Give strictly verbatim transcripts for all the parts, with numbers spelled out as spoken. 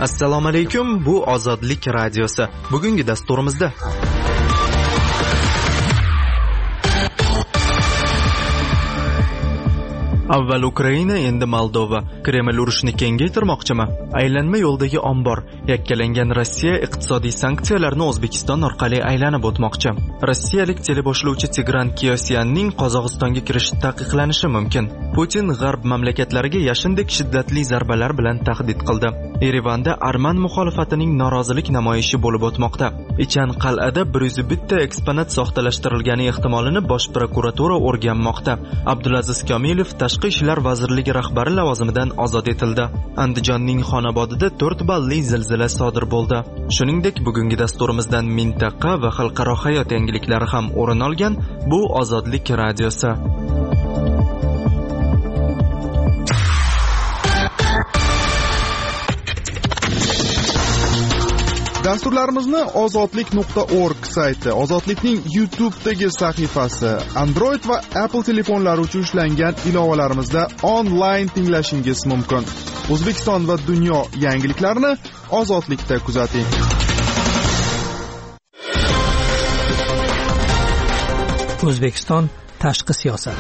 Assalomu alaykum, bu Ozodlik radiosi. Bugungi dasturimizda avval Ukraina, endi Moldova. Kreml urushni kengaytirmoqchimi? Aylanma yo'ldagi ombor. Yakkalangan Rossiya iqtisodiy sanksiyalarni O'zbekiston orqali aylanib o'tmoqchi. Rossiyalik teleboshlovchi Tigran Kiyosyanning Qozog'istonga kirishi taqiqlanishi mumkin. Putin g'arb mamlakatlariga yashindek shiddatli zarbalar bilan tahdid qildi. Yerevanda arman muxolifatining norozilik namoyishi bo'lib o'tmoqda. Ichan qal'ada bir yuz bitta eksponat soxtalashtirilgani ehtimolini Bosh prokuratura o'rganmoqda. Abdulaziz Komilov Tashqi ishlar vazirligi rahbari lavozimidan ozod etildi. Andijonning Xonobodida to'rt balli zilzila sodir bo'ldi. Shuningdek, bugungi dasturimizdan mintaqa va xalqaro hayot yangiliklari ham o'rin olgan. Bu Ozodlik radiosi. Dasturlarimizni ozodlik nuqta org sayti, Ozodlikning YouTube'dagi sahifasi, Android va Apple telefonlari uchun ishlangan ilovalarimizda onlayn tinglashingiz mumkin. O'zbekiston va dunyo yangiliklarini Ozodlikda kuzating. O'zbekiston tashqi siyosat.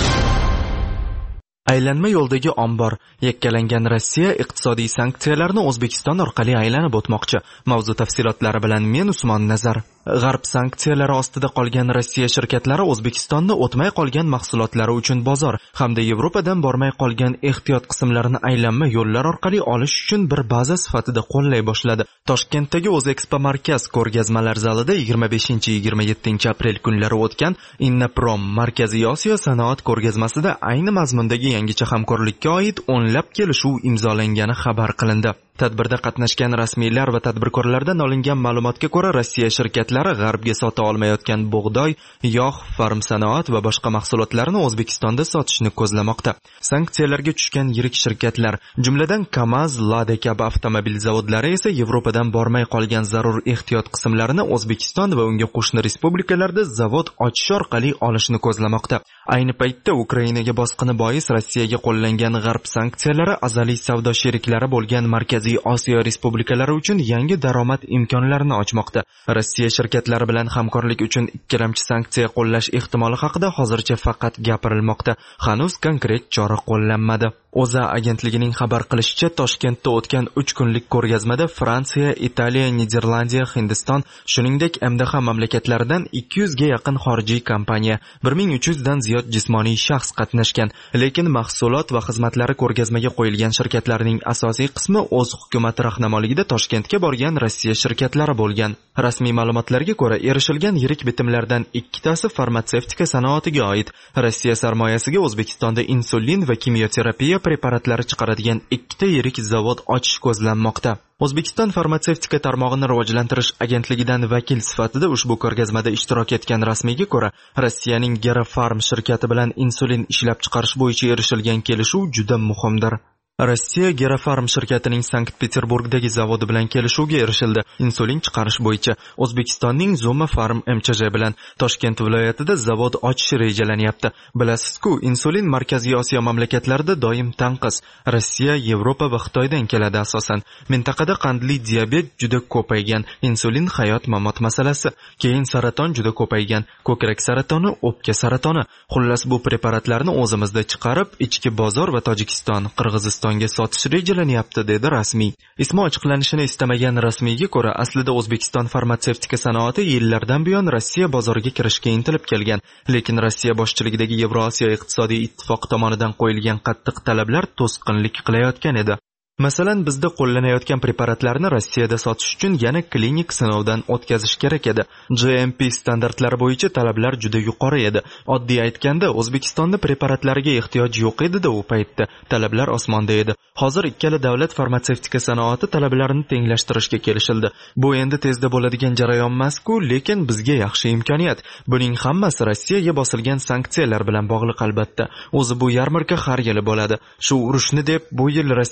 Aylanma yo'ldagi ombor. Yakkalangan Rossiya iqtisodiy sanksiyalarni O'zbekiston orqali aylanib o'tmoqchi. Mavzu tafsilotlari bilan men Usmon Nazar. G'arb sanksiyalari ostida qolgan Rossiya shirkatlari O'zbekistonda o'tmay qolgan mahsulotlari uchun bozor hamda Yevropadan bormay qolgan ehtiyot qismlarini aylanma yo'llar orqali olish uchun bir baza sifatida qo'llay boshladi. Toshkentdagi O'zexpo markaz ko'rgazmalar zalida yigirma beshinchi yigirma yettinchi aprel kunlari o'tgan Innaprom Markaziy Osiyo sanoat ko'rgazmasida ayni mazmundagi yangicha hamkorlikka oid o'nlab kelishuv imzolangani xabar qilindi. Tadbirda qatnashgan rasmiylar va tadbirkorlardan olingan ma'lumotga ko'ra, Rossiya shirkatlari g'arbga sota olmayotgan bug'doy, yog', farm sanoat va boshqa mahsulotlarni O'zbekistonda sotishni ko'zlamoqda. Sanksiyalarga tushgan yirik shirkatlar, jumladan Kamaz, Lada kabi avtomobil zavodlari esa Yevropadan bormay qolgan zarur ehtiyot qismlarini O'zbekiston va unga qo'shni respublikalarda zavod ochish orqali olishni ko'zlamoqda. Ayni paytda Ukrainaga bosqini bois Rossiyaga qo'llangan g'arb sanksiyalari azaliy savdo sheriklari bo'lgan Markaziy Osiyo respublikalari uchun yangi daromad imkonlarini ochmoqda. Rossiya shirkatlari bilan hamkorlik uchun ikkilamchi sanksiya qo'llash ehtimoli haqida hozircha faqat gapirilmoqda. Hanuz konkret chora qo'llanmadi. O'zA agentligining xabar qilishicha, Toshkentda o'tgan uch kunlik ko'rgazmada Fransiya, Italiya, Niderlandiya, Hindiston, shuningdek M D H mamlakatlaridan ikki yuzga yaqin xorijiy kompaniya, bir ming uch yuz dan ziyod jismoniy shaxs qatnashgan. Lekin mahsulot va xizmatlari ko'rgazmaga qo'yilgan shirkatlarning asosiy qismi o'z hukumati rahnamoligida Toshkentga borgan Rossiya shirkatlari bo'lgan. Rasmiy ma'lumotlarga ko'ra, erishilgan yirik bitimlardan ikkitasi farmatsevtika sanoatiga oid. Rossiya sarmoyasiga O'zbekistonda insulin va kimyoterapiya preparatlari chiqaradigan ikkita yirik zavod ochish ko'zlanmoqda. O'zbekiston farmatsevtika tarmog'ini rivojlantirish agentligidan vakil sifatida ushbu ko'rgazmada ishtirok etgan rasmiyga ko'ra, Rossiyaning Gerafarm shirkati bilan insulin ishlab chiqarish bo'yicha erishilgan kelishuv juda muhimdir. Rossiya Gerafarm shirkatining Sankt-Peterburgdagi zavodi bilan kelishuvga erishildi. Insulin chiqarish bo'yicha O'zbekistonning Zoma Farm M Ch J bilan Toshkent viloyatida zavod ochish rejalanyapti. Bilasizku, insulin Markaziy Osiyo mamlakatlarida doim tanqis. Rossiya, Yevropa va Xitoydan keladi asosan. Mintaqada qandli diabet juda ko'paygan, insulin hayot-mamot masalasi, keyin saraton juda ko'paygan, ko'krak saratoni, o'pka saratoni. Xullas, bu preparatlarni o'zimizda chiqarib, ichki bozor va Tojikiston, Qirg'iziston sotish rejalanyapti, dedi rasmiy. Ismi ochiqlanishini istamagan rasmiyga ko'ra, aslida O'zbekiston farmatsevtika sanoati yillardan buyon Rossiya bozoriga kirishga intilib kelgan, lekin Rossiya boshchiligidagi Yevrosiyo iqtisodiy ittifoq tomonidan qo'yilgan qattiq talablar to'sqinlik qilayotgan edi. Masalan, bizda qo'llanayotgan preparatlarni Rossiyada sotish uchun yana klinik sinovdan o'tkazish kerak edi. G M P standartlari bo'yicha talablar juda yuqori edi. Oddiy aytganda, O'zbekistonda preparatlariga ehtiyoj yo'q edi-da u paytda. Talablar osmonda edi. Hozir ikkala davlat farmatsevtika sanoati talablarini tenglashtirishga kelishildi. Bu endi tezda bo'ladigan jarayon emas-ku, lekin bizga yaxshi imkoniyat. Buning hammasi Rossiyaga bosilgan sanksiyalar bilan bog'liq albatta. O'zi bu yarmarka har yili bo'ladi. Shu urushni deb bu yil Rossiya shirkati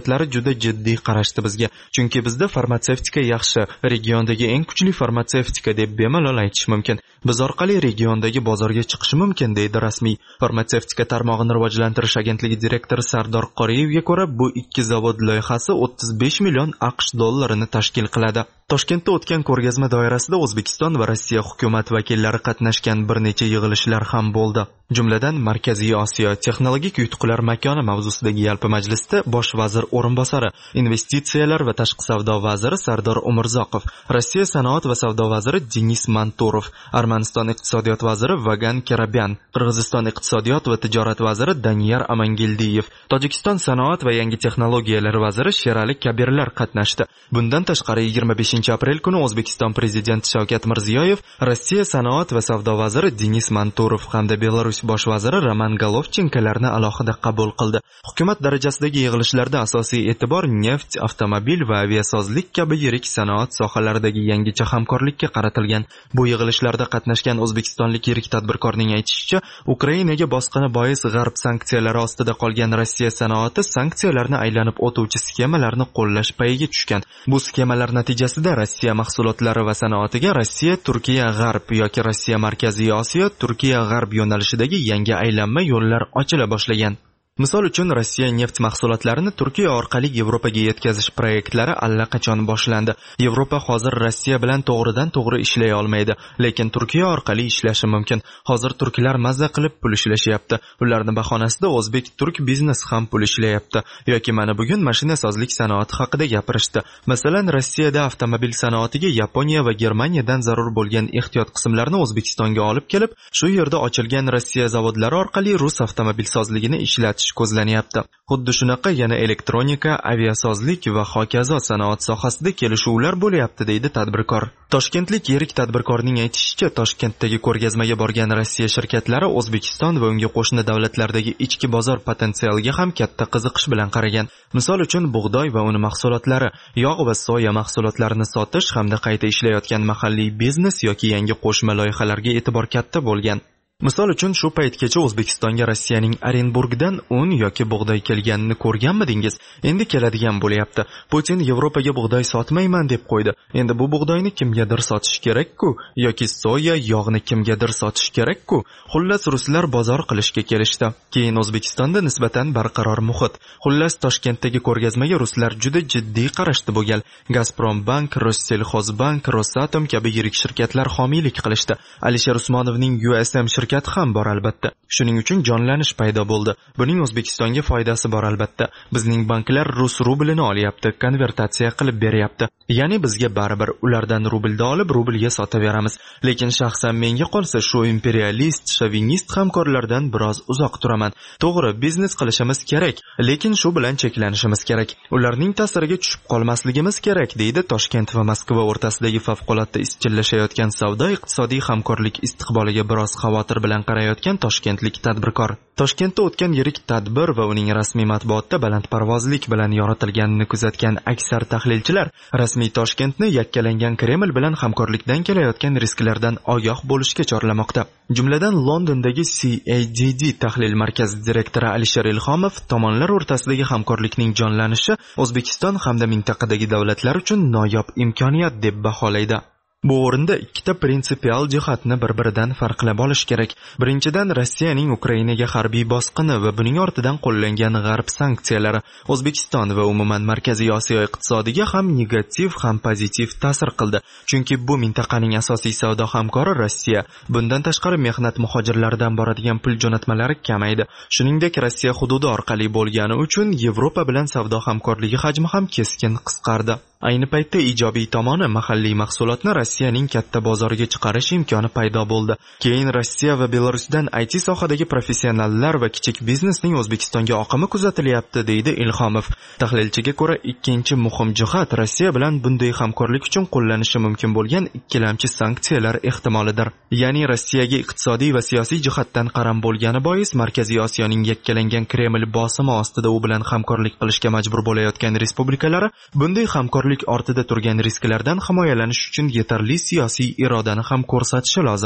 shirkatlari juda jiddiy qarashdi bizga, chunki bizda farmatsevtika yaxshi, regiondagi eng kuchli farmatsevtika deb bemalol aytish mumkin. Biz orqali regiondagi bozorga chiqish mumkin, deydi rasmiy farmatsevtika tarmog'ini rivojlantirish agentligi direktori Sardor Qoriyevga ko'ra, bu ikki zavod loyihasi o'ttiz besh million AQSh dollarini tashkil qiladi. Toshkentda o'tgan ko'rgazma doirasida O'zbekiston va Rossiya hukumat vakillari qatnashgan bir necha yig'ilishlar ham bo'ldi. Jumladan, Markaziy Osiyo texnologik yutuqlar makoni mavzusidagi yalpi majlisda bosh vazir o'rinbosari, investitsiyalar va tashqi savdo vaziri Sardor Umurzoqov, Rossiya sanoat va savdo vaziri Denis Manturov, Armaniston iqtisodiyot vaziri Vagan Kerabyan, Qirg'iziston iqtisodiyot va tijorat vaziri Daniyar Amangildiyev, Tojikiston sanoat va yangi texnologiyalar vaziri Sherali Kabirlar qatnashdi. Bundan tashqari yigirma beshinchi aprel kuni O'zbekiston prezidenti Shavkat Mirziyoyev, Rossiya sanoat va savdo vaziri Denis Manturov hamda Belarus bosh vaziri Roman Golovchenkolarni alohida qabul qildi. Hukumat darajasidagi yig'ilishlarda asosiy e'tibor neft, avtomobil va aviasozlik kabi yirik sanoat sohalaridagi yangicha hamkorlikka qaratilgan. Bu yig'ilishlarda qatnashgan o'zbekistonlik yirik tadbirkorning aytishicha, Ukrainaga bosqini bois g'arb sanksiyalari ostida qolgan Rossiya sanoati sanksiyalarni aylanib o'tuvchi skemalarni qo'llash payiga tushgan. Bu skemalar natijasida Rossiya mahsulotlari va sanoatiga Rossiya, Turkiya, G'arb yoki Rossiya, Markaziy Osiyo, Turkiya, G'arb yo'nalishidagi yangi aylanma yo'llar ochila boshlagan. Misol uchun, Rossiya neft mahsulotlarini Turkiya orqali Yevropaga yetkazish proyektlari allaqachon boshlandi. Yevropa hozir Rossiya bilan to'g'ridan to'g'ri ishlay olmaydi, lekin Turkiya orqali ishlashi mumkin. Hozir turklar mazza qilib pul ishlashyapti. Ularning bahonasida o'zbek-turk biznes ham pul ishlayapti. Yoki mana bugun mashinasozlik sanoati haqida gapirishdi. Masalan, Rossiyada avtomobil sanoatiga Yaponiya va Germaniyadan zarur bo'lgan ehtiyot qismlarni O'zbekistonga olib kelib, shu yerda ochilgan Rossiya zavodlari orqali rus avtomobilsozligini ishlatish ko'zlanyapti. Xuddi shunaqa yana elektronika, aviasozlik va hokazo sanoat sohasida kelishuvlar bo'lyapti, deydi tadbirkor. Toshkentlik yirik tadbirkorning aytishicha, Toshkentdagi ko'rgazmaga borgan Rossiya shirkatlari O'zbekiston va unga qo'shni davlatlardagi ichki bozor potensialiga ham katta qiziqish bilan qaragan. Misol uchun, bug'doy va uni mahsulotlari, yog' va soya mahsulotlarini sotish hamda qayta ishlayotgan mahalliy biznes yoki yangi qo'shma loyihalarga e'tibor katta bo'lgan. Misol uchun, shu paytgacha O'zbekistonga Rossiyaning Orenburgdan un yoki bug'doy kelganini ko'rganmidingiz? Endi keladigan bo'lyapti. Putin Yevropaga bug'doy sotmayman deb qo'ydi. Endi bu bug'doyni kimgadir sotish kerak-ku, yoki soya, yog'ni kimgadir sotish kerak-ku. Xullas, ruslar bozor qilishga kelishdi. Keyin O'zbekistonda nisbatan barqaror muhit. Xullas, Toshkentdagi ko'rgazmaga ruslar juda jiddiy qarashdi bu gal. Gazprombank, Rossellxozbank, Rosatom kabi yirik shirkatlar homiylik qilishdi. Alisher Usmonovning U S M shirkati ham bor albatta. Shuning uchun jonlanish paydo bo'ldi. Buning O'zbekistonga foydasi bor albatta. Bizning banklar rus rublini olyapti, konvertatsiya qilib beryapti. Ya'ni bizga baribir ulardan rublda olib rublga sotaveramiz. Lekin shaxsan menga qolsa shu imperialist, shovinist hamkorlardan biroz uzoq turaman. To'g'ri, biznes qilishimiz kerak, lekin shu bilan cheklanishimiz kerak. Ularning ta'siriga tushib qolmasligimiz kerak, deydi Toshkent va Moskva o'rtasidagi favqulodda izchillashayotgan savdo-iqtisodiy hamkorlik istiqboliga biroz xavotir bilan qarayotgan toshkentlik tadbirkor. Toshkentda o'tgan yirik tadbir va uning rasmiy matbuotda balandparvozlik bilan yoritilganini kuzatgan aksar tahlilchilar rasmiy Toshkentni yakkalangan Kreml bilan hamkorlikdan kelayotgan risklardan ogoh bo'lishga chorlamoqda. Jumladan, Londondagi C A D D tahlil markazi direktori Alisher Ilhomov tomonlar o'rtasidagi hamkorlikning jonlanishi O'zbekiston hamda mintaqadagi davlatlar uchun noyob imkoniyat deb baholaydi. Bu o'rinda ikkita prinsipial jihatni bir-biridan farqlab olish kerak. Birinchidan, Rossiyaning Ukrainaga harbiy bosqini va buning ortidan qo'llangan g'arb sanksiyalari O'zbekiston va umuman Markaziy Osiyo iqtisodiga ham negativ, ham pozitiv ta'sir qildi. Chunki bu mintaqaning asosiy savdo hamkori Rossiya. Bundan tashqari, mehnat muhojirlaridan boradigan pul jo'natmalari kamaydi. Shuningdek, Rossiya hududi orqali bo'lgani uchun Yevropa bilan savdo hamkorligi hajmi ham keskin qisqardi. Ayni paytda ijobiy tomoni mahalliy mahsulotni Rossiyaning katta bozoriga chiqarish imkoni paydo bo'ldi. Keyin Rossiya va Belarusdan I T sohadagi professionallar va kichik biznesning O'zbekistonga oqimi kuzatilyapti, deydi Ilhomov. Tahlilchiga ko'ra, ikkinchi muhim jihat Rossiya bilan bunday hamkorlik uchun qo'llanishi mumkin bo'lgan ikkilamchi sanksiyalar ehtimolidir. Ya'ni Rossiyaga iqtisodiy va siyosiy jihatdan qaram bo'lgani bois Markaziy Osiyoning yakkalangan Kreml bosimi ostida u bilan hamkorlik qilishga majbur bo'layotgan respublikalari bunday hamkorlik ortida turgan risklardan himoyalanish uchun yetarli siyosiy irodani ham ko'rsatishi lozim.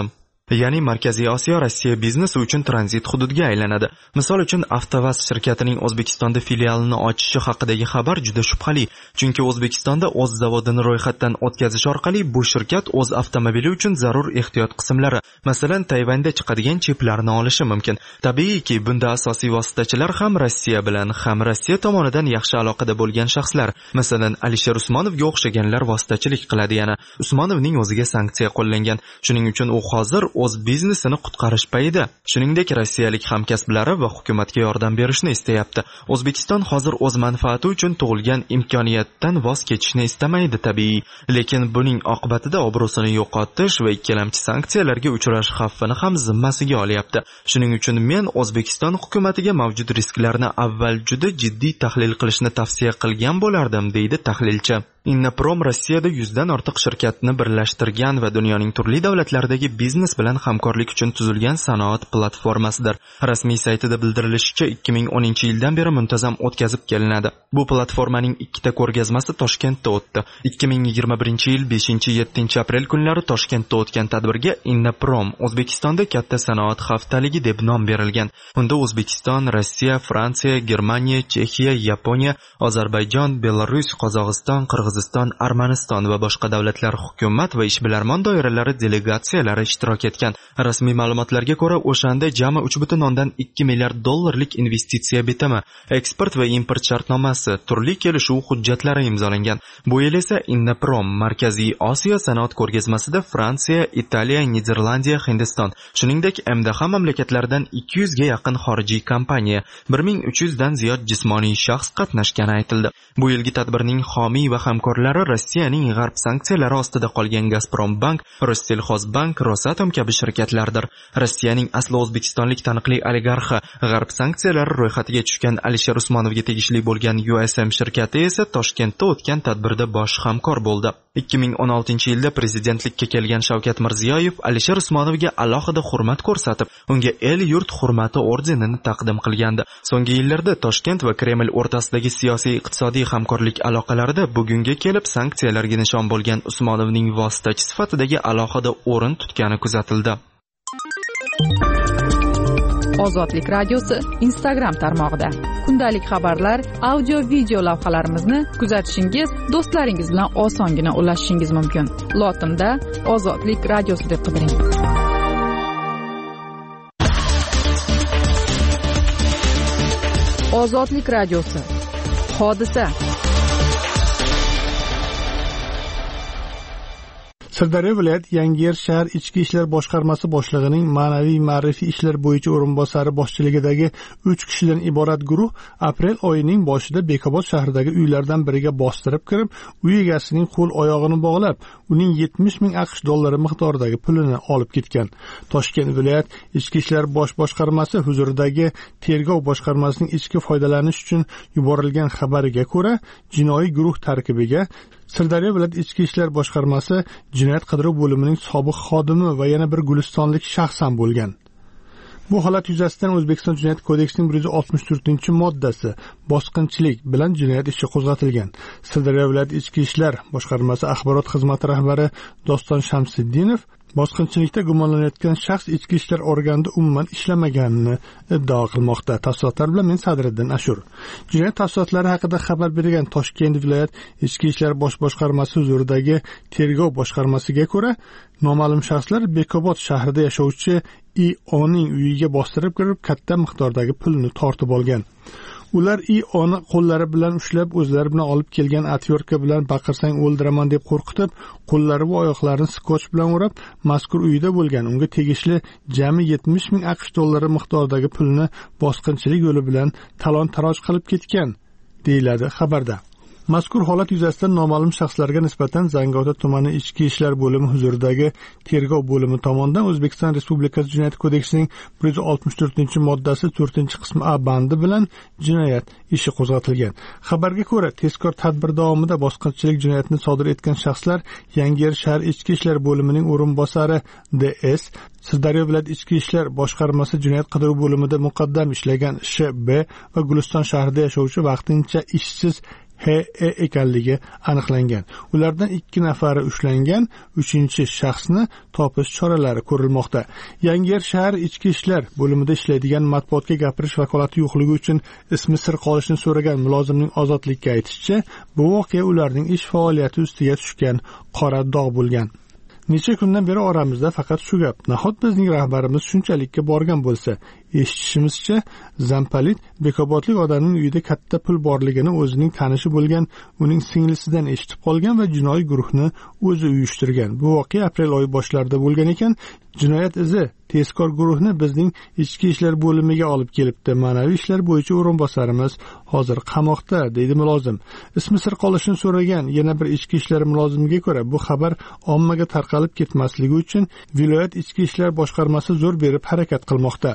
Ya'ni Markaziy Osiyo Rossiya biznesi uchun tranzit hududiga aylanadi. Misol uchun Avtovaz shirkatining O'zbekistonda filialini ochishi haqidagi xabar juda shubhali, chunki O'zbekistonda o'z zavodini ro'yxatdan o'tkazish orqali bu shirkat o'z avtomobili uchun zarur ehtiyot qismlari, masalan, Tayvanda chiqadigan chiplarni olishi mumkin. Tabiiyki, bunda asosiy vositachilar ham Rossiya bilan, ham Rossiya tomonidan yaxshi aloqada bo'lgan shaxslar, masalan, Alisher Usmonovga o'xshaganlar vositachilik qiladi. Yana Usmonovning o'ziga sanksiya qo'llangan. Shuning uchun u hozir o'z biznesini qutqarish payida. Shuningdek, rossiyalik hamkasblari va hukumatga yordam berishni istayapti. O'zbekiston hozir o'z manfaati uchun tug'ilgan imkoniyatdan voz kechishni istamaydi tabiiy, lekin buning oqibatida obro'sini yo'qotish va ikkilamchi sanksiyalarga uchrash xavfini ham zimmasiga olyapti. Shuning uchun men O'zbekiston hukumatiga mavjud risklarni avval juda jiddiy tahlil qilishni tavsiya qilgan bo'lardim, deydi tahlilchi. Innoprom Rossiyada yuzdan ortiq shirkatni birlashtirgan va dunyoning turli davlatlaridagi biznes bilan hamkorlik uchun tuzilgan sanoat platformasidir. Rasmiy saytida bildirilishicha, ikki ming o'ninchi yildan beri muntazam o'tkazib kelinadi. Bu platformaning ikkita ko'rgazmasi Toshkentda o'tdi. ikki ming yigirma birinchi yil beshinchi yettinchi aprel kunlari Toshkentda o'tgan tadbirga Innoprom O'zbekistonda katta sanoat haftaligi deb nom berilgan. Unda O'zbekiston, Rossiya, Fransiya, Germaniya, Chexiya, Yaponiya, Ozarbayjon, Belarus, Qozog'iston, Qirg'iziston, Armaniston va boshqa davlatlar hukumat va ishbilarmon doiralari delegatsiyalari ishtirok etgan. Rasmiy ma'lumotlarga ko'ra, o'shanda jami uch butun o'ndan ikki milliard dollarlik investitsiya bitimi, eksport va import shartnomasi, turli kelishuv hujjatlari imzolangan. Bu yil esa Innoprom Markaziy Osiyo sanoat ko'rgazmasida Fransiya, Italiya, Niderlandiya, Hindiston, shuningdek M D H mamlakatlaridan ikki yuzga yaqin xorijiy kompaniya, bir ming uch yuzdan ziyod jismoniy shaxs qatnashgani aytildi. Bu yilgi tadbirning homiy va hamkorlari Rossiyaning g'arb sanksiyalari ostida qolgan Gazprombank, Rossellxozbank, Rosatom kabi shirkatlardir. Rossiyaning asli o'zbekistonlik taniqli oligarxi, g'arb sanksiyalari ro'yxatiga tushgan Alisher Usmonovga tegishli bo'lgan U S M shirkati esa Toshkentda o'tgan tadbirda bosh hamkor bo'ldi. ikki ming o'n oltinchi yilda prezidentlikka kelgan Shavkat Mirziyoyev Alisher Usmonovga alohida hurmat ko'rsatib, unga el yurt hurmati ordenini taqdim qilgandi. So'nggi yillarda Toshkent va Kreml o'rtasidagi siyosiy iqtisodiy hamkorlik aloqalarida bugunga kelib sanksiyalarga nishon bo'lgan Usmonovning vositachi sifatidagi alohida o'rin tutgani kuzatildi. Ozodlik radiosi Instagram tarmog'ida kundalik xabarlar, audio video lavhalarimizni kuzatishingiz, do'stlaringiz bilan osongina ulashishingiz mumkin. Lotinda Ozodlik radiosi deb qidiring. Ozodlik radiosi. Hodisa. Sirdaryo viloyat Yangiyer shahar ichki ishlar boshqarmasi boshlig'ining ma'naviy ma'rifiy ishlar bo'yicha o'rinbosari boshchiligidagi uch kishidan iborat guruh aprel oyining boshida Bekobod shahridagi uylardan biriga bostirib kirib, uy egasining qo'l oyog'ini bog'lab, uning yetmish ming aqsh dollari miqdoridagi pulini olib ketgan. Toshkent viloyat ichki ishlar bosh boshqarmasi huzuridagi tergov boshqarmasining ichki foydalanish uchun yuborilgan xabariga ko'ra, jinoiy guruh tarkibiga Sirdaryo viloyat ichki ishlar boshqarmasi jinoyat qidiruv bo'limining sobiq xodimi va yana bir gulistonlik shaxs ham bo'lgan. Bu holat yuzasidan O'zbekiston Jinoyat kodeksining bir yuz oltmish to'rtinchi moddasi bosqinchilik bilan jinoyat ishi qo'zg'atilgan. Sirdaryo viloyat ichki ishlar boshqarmasi axborot xizmati rahbari Doston Shamsiddinov bosqinchilikda gumonlanayotgan shaxs ichki ishlar organida umuman ishlamaganini iddao qilmoqda. Tafsilotlar bilan men Sadriddin Ashur. Jinoyat tafsilotlari haqida xabar bergan Toshkent viloyat ichki ishlar bosh boshqarmasi huzuridagi tergov boshqarmasiga ko'ra, noma'lum shaxslar Bekobod shahrida yashovchi I O'ning uyiga bostirib kirib, katta miqdordagi pulni tortib olgan. Ular I O'ni qo'llari bilan ushlab, o'zlari bilan olib kelgan atyorka bilan baqirsang o'ldiraman deb qo'rqitib, qo'llari va oyoqlarini skotch bilan o'rab, mazkur uyda bo'lgan unga tegishli jami yetmish ming aqsh dollari miqdoridagi pulni bosqinchilik yo'li bilan talon-taroj qilib ketgan, deyiladi xabarda. Mazkur holat yuzasidan noma'lum shaxslarga nisbatan Zangiota tumani ichki ishlar bo'limi huzuridagi tergov bo'limi tomonidan O'zbekiston Respublikasi Jinoyat kodeksining bir yuz oltmish to'rtinchi moddasi to'rtinchi qismi A bandi bilan jinoyat ishi qo'zg'atilgan. Xabarga ko'ra, tezkor tadbir davomida bosqinchilik jinoyatini sodir etgan shaxslar Yangiyer shahar ichki ishlar bo'limining o'rinbosari D S, Sirdaryo viloyat ichki ishlar boshqarmasi jinoyat qidiruv bo'limida muqaddam ishlagan Sh B va Guliston shahrida yashovchi vaqtincha ishsiz H E ekanligi aniqlangan. Ulardan ikki nafari ushlangan, uchinchi shaxsni topish choralari ko'rilmoqda. Yangiyer shahar ichki ishlar bo'limida ishlaydigan matbuotga gapirish vakolati yo'qligi uchun ismi sir qolishini so'ragan mulozimning Ozodlikka aytishicha, bu voqea ularning ish faoliyati ustiga tushgan qora dog' bo'lgan. Necha kundan beri oramizda faqat shu gap. Nahot bizning rahbarimiz shunchalikka borgan bo'lsa, eshitishimizcha, Zampalit Bekobodlik odamning uyida katta pul borligini o'zining tanishi bo'lgan uning singlisidan eshitib qolgan va jinoiy guruhni o'zi uyushtirgan. Bu voqea aprel oyi boshlarida bo'lgan ekan. Jinoyat izi tezkor guruhni bizning ichki ishlar bo'limiga olib kelibdi. Ma'naviy ishlar bo'yicha o'rinbosarimiz hozir qamoqda, deydi mulozim. Ismi sir qolishini so'ragan yana bir ichki ishlar mulozimiga ko'ra, bu xabar ommaga tarqalib ketmasligi uchun viloyat ichki ishlar boshqarmasi zo'r berib harakat qilmoqda.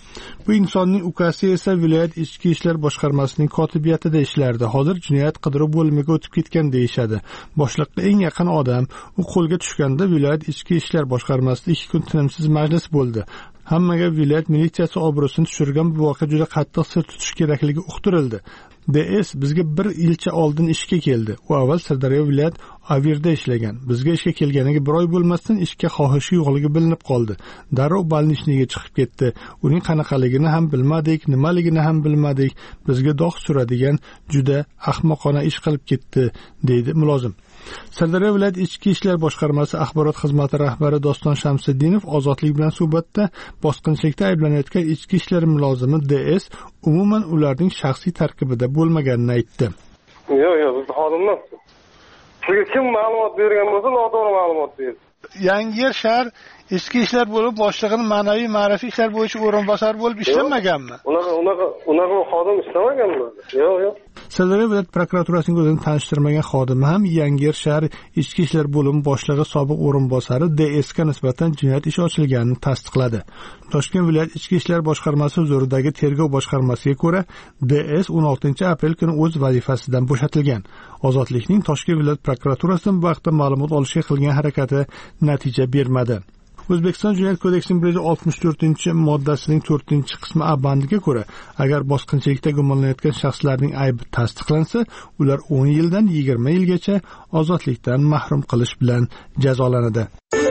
Bu insonning ukasi esa viloyat ichki ishlar boshqarmasining kotibiyatida ishlardi. Hozir jinoyat qidiruv bo'limiga o'tib ketgan deyishadi. Boshliqqa eng yaqin odam. U qo'lga tushganda viloyat ichki ishlar boshqarmasida ikki kun tinimsiz majlis bo'ldi. Hammaga viloyat militsiyasi obro'sini tushirgan bu voqea juda qattiq sir tutish kerakligi uqtirildi. D S bizga bir yilcha oldin ishga keldi. U avval Sirdaryo viloyat Avirda ishlagan. Bizga ishga kelganiga bir oy bo'lmasdan ishga xohishi yo'qligi bilinib qoldi. Darrov balnishniga chiqib ketdi. Uning qanaqaligini ham bilmadik, nimaligini ham bilmadik. Bizga dog' suradigan juda ahmoqona ish qilib ketdi, deydi mulozim. Sirdaryo viloyat ichki ishlar boshqarmasi axborot xizmati rahbari Doston Shamsiddinov Ozodlik bilan suhbatda bosqinchilikda ayblanayotgan ichki ishlar mulozimi D S umuman ularning shaxsiy tarkibida bo'lmaganini aytdi. Yo'q, yo'q, biz xodimmiz. Sizga kim ma'lumot bergan bo'lsa, noto'g'ri ma'lumot berdi. Yangiyer shahar ichki ishlar bo'lib boshlig'ining ma'naviy ma'rifiy ishlar bo'yicha o'rinbosari bo'lib ishlamaganmi? Unaqa unaqa unaqa xodim ishlamaganmi? Yo'q, yo'q. Sirdaryo viloyat prokuraturasining o'zini tanishtirmagan xodimi ham Yangiyer shahar ichki ishlar bo'limi boshlig'i sobiq o'rinbosari D S ga nisbatan jinoyat ishi ochilganini tasdiqladi. Toshkent viloyat ichki ishlar boshqarmasi huzuridagi tergov boshqarmasiga ko'ra, D S o'n oltinchi aprel kuni o'z vazifasidan bo'shatilgan. Ozodlikning Toshkent viloyat prokuraturasidan bu vaqtda ma'lumot olishga qilgan harakati natija bermadi. O'zbekiston Jinoyat kodeksining bir yuz oltmish to'rtinchi moddasining to'rtinchi qismi A bandiga ko'ra, agar bosqinchilikda gumonlanayotgan shaxslarning aybi tasdiqlansa, ular o'n yildan yigirma yilgacha ozodlikdan mahrum qilish bilan jazolanadi.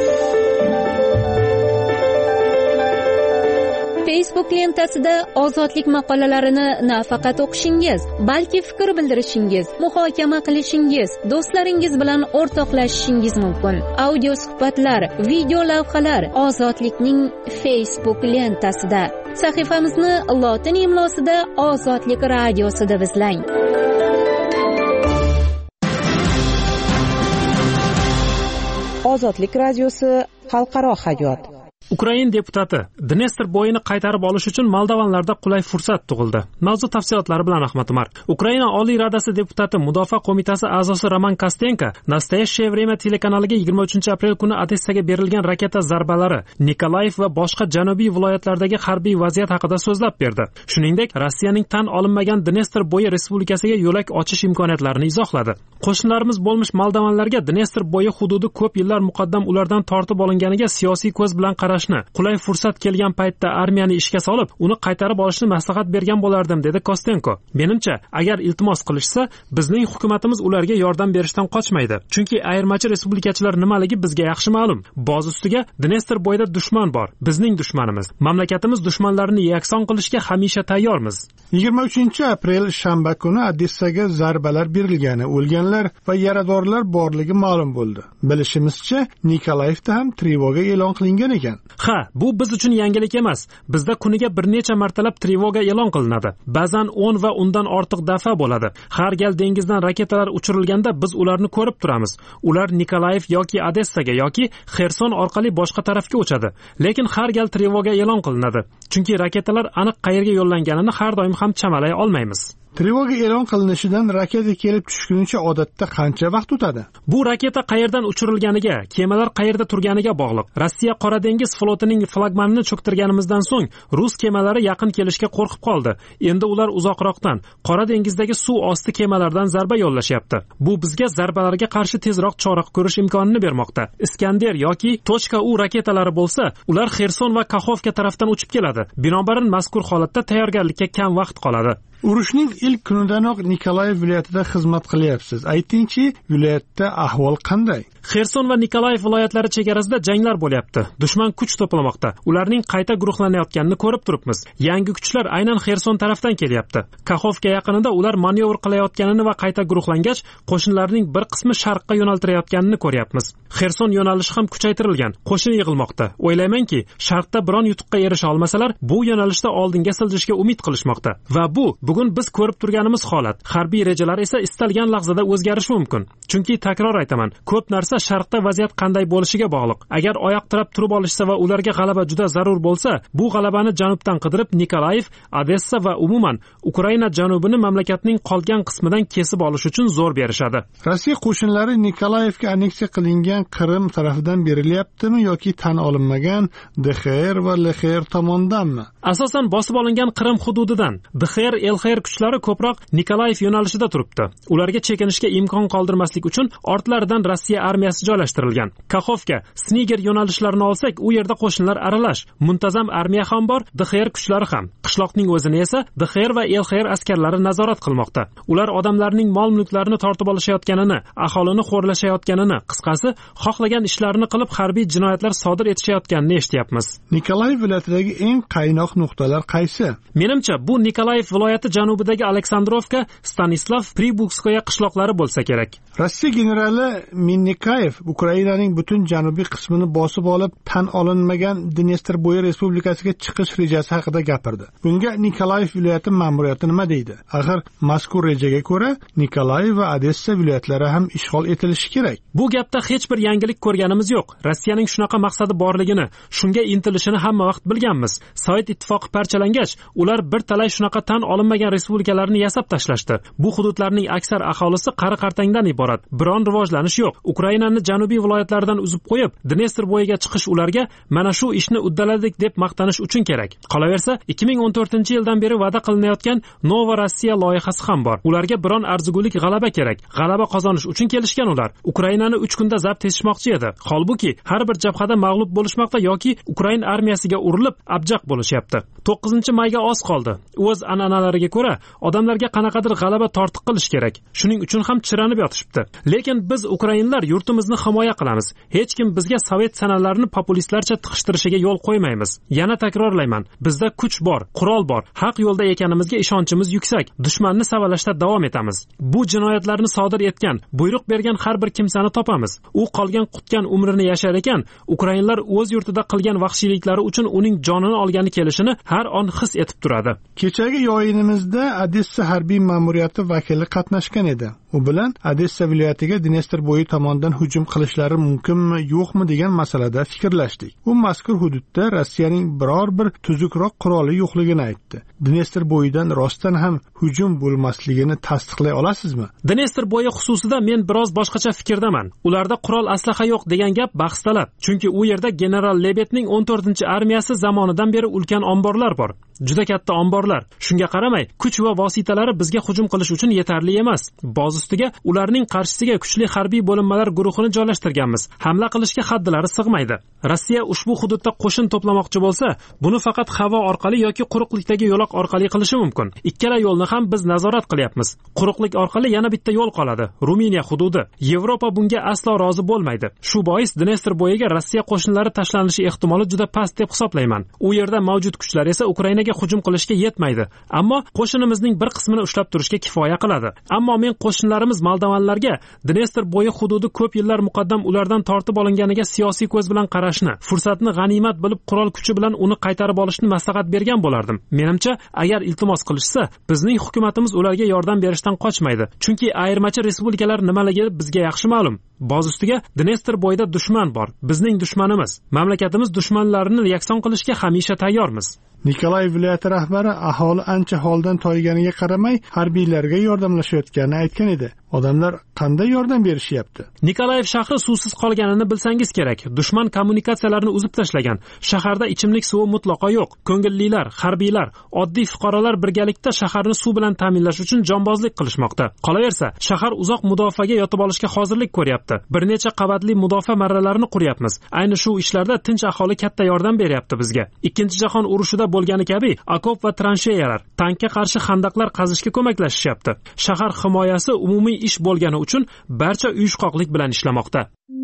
Facebook lentasida ozodlik maqolalarini nafaqat o'qishingiz, balki fikr bildirishingiz, muhokama qilishingiz, do'stlaringiz bilan o'rtoqlashishingiz mumkin. Audio suhbatlar, video lavhalar ozodlikning Facebook lentasida. Sahifamizni lotin imlosida Ozodlik radiosida izlang. Ozodlik radiosi xalqaro hayot. Ukrain deputati Dnestr bo'yini qaytarib olish uchun moldovanlarda qulay fursat tug'ildi. Mavzu tafsilotlari bilan Ahmad Umar. Ukraina Oliy Radasi deputati Mudofaa qo'mitasi a'zosi Roman Kostenko Nastoящее время telekanaliga yigirma uchinchi aprel kuni Odessaga berilgan raketa zarbalari, Nikolayev va boshqa janubiy viloyatlardagi harbiy vaziyat haqida so'zlab berdi. Shuningdek, Rossiyaning tan olinmagan Dnestr bo'yi respublikasiga yo'lak ochish imkoniyatlarini izohladi. Qo'shnilarimiz bo'lmish moldovanlarga Dnestr bo'yi hududi ko'p yillar muqaddam ulardan tortib olinganiga siyosiy ko'z bilan qarashni, qulay fursat kelgan paytda armiyani ishga solib, uni qaytarib olishni maslahat bergan bo'lardim, dedi Kostenko. Menimcha, agar iltimos qilishsa, bizning hukumatimiz ularga yordam berishdan qochmaydi. Chunki ayirmachi respublikachilar nimaligi bizga yaxshi ma'lum. Boz ustiga Dnestr bo'yida dushman bor, bizning dushmanimiz. Mamlakatimiz dushmanlarini yakson qilishga hamisha tayyormiz. yigirma uchinchi aprel shanba kuni Odessaga zarbalar berilgani, o'lganlar va yaradorlar borligi ma'lum bo'ldi. Bilishimizcha, Nikolayevda ham trevoga e'lon qilingan ekan. Ha, bu biz uchun yangilik emas. Bizda kuniga bir necha martalab trevoga e'lon qilinadi. Ba'zan o'n va undan ortiq daf'a bo'ladi. Har gal dengizdan raketalar uchirilganda biz ularni ko'rib turamiz. Ular Nikolayev yoki Odessaga yoki Xerson orqali boshqa tarafga uchadi. Lekin har gal trevoga e'lon qilinadi. Chunki raketalar aniq qayerga yo'llanganini har doim ham chamalay olmaymiz. Trevoga e'lon qilinishidan raketa kelib tushgunicha odatda qancha vaqt o'tadi? Bu raketa qayerdan uchirilganiga, kemalar qayerda turganiga bog'liq. Rossiya Qora dengiz flotining flagmanini cho'ktirganimizdan so'ng rus kemalari yaqin kelishga qo'rqib qoldi. Endi ular uzoqroqdan, Qora dengizdagi suv osti kemalardan zarba yo'llashyapti. Bu bizga zarbalarga qarshi tezroq chora ko'rish imkonini bermoqda. Iskander yoki .u raketalari bo'lsa, ular Xerson va Kaxovka tarafdan uchib keladi. Binobarin mazkur holatda tayyorgarlikka kam vaqt qoladi. Urushning ilk kunidanoq Nikolayev viloyatida xizmat qilyapsiz. Aytingchi, viloyatda ahvol qanday? Xerson va Nikolayev viloyatlari chegarasida janglar bo'lyapti. Dushman kuch to'plamoqda. Ularning qayta guruhlanayotganini ko'rib turibmiz. Yangi kuchlar aynan Xerson tarafdan kelyapti. Kaxovka yaqinida ular manyovr qilayotganini va qayta guruhlangach, qo'shinlarning bir qismi sharqqa yo'naltirayotganini ko'ryapmiz. Xerson yo'nalishi ham kuchaytirilgan. Qo'shin yig'ilmoqda. O'ylaymanki, sharqda biron yutuqqa erisha olmasalar, bu yo'nalishda oldinga siljishga umid qilishmoqda. Va bu bugun biz ko'rib turganimiz holat. Harbiy rejalar esa istalgan lahzada o'zgarishi mumkin. Chunki takror aytaman, ko'p narsa sharqda vaziyat qanday bo'lishiga bog'liq. Agar oyoq tirab turib olishsa va ularga g'alaba juda zarur bo'lsa, bu g'alabani janubdan qidirib Nikolayev, Odessa va umuman Ukraina janubini mamlakatning qolgan qismidan kesib olish uchun zo'r berishadi. Rossiya qo'shinlari Nikolayevga anneksiya qilingan Qrim tarafidan berilyaptimi yoki tan olinmagan D X R va L X R tomonidanmi? Asosan bosib olingan Qrim hududidan. D X R, L X R kuchlari ko'proq Nikolayev yo'nalishida turibdi. Ularga chekinishga imkon qoldirmaslik uchun ortlaridan Rossiya armiyasi joylashtirilgan. Kaxovka, Sniger yo'nalishlarini olsak, u yerda qo'shinlar aralash, muntazam armiya ham bor, D X R kuchlari ham. Qishloqning o'zini esa D X R va L X R askarlari nazorat qilmoqda. Ular odamlarning mol-mulklarini tortib olishayotganini, aholini xo'rlashayotganini, qisqasi, xohlagan ishlarini qilib harbiy jinoyatlar sodir etishayotganini eshityapmiz. Nikolayev viloyatidagi eng qaynoq nuqtalar qaysi? Menimcha, bu Nikolayev viloyati janubidagi Aleksandrovka, Stanislav, Pribukskoye qishloqlari bo'lsa kerak. Rossiya generali Minnikayev Ukrainaning butun janubiy qismini bosib olib, tan olinmagan Dnestrboye respublikasiga chiqish rejasi haqida gapirdi. Bunga Nikolayev viloyati ma'muriyati nima deydi? Axir mazkur rejaga ko'ra Nikolayev va Odessa viloyatlari ham ishg'ol etilishi kerak. Bu gapda hech bir yangilik ko'rganimiz yo'q. Rossiyaning shunaqa maqsadi borligini, shunga intilishini hamma vaqt bilganmiz. Sovet ittifoqi parchalangach, ular bir talay shunaqa tan olinmagan respublikalarni yasab tashlashdi. Bu hududlarning aksar aholisi qari-qartangdan iborat. Biron rivojlanish yo'q. Ukrainaning janubiy viloyatlaridan uzib qo'yib, Dnestr bo'yiga chiqish ularga mana shu ishni uddaladik deb maqtanish uchun kerak. Qolaversa, ikki ming o'n to'rtinchi yildan beri va'da qilinayotgan Nova Rossiya loyihasi ham bor. Ularga biron arzigulik g'alaba kerak. G'alaba qozonish uchun kelishgan ular. Ukrainani uch kunda zabt etishmoqchi edi. Holbuki, har bir jabhada mag'lub bo'lishmoqda yoki Ukraina armiyasiga urilib, abjaq bo'lishyapti. to'qqizinchi mayga oz qoldi. O'z an'analariga ko'ra, odamlarga qanaqadir g'alaba tortiq qilish kerak. Shuning uchun ham chiranib yotishibdi. Lekin biz ukrainlar yurtimizni himoya qilamiz. Hech kim bizga sovet sanalarini populistlarcha tiqishtirishiga yo'l qo'ymaymiz. Yana takrorlayman, bizda kuch bor, qurol bor, haq yo'lda ekanimizga ishonchimiz yuksak. Dushmanni savalashda davom etamiz. Bu jinoyatlarni sodir etgan, buyruq bergan har bir kimsani topamiz. U qolgan qutgan umrini yashar ekan, ukrainlar o'z yurtida qilgan vahshiyliklari uchun uning jonini olgani kelishini har on his etib turadi. Kechagi yo'yinimizda Odessa harbiy ma'muriyati vakili qatnashgan edi. U bilan Odessa viloyatiga Dnestrboye tomonidan hujum qilishlari mumkinmi, yo'qmi degan masalada fikrlashdik. U mazkur hududda Rossiyaning biror bir tuzukroq quroli yo'qligini aytdi. Dnestrboyedan rostdan ham hujum bo'lmasligini tasdiqlay olasizmi? Dnestrboye xususida men biroz boshqacha fikrdaman. Ularda qurol aslaha yo'q degan gap bahs talab. Chunki u yerda general Lebetning o'n to'rtinchi armiyasi zamonidan beri ulkan omborlar bor. Juda katta omborlar. Shunga qaramay, kuch va vositalari bizga hujum qilish uchun yetarli emas. Boz ustiga ularning qarshisiga kuchli harbiy bo'linmalar guruhini joylashtirganmiz. Hamla qilishga haddilari sig'maydi. Rossiya ushbu hududda qo'shin to'plamoqchi bo'lsa, buni faqat havo orqali yoki quruqlikdagi yo'loq orqali qilishi mumkin. Ikkala yo'lni ham biz nazorat qilyapmiz. Quruqlik orqali yana bitta yo'l qoladi. Ruminiya hududi. Yevropa bunga aslo rozi bo'lmaydi. Shu bois Dnestrboyega Rossiya qo'shinlari tashlanishi ehtimoli juda past deb hisoblayman. U yerda mavjud kuchlar esa Ukrainaga hujum qilishga yetmaydi. Ammo qo'shinimizning bir qismini ushlab turishga kifoya qiladi. Ammo men qo'shinlarimiz Moldovanlarga Dnestrboye hududi ko'p yillar muqaddam ulardan tortib olinganiga siyosiy ko'z bilan qarashni, fursatni g'animat bilib qurol kuchi bilan uni qaytarib olishni maslahat bergan bo'lardim. Menimcha, agar iltimos qilishsa, bizning hukumatimiz ularga yordam berishdan qochmaydi. Chunki ayirmachi respublikalar nimaligi bizga yaxshi ma'lum. Boz ustiga Dnestrboyda dushman bor. Bizning dushmanimiz. Mamlakatimiz dushmanlarini yakson qilishga hamisha tayyormiz. Nikolayev viloyati rahbari aholi ancha holdan toyganiga qaramay harbiylarga yordamlashayotganini aytgan edi. Odamlar qanday yordam berishyapti? Nikolayev shahri suvsiz qolganini bilsangiz kerak. Dushman kommunikatsiyalarini uzib tashlagan. Shaharda ichimlik suvi mutlaqo yo'q. Ko'ngillilar, harbiylar, oddiy fuqarolar birgalikda shaharni suv bilan ta'minlash uchun jonbozlik qilishmoqda. Qolaversa, shahar uzoq mudofaaga yotib olishga hozirlik ko'ryapti. Bir necha qavatli mudofaa marralarini quryapmiz. Ayni shu ishlarda tinch aholi katta yordam beryapti bizga. Ikkinchi jahon urushida bo'lgani kabi okop va transheyalar, tankka qarshi xandaqlar qazishga ko'maklashishyapti. Shahar himoyasi umumiy ish bo'lgani uchun barcha uyushqoqlik bilan ishlamoqda.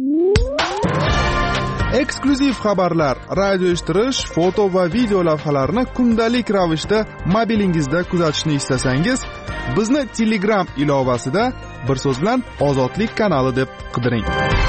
Eksklyuziv xabarlar, radio eshittirish, foto va video lavhalarni kundalik ravishda mobilingizda kuzatishni istasangiz, bizni Telegram ilovasida bir so'z bilan Ozodlik kanali deb qidiring.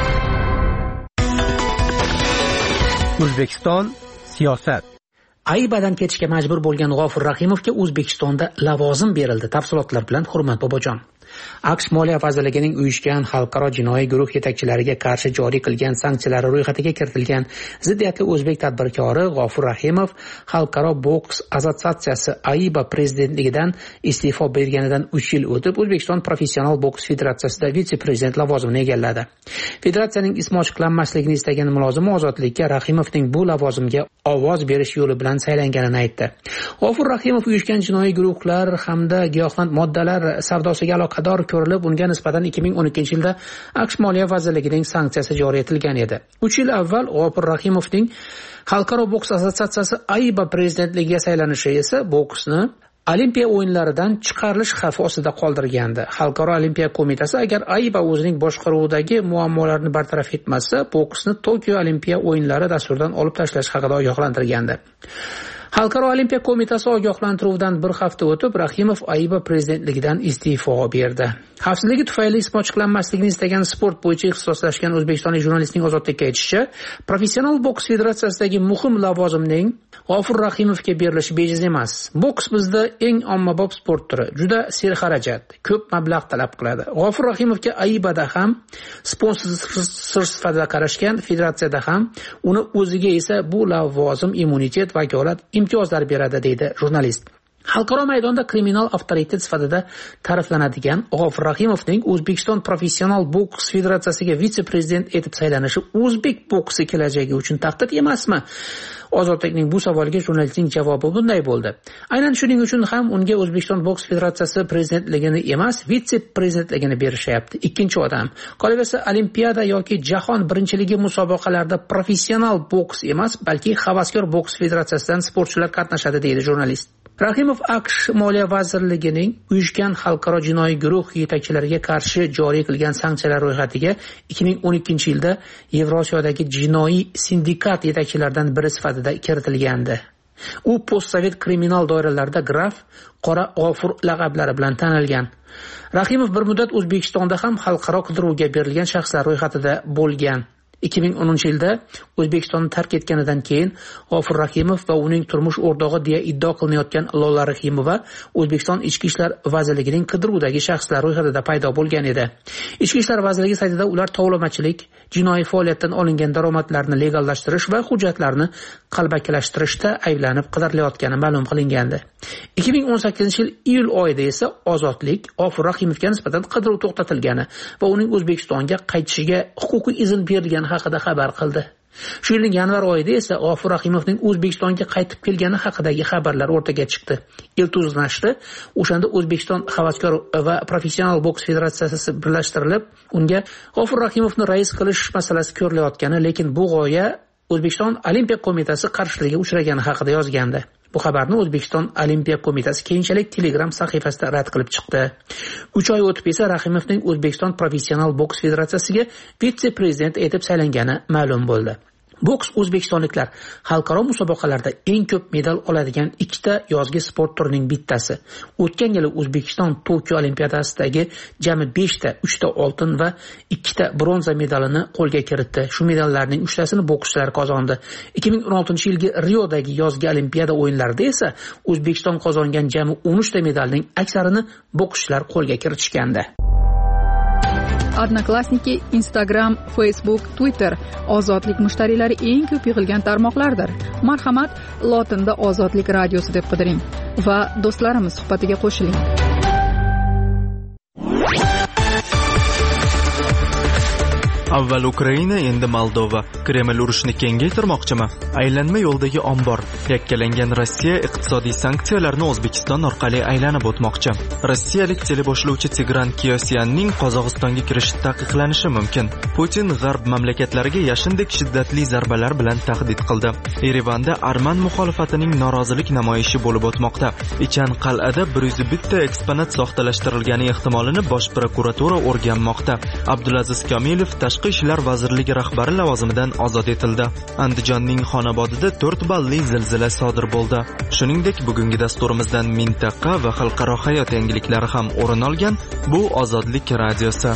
O'zbekiston siyosat. Aybadan ketishga majbur bo'lgan G'ofur Rahimovga O'zbekistonda lavozim berildi. Tafsilotlar bilan Hurmat Bobojon. AQSh Moliya vazirligining uyushgan xalqaro jinoiy guruh yetakchilariga qarshi joriy qilgan sanksiyalar ro'yxatiga kiritilgan ziddiyatli o'zbek tadbirkori G'ofur Rahimov Xalqaro boks assotsiatsiyasi AIBA prezidentligidan iste'fo berganidan uch yil o'tib O'zbekiston professional boks federatsiyasida vitse-prezident lavozimini egalladi. Federatsiyaning ismi ochiqlanmasligini istagan mulozim Ozodlikka Rahimovning bu lavozimga ovoz berish yo'li bilan saylanganini aytdi. G'ofur Rahimov uyushgan jinoiy guruhlar hamda giyohvand moddalar savdosiga aloqador ko'rilib, unga nisbatan ikki ming o'n ikkinchi yilda AQSh Moliya vazirligining sanksiyasi joriy etilgan edi. uch yil avval G'ofur Rahimovning Xalqaro boks assotsiatsiyasi AIBA prezidentligiga saylanishi esa boksni Olimpiya o'yinlaridan chiqarilish xavfi ostida qoldirgandi. Xalqaro Olimpiya qo'mitasi agar AIBA o'zining boshqaruvidagi muammolarni bartaraf etmasa, boksni Tokio Olimpiya o'yinlari dasturidan olib tashlash haqida ogohlantirgandi. Xalqaro Olimpiya qo'mitasi ogohlantiruvidan bir hafta o'tib, Rahimov AIBA prezidentligidan iste'fo berdi. Xavfsizligi tufayli ismi ochiqlanmasligini istagan sport bo'yicha ixtisoslashgan o'zbekistonlik jurnalistning Ozodlikka aytishicha, professional boks federatsiyasidagi muhim lavozimning G'ofur Rahimovga berilishi bejiz emas. Boks bizda eng ommabop sport turi, juda serxarajat, ko'p mablag' talab qiladi. G'ofur Rahimovga AIBAda ham sponsor sifatida qarashgan, federatsiyada ham, uni o'ziga esa bu lavozim immunitet, vakolat, imtiyozlar beradi, deydi jurnalist. Xalqaro maydonda kriminal avtoritet sifatida ta'riflanadigan G'ofur Rahimovning O'zbekiston professional boks federatsiyasiga vitse-prezident etib saylanishi o'zbek boksi kelajagi uchun tahdid emasmi? Ozodlikning bu savoliga jurnalistning javobi bunday bo'ldi. Aynan shuning uchun ham unga O'zbekiston boks federatsiyasi prezidentligini emas, vitse-prezidentligini berishyapti. Ikkinchi odam. Qolaversa, Olimpiada yoki jahon birinchiligi musobaqalarida professional boks emas, balki havaskor boks federatsiyasidan sportchilar qatnashadi, deydi jurnalist. Rahimov AQSh Moliya vazirligining uyushgan xalqaro jinoiy guruh yetakchilariga qarshi joriy qilgan sanksiyalar ro'yxatiga ikki ming o'n ikkinchi yilda Yevrosiyodagi jinoiy sindikat yetakchilaridan biri sifatida kiritilgandi. U postsovet kriminal doiralarida graf Qora G'ofur laqablari bilan tanilgan. Rahimov bir muddat O'zbekistonda ham xalqaro qidiruvga berilgan shaxslar ro'yxatida bo'lgan. ikki ming o'ninchi yilda O'zbekistonni tark etganidan keyin G'ofur Rahimov va uning turmush o'rtog'i deya iddao qilinayotgan Lola Rahimova O'zbekiston Ichki ishlar vazirligining qidiruvdagi shaxslar ro'yxatida paydo bo'lgan edi. Ichki ishlar vazirligi saytida ular tovlamachilik, jinoiy faoliyatdan olingan daromadlarni legallashtirish va hujjatlarni qalbakilashtirishda ayblanib qidirilayotgani ma'lum qilingandi. ikki ming o'n sakkizinchi yil iyul oyida esa Ozodlik G'ofur Rahimovga nisbatan qidiruv to'xtatilgani va uning O'zbekistonga qaytishiga huquqiy izn berilgani haqida xabar qildi. Shu yilning yanvar oyida esa G'ofur Rahimovning O'zbekistonga qaytib kelgani haqidagi xabarlar o'rtaga chiqdi. Iltuz nashri o'shanda O'zbekiston havaskor va professional boks federatsiyasi birlashtirilib, unga G'ofur Rahimovni rais qilish masalasi ko'rilayotgani, lekin bu g'oya O'zbekiston Olimpiya qo'mitasi qarshiligiga uchragani haqida yozgandi. Bu xabarni O'zbekiston Olimpiya qo'mitasi keyinchalik Telegram sahifasida rad qilib chiqdi. uch oy o'tib esa Rahimovning O'zbekiston professional boks federatsiyasiga vitse-prezident etib saylangani ma'lum bo'ldi. Boks o'zbekistonliklar xalqaro musobaqalarda eng ko'p medal oladigan ikkita yozgi sport turining bittasi. O'tgan yili O'zbekiston Tokio Olimpiadasidagi jami beshta, uchta oltin va ikkita bronza medalini qo'lga kiritdi. Shu medallarning uchtasini bokschilar qozondi. ikki ming o'n oltinchi yilgi Riodagi yozgi Olimpiada o'yinlarida esa O'zbekiston qozongan jami o'n uchta medalning aksarini bokschilar qo'lga kiritishgandi. Odnoklassniki, Instagram, Facebook, Twitter Ozodlik mushtariylari eng ko'p yig'ilgan tarmoqlardir. Marhamat, lotinda Ozodlik radiosi deb qidiring va do'stlarimiz suhbatiga qo'shiling. Avval Ukraina, endi Moldova. Kreml urushni kengaytirmoqchimi? Aylanma yo'ldagi ombor. Yakkalangan Rossiya iqtisodiy sanksiyalarni O'zbekiston orqali aylanib o'tmoqchi. Rossiyalik teleboshlovchi Tigran Kiyosyanning Qozog'istonga kirishi taqiqlanishi mumkin. Putin g'arb mamlakatlariga yashindek shiddatli zarbalar bilan tahdid qildi. Yerevanda arman muxolifatining norozilik namoyishi bo'lib o'tmoqda. Ichan qal'ada bir yuz bitta eksponat soxtalashtirilgani ehtimolini Bosh prokuratura o'rganmoqda. Abdulaziz Komilov Tashqi ishlar vazirligi rahbari lavozimidan ozod etildi. Andijonning Xonobodida to'rt balli zilzila sodir bo'ldi. Shuningdek, bugungi dasturimizdan mintaqa va xalqaro hayot yangiliklari ham o'rin olgan. Bu Ozodlik radiosi.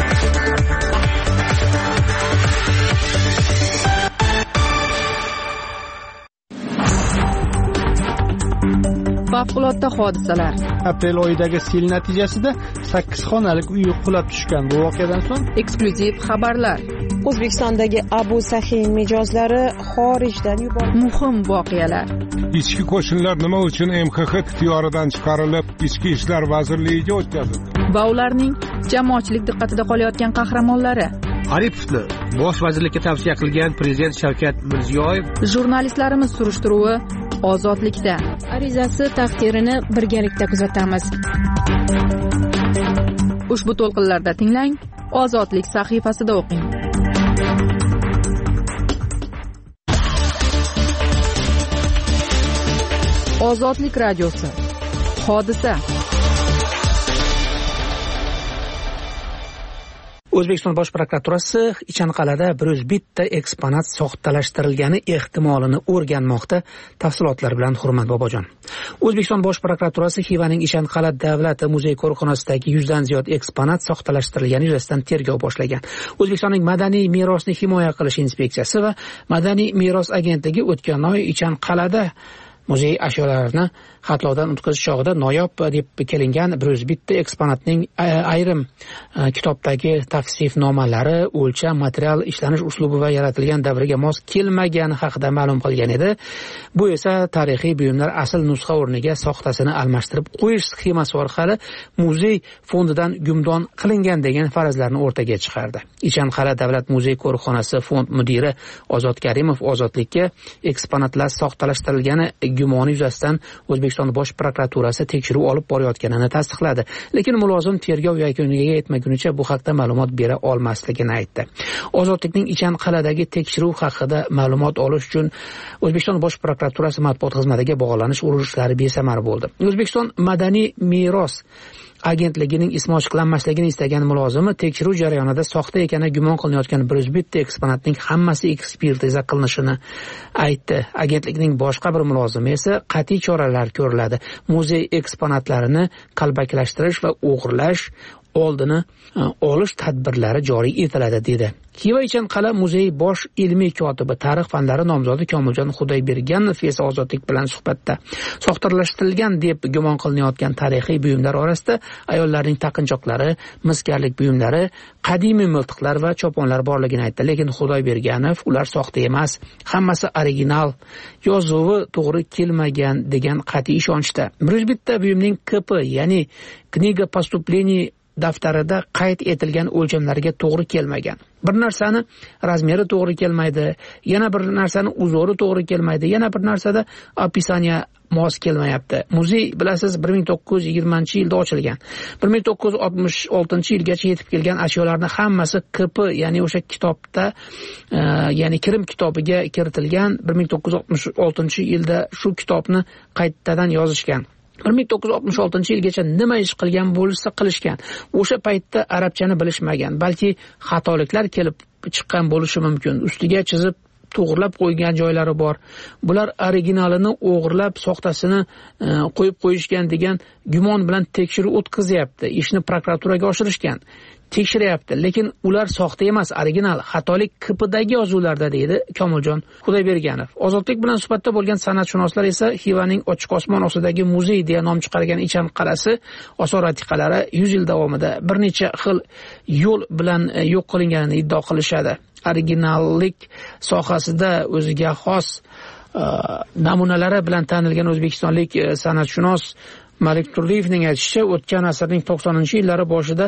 Favqulodda hodisalar. Aprel oyidagi sel natijasida sakkiz xonalik uy qulab tushgan. Bu voqeadan so'ng eksklyuziv xabarlar. O'zbekistondagi Abu Sahiy mijozlari xorijdan yuborildi. Muhim voqealar. Ichki qo'shinlar nima uchun M X X ixtiyoridan chiqarilib, Ichki ishlar vazirligiga o'tkazildi? Va ularning jamoatchilik diqqatida qolayotgan qahramonlari. Aripovni bosh vazirlikka tavsiya qilgan prezident Shavkat Mirziyoyev. Jurnalistlarimiz surishtiruvi Ozodlikda. Arizasi taqdirini birgalikda kuzatamiz. Ushbu to'lqinlarda tinglang, Ozodlik sahifasida o'qing. Ozodlik radiosi. Hodisa. O'zbekiston Bosh prokuraturasi Ichanqal'ada bir yuz bitta eksponat soxtalashtirilgani ehtimolini o'rganmoqda. Tafsilotlar bilan Hurmat Bobojon. O'zbekiston Bosh prokuraturasi Xivaning Ichanqal'a davlat muzey qo'riqxonasidagi yuzdan ziyod eksponat soxtalashtirilgani yuzasidan tergov boshlagan. O'zbekistonning madaniy merosni himoya qilish inspeksiyasi va madaniy meros agentligi o'tgan oy Ichanqal'ada muzey ashyolarini xatlovdan o'tkazish chog'ida noyob deb kelingan bir yuz bitta eksponatning ayrim kitobdagi tavsifnomalari, o'lcham, material ishlanish uslubi va yaratilgan davriga mos kelmagani haqida ma'lum qilgan edi. Bu esa tarixiy buyumlar asl nusxa o'rniga soxtasini almashtirib qo'yish sxemasi orqali muzey fondidan gumdon qilingan degan farazlarni o'rtaga chiqardi. Ichanqal'a davlat muzey qo'riqxonasi fond mudiri Ozod Karimov Ozodlikka eksponatlar soxtalashtirilgani gumoni yuzasidan O'zbekiston Bosh prokuraturasi tekshiruv olib borayotganini tasdiqladi. Lekin mulozim tergov yakuniga yetmagunicha bu haqda ma'lumot bera olmasligini aytdi. Ozodlikning Ichanqal'adagi tekshiruv haqida ma'lumot olish uchun O'zbekiston Bosh prokuraturasi matbuot xizmatiga bog'lanish urunishlari besamar bo'ldi. O'zbekiston madaniy meros agentligining ismi ochiqlanmasligini istagan mulozimi tekshiruv jarayonida soxta ekani gumon qilinayotgan bir yuz bitta eksponatning hammasi ekspertiza qilinishini aytdi. Agentlikning boshqa bir mulozimi esa qat'iy choralar ko'riladi. Muzey eksponatlarini qalbakilashtirish va o'g'irlash oldini olish tadbirlari joriy etiladi dedi. Xiva Ichanqal'a muzey bosh ilmiy kotibi tarix fanlari nomzodi Komiljon Xudoyberganov esa Ozodlik bilan suhbatda soxtalashtirilgan deb gumon qilinayotgan tarixiy buyumlar orasida ayollarning taqinchoqlari, miskarlik buyumlari, qadimiy miltiqlar va choponlar borligini aytdi. Lekin Xudoyberganov ular soxta emas, hammasi original, yozuvi to'g'ri kelmagan degan qat'iy ishonchda. bir yuz bitta buyumning K P, ya'ni Kniga поступлений daftarida qayd etilgan o'lchamlarga to'g'ri kelmagan. Bir narsani razmeri to'g'ri kelmaydi, yana bir narsani uzori to'g'ri kelmaydi, yana bir narsada opisaniya mos kelmayapti. Muzey bilasiz bir ming to'qqiz yuz yigirmanchi yilda ochilgan. bir ming to'qqiz yuz oltmish oltinchi yilgacha yetib kelgan ashyolarning hammasi K P, ya'ni o'sha kitobda, e, ya'ni Kirim kitobiga kiritilgan. bir ming to'qqiz yuz oltmish oltinchi yilda shu kitobni qaytadan yozishgan. bir ming to'qqiz yuz oltmish oltinchi yilgacha nima ish qilgan bo'lsa qilishgan. O'sha paytda arabchani bilishmagan, balki xatoliklar kelib chiqqan bo'lishi mumkin. Ustiga chizib to'g'irlab qo'ygan joylari bor. Bular originalini o'g'irlab soxtasini e, qo'yib qo'yishgan degan gumon bilan tekshiruv o'tkazyapti. Ishni prokuraturaga oshirishgan. Tekshiryapti, lekin ular soxta emas, original, xatolik K P'dagi yozuvlarda deydi Komiljon Xudoyberganov. Ozodlik bilan suhbatda bo'lgan san'atshunoslar esa Xivaning ochiq osmon ostidagi muzey deya nom chiqargan Ichanqal'asi osor atiqalari yuz yil davomida bir necha xil yo'l bilan yo'q qilinganini iddao qilishadi. Originallik sohasida o'ziga xos uh, namunalari bilan tanilgan o'zbekistonlik uh, san'atshunos Malik Turliyevning aytishicha, o'tgan asrning to'qsoninchi yillari boshida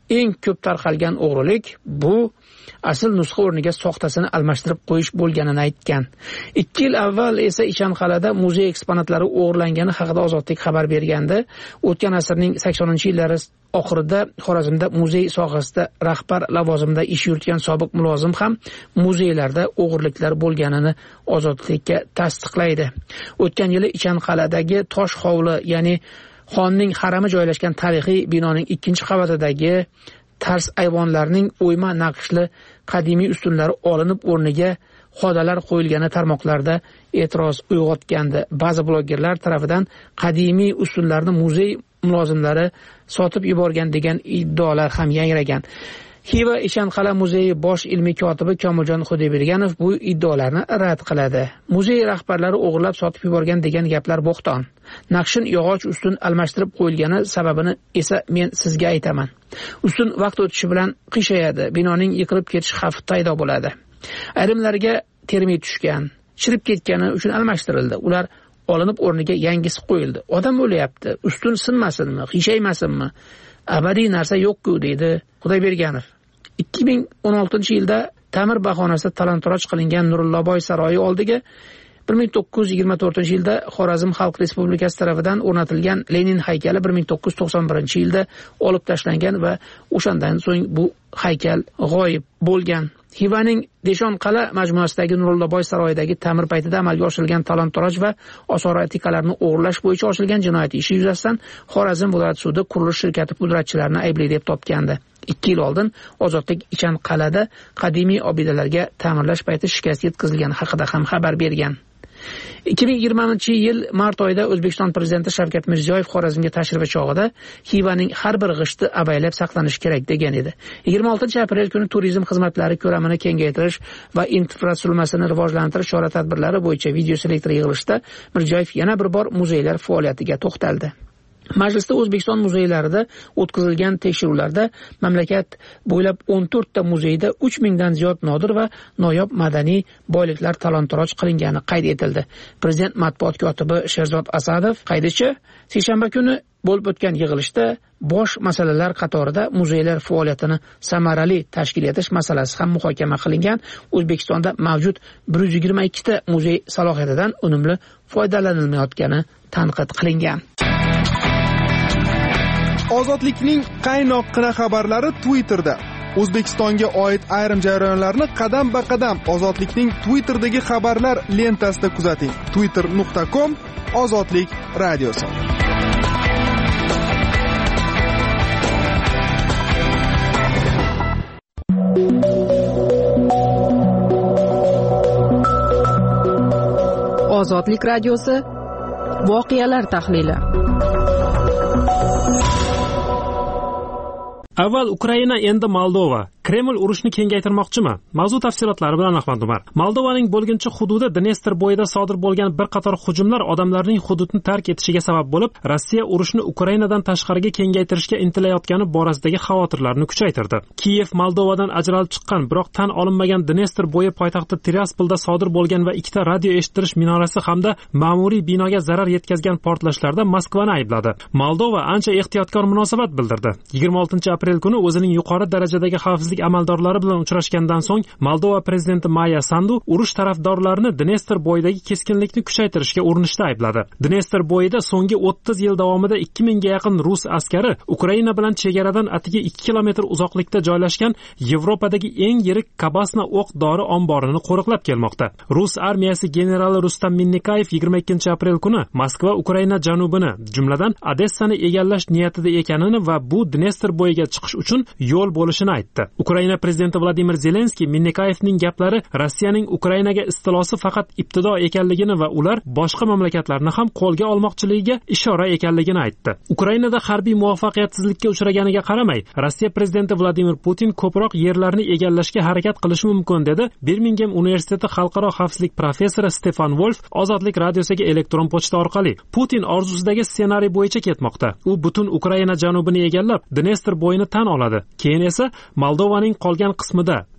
eng ko'p tarqalgan o'g'rilik bu asl nusxa o'rniga soxtasini almashtirib qo'yish bo'lganini aytgan. ikki yil avval esa Ichanqal'ada muzey eksponatlari o'g'irlangani haqida Ozodlik xabar bergandi. O'tgan asrning saksoninchi yillari oxirida Xorazmda muzey sohasida rahbar lavozimida ish yuritgan sobiq mulozim ham muzeylarda o'g'irliklar bo'lganini Ozodlikka tasdiqlaydi. O'tgan yili Ichanqal'adagi tosh hovli, ya'ni xonning harami joylashgan tarixiy binoning ikkinchi qavatidagi tars ayvonlarning o'yma naqshli qadimiy ustunlari olinib o'rniga xodalar qo'yilgani tarmoqlarda e'tiroz uyg'otgandi. Ba'zi blogerlar tomonidan qadimiy ustunlarni muzey mulozimlari sotib yuborgan degan iddaolar ham yangragan. Xiva Ichanqal'a muzeyi bosh ilmiy kotibi Komiljon Xudoyberganov bu iddaolarni rad qiladi. Muzey rahbarlari o'g'irlab sotib yuborgan degan gaplar bo'xton. Naqshin yog'och ustun almashtirib qo'yilgani sababini esa men sizga aytaman. Ustun vaqt o'tishi bilan qiyshayadi, binoning yiqilib ketish xavfi paydo bo'ladi. Ayrimlarga termit tushgan, chirib ketgani uchun almashtirildi. Ular olinib o'rniga yangisi qo'yildi. Odam o'lyapti, ustun sinmasinmi, qiyshaymasinmi? Abadiy narsa yo'q-ku deydi Xudoyberganov. ikki ming o'n oltinchi yilda ta'mir bahonasida talon-toroj qilingan Nurillaboy saroyi oldiga bir ming to'qqiz yuz yigirma to'rtinchi yilda Xorazm Xalq Respublikasi tomonidan o'rnatilgan Lenin haykali bir ming to'qqiz yuz to'qson birinchi yilda olib tashlangan va o'shandan so'ng bu haykal g'oyib bo'lgan. Xivaning Deshonqal'a majmuasidagi Nurillaboy saroyidagi ta'mir paytida amalga oshirilgan talon-toroj va osor-atikalarni o'g'irlash bo'yicha ochilgan jinoyat ishi yuzasidan Xorazm viloyat sudi qurilish shirkati pudratchilarini aybli deb topgandi. ikki yil oldin Ozodlik Ichanqal'ada qadimiy obidalarga ta'mirlash payti shikast yetkazilgani haqida ham xabar bergan. ikki ming yigirmanchi yil mart oyida O'zbekiston prezidenti Shavkat Mirziyoyev Xorazmga tashrifi chog'ida Xivaning har bir g'ishti avaylab saqlanishi kerak degan edi. yigirma oltinchi aprel kuni turizm xizmatlari ko'lamini kengaytirish va infratuzilmasini rivojlantirish chora-tadbirlari bo'yicha video selektor yig'ilishida Mirziyoyev yana bir bor muzeylar faoliyatiga to'xtaldi. Majlisda O'zbekiston muzeylarida o'tkazilgan tekshiruvlarda mamlakat bo'ylab o'n to'rtta muzeyda uch mingdan ziyod nodir va noyob madaniy boyliklar talon-toroj qilingani qayd etildi. Prezident matbuot kotibi Sherzod Asadov qaydicha seshanba kuni bo'lib o'tgan yig'ilishda bosh masalalar qatorida muzeylar faoliyatini samarali tashkil etish masalasi ham muhokama qilingan. O'zbekistonda mavjud bir yuz yigirma ikkita muzey salohiyatidan unumli foydalanilmayotgani tanqid qilingan. Ozodlikning qaynoqqina xabarlari Twitterda. O'zbekistonga oid ayrim jarayonlarni qadam-ba-qadam Ozodlikning Twitterdagi xabarlar lentasida kuzating. twitter nuqta com Ozodlik radiosi. Ozodlik radiosi voqealar tahlili. Avval Ukraina, endi Moldova. Kreml urushni kengaytirmoqchimi? Mavzu tafsilotlari bilan Ahmad Umar. Moldovaning bo'lginchi hududi Dnestr bo'yida sodir bo'lgan bir qator hujumlar odamlarning hududni tark etishiga sabab bo'lib, Rossiya urushni Ukrainadan tashqariga kengaytirishga intilayotgani borasidagi xavotirlarni kuchaytirdi. Kiyev Moldovadan ajralib chiqqan, biroq tan olinmagan Dnestr bo'yi poytaxti Tiraspolda sodir bo'lgan va ikkita radio eshittirish minorasi hamda ma'muriy binoga zarar yetkazgan portlashlarda Moskvani aybladi. Moldova ancha ehtiyotkor munosabat bildirdi. yigirma oltinchi aprel kuni o'zining yuqori darajadagi xavfsizlik amaldorlari bilan uchrashgandan so'ng Moldova prezidenti Maya Sandu urush tarafdorlarini Dnestr bo'yidagi keskinlikni kuchaytirishga urinishda aybladi. Dnestr bo'yida so'nggi o'ttiz yil davomida ikki mingga yaqin rus askari Ukraina bilan chegaradan atigi ikki kilometr uzoqlikda joylashgan Yevropadagi eng yirik Kabasna o'q-dori omborini qo'riqlab kelmoqda. Rus armiyasi generali Rustam Minnikayev yigirma ikkinchi aprel kuni Moskva Ukraina janubini, jumladan Odessani egallash niyatida ekanini va bu Dnestr bo'yiga chiqish uchun yo'l bo'lishini aytdi. Ukraina prezidenti Vladimir Zelenskiy Minnikayevning gaplari Rossiyaning Ukrainaga istilosi faqat ibtido ekanligini va ular boshqa mamlakatlarni ham qo'lga olmoqchiligiga ishora ekanligini aytdi. Ukrainada harbiy muvaffaqiyatsizlikka uchraganiga qaramay, Rossiya prezidenti Vladimir Putin ko'proq yerlarni egallashga harakat qilishi mumkin dedi Birmingham universiteti xalqaro xavfsizlik professori Stefan Wolf Ozodlik radiosiga elektron pochta orqali. Putin orzusidagi ssenariy bo'yicha ketmoqda. U butun Ukraina janubini egallab, Dnestr bo'yini tan oladi. Keyin esa Moldovaning qolgan qismida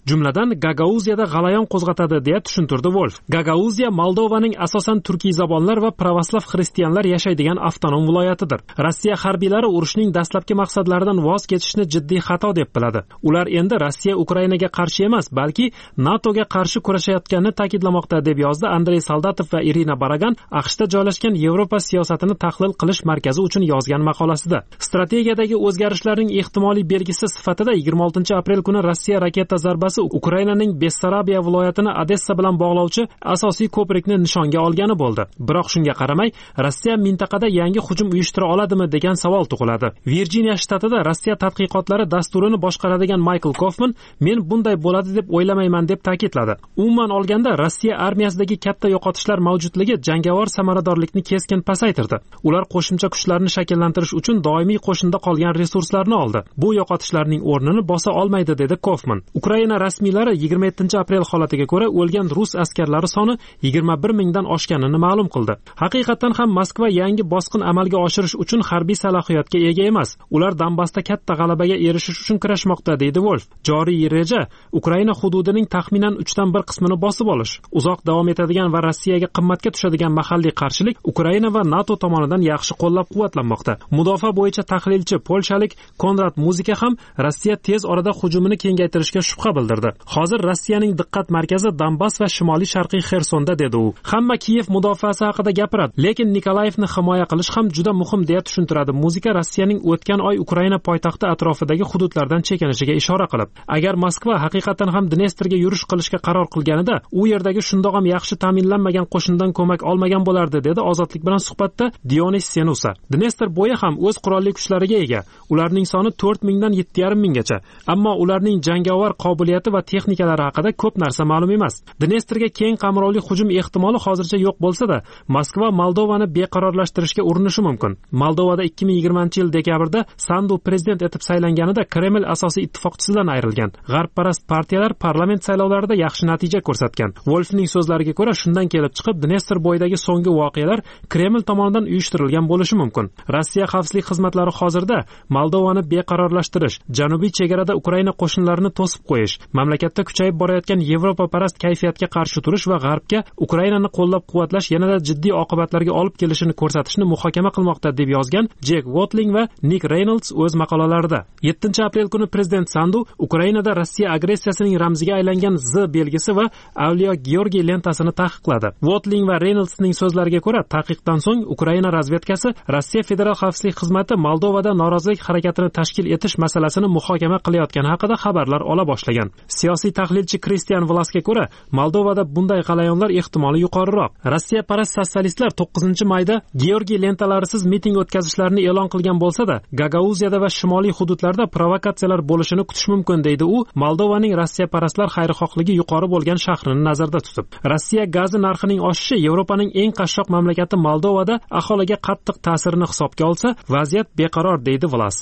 jumladan Gagauziyada g'alayon qo'zg'atadi deya tushuntirdi Wolf. Gagauziya Moldovaning asosan turkiy zabonlar va pravoslav xristianlar yashaydigan avtonom viloyatidir. Rossiya harbiylari urushning dastlabki maqsadlaridan voz kechishni jiddiy xato deb biladi. Ular endi Rossiya Ukrainaga qarshi emas, balki NATOga qarshi kurashayotganini ta'kidlamoqda deb yozdi Andrey Soldatov va Irina Baragan AQShda joylashgan Yevropa siyosatini tahlil qilish markazi uchun yozgan maqolasida. Strategiyadagi o'zgarishlarning ehtimoliy belgisi sifatida yigirma oltinchi aprel kuni Rossiya raketa zarbasi Ukrainaning Bessarabiya viloyatini Odessa bilan bog'lovchi asosiy ko'prikni nishonga olgani bo'ldi. Biroq shunga qaramay, Rossiya mintaqada yangi hujum uyushtira oladimi degan savol tug'iladi. Virjiniya shtatida Rossiya tadqiqotlari dasturini boshqaradigan Michael Kaufman men bunday bo'ladi deb o'ylamayman deb ta'kidladi. Umuman olganda Rossiya armiyasidagi katta yo'qotishlar mavjudligi jangovar samaradorlikni keskin pasaytirdi. Ular qo'shimcha kuchlarni shakllantirish uchun doimiy qo'shinda qolgan resurslarni oldi. Bu yo'qotishlarning o'rnini bosa olmaydi dedi Kaufman. Ukraina rasmiylari yigirma yettinchi aprel holatiga ko'ra o'lgan rus askarlari soni yigirma bir mingdan oshganini ma'lum qildi. Haqiqatan ham Moskva yangi bosqin amalga oshirish uchun harbiy salohiyatga ega emas. Ular Donbassda katta g'alabaga erishish uchun kurashmoqda deydi Wolf. Joriy reja Ukraina hududining taxminan uchdan bir qismini bosib olish. Uzoq davom etadigan va Rossiyaga qimmatga tushadigan mahalliy qarshilik Ukraina va NATO tomonidan yaxshi qo'llab-quvvatlanmoqda. Mudofaa bo'yicha tahlilchi polshalik Konrad Muzika ham Rossiya tez orada hujumini kengaytirishga shubha bildirdi. Hozir Rossiyaning diqqat markazi Donbass va shimoliy sharqiy Xersonda dedi u. Hamma Kiyev mudofaasi haqida gapiradi, lekin Nikolayevni himoya qilish ham juda muhim deya tushuntiradi Muzika Rossiyaning o'tgan oy Ukraina poytaxti atrofidagi hududlardan chekinishiga ishora qilib. Agar Moskva haqiqatan ham Dnestrga yurish qilishga qaror qilganida, u yerdagi shundoq ham yaxshi ta'minlanmagan qo'shindan ko'mak olmagan bo'lardi dedi Ozodlik bilan suhbatda Dionis Senusa. Dnestr bo'yi ham o'z qurolli kuchlariga ega. Ularning soni to'rt mingdan yetti yarim minggacha. Ammo ularning jangovar qobiliyati va texnikalari haqida ko'p narsa ma'lum emas. Dnestrga keng qamrovli hujum ehtimoli hozircha yo'q bo'lsa-da, Moskva Moldovani beqarorlashtirishga urinishi mumkin. Moldovada ikki ming yigirmanchi yil dekabrda Sandu prezident etib saylanganida Kreml asosiy ittifoqchisidan ayrilgan. G'arbparast partiyalar parlament saylovlarida yaxshi natija ko'rsatgan. Wolfning so'zlariga ko'ra, shundan kelib chiqib Dnestr bo'yidagi so'nggi voqealar Kreml tomonidan uyushtirilgan bo'lishi mumkin. Rossiya xavfsizlik xizmatlari hozirda Moldovani beqarorlashtirish, janubiy chegarada Ukraina qo'shinlarini to'sib qo'yish, mamlakatda kuchayib borayotgan Yevropaparast kayfiyatga qarshi turish va G'arbga Ukrainani qo'llab-quvvatlash yanada jiddiy oqibatlarga olib kelishini ko'rsatishni muhokama qilmoqda deb yozgan Jack Watling va Nick Reynolds o'z maqolalarida. yettinchi aprel kuni prezident Sandu Ukrainada Rossiya agressiyasining ramziga aylangan Z belgisi va Avliyo Georgiy lentasini taqiqladi. Watling va Reynoldsning so'zlariga ko'ra, taqiqdan so'ng Ukraina razvedkasi Rossiya Federal xavfsizlik xizmati Moldovada norozilik harakatini tashkil etish masalasini muhokama qilayotgani haqida xabarlar ola boshlagan. Siyosiy tahlilchi Kristian Vlaska ko'ra, Moldovada bunday g'alayonlar ehtimoli yuqoriroq. Rossiya parast sotsialistlar to'qqizinchi mayda Georgiy lentalarisiz miting o'tkazishlarini e'lon qilgan bo'lsa-da, Gagauziyada va shimoliy hududlarda provokatsiyalar bo'lishini kutish mumkin deydi u, Moldovaning Rossiya parastlar xayrixohligi yuqori bo'lgan shahrini nazarda tutib. Rossiya gazi narxining oshishi Yevropaning eng qashshoq mamlakati Moldovada aholiga qattiq ta'sirini hisobga olsa, vaziyat beqaror deydi Vlas.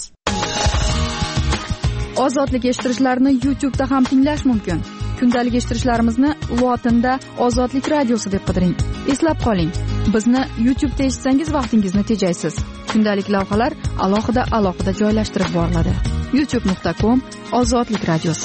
Ozodlik eshittirishlarni YouTube'da ham tinglash mumkin. Kundalik eshittirishlarimizni lotinda Ozodlik radiosi deb qidiring. Eslab qoling, bizni YouTube'da eshitsangiz vaqtingizni tejaysiz. Kundalik lavhalar alohida alohida joylashtirib boriladi. youtube nuqta com Ozodlik radiosi.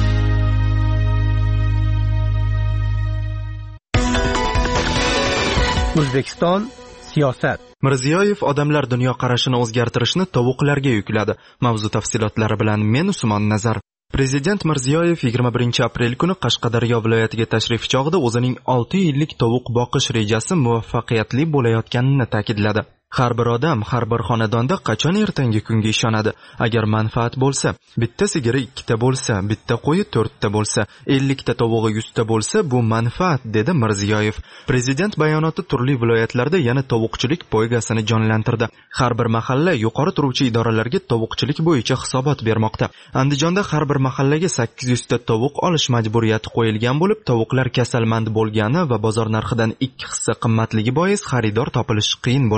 O'zbekiston siyosat. Mirziyoyev odamlar dunyoqarashini o'zgartirishni tovuqlarga yukladi. Mavzu tafsilotlari bilan men Usmon Nazar. Prezident Mirziyoyev yigirma birinchi aprel kuni Qashqadaryo viloyatiga tashrif chog'ida o'zining olti yillik tovuq boqish rejasi muvaffaqiyatli bo'layotganini ta'kidladi. Har bir odam, har bir xonadonda qachon ertangi kunga ishonadi? Agar manfaat bo'lsa, bitta sigiri ikkita bo'lsa, bitta qo'yi to'rtta bo'lsa, ellikta tovug'i yuzta bo'lsa, bu manfaat, dedi Mirziyoyev. Prezident bayonoti turli viloyatlarda yana tovuqchilik poygasini jonlantirdi. Har bir mahalla yuqori turuvchi idoralarga tovuqchilik bo'yicha hisobot bermoqda. Andijonda har bir mahallaga sakkiz yuz ta tovuq olish majburiyati qo'yilgan bo'lib, tovuqlar kasalmand bo'lgani va bozor narxidan ikki hissa qimmatligi bois xaridor topilish qiyin bo'lmoqda.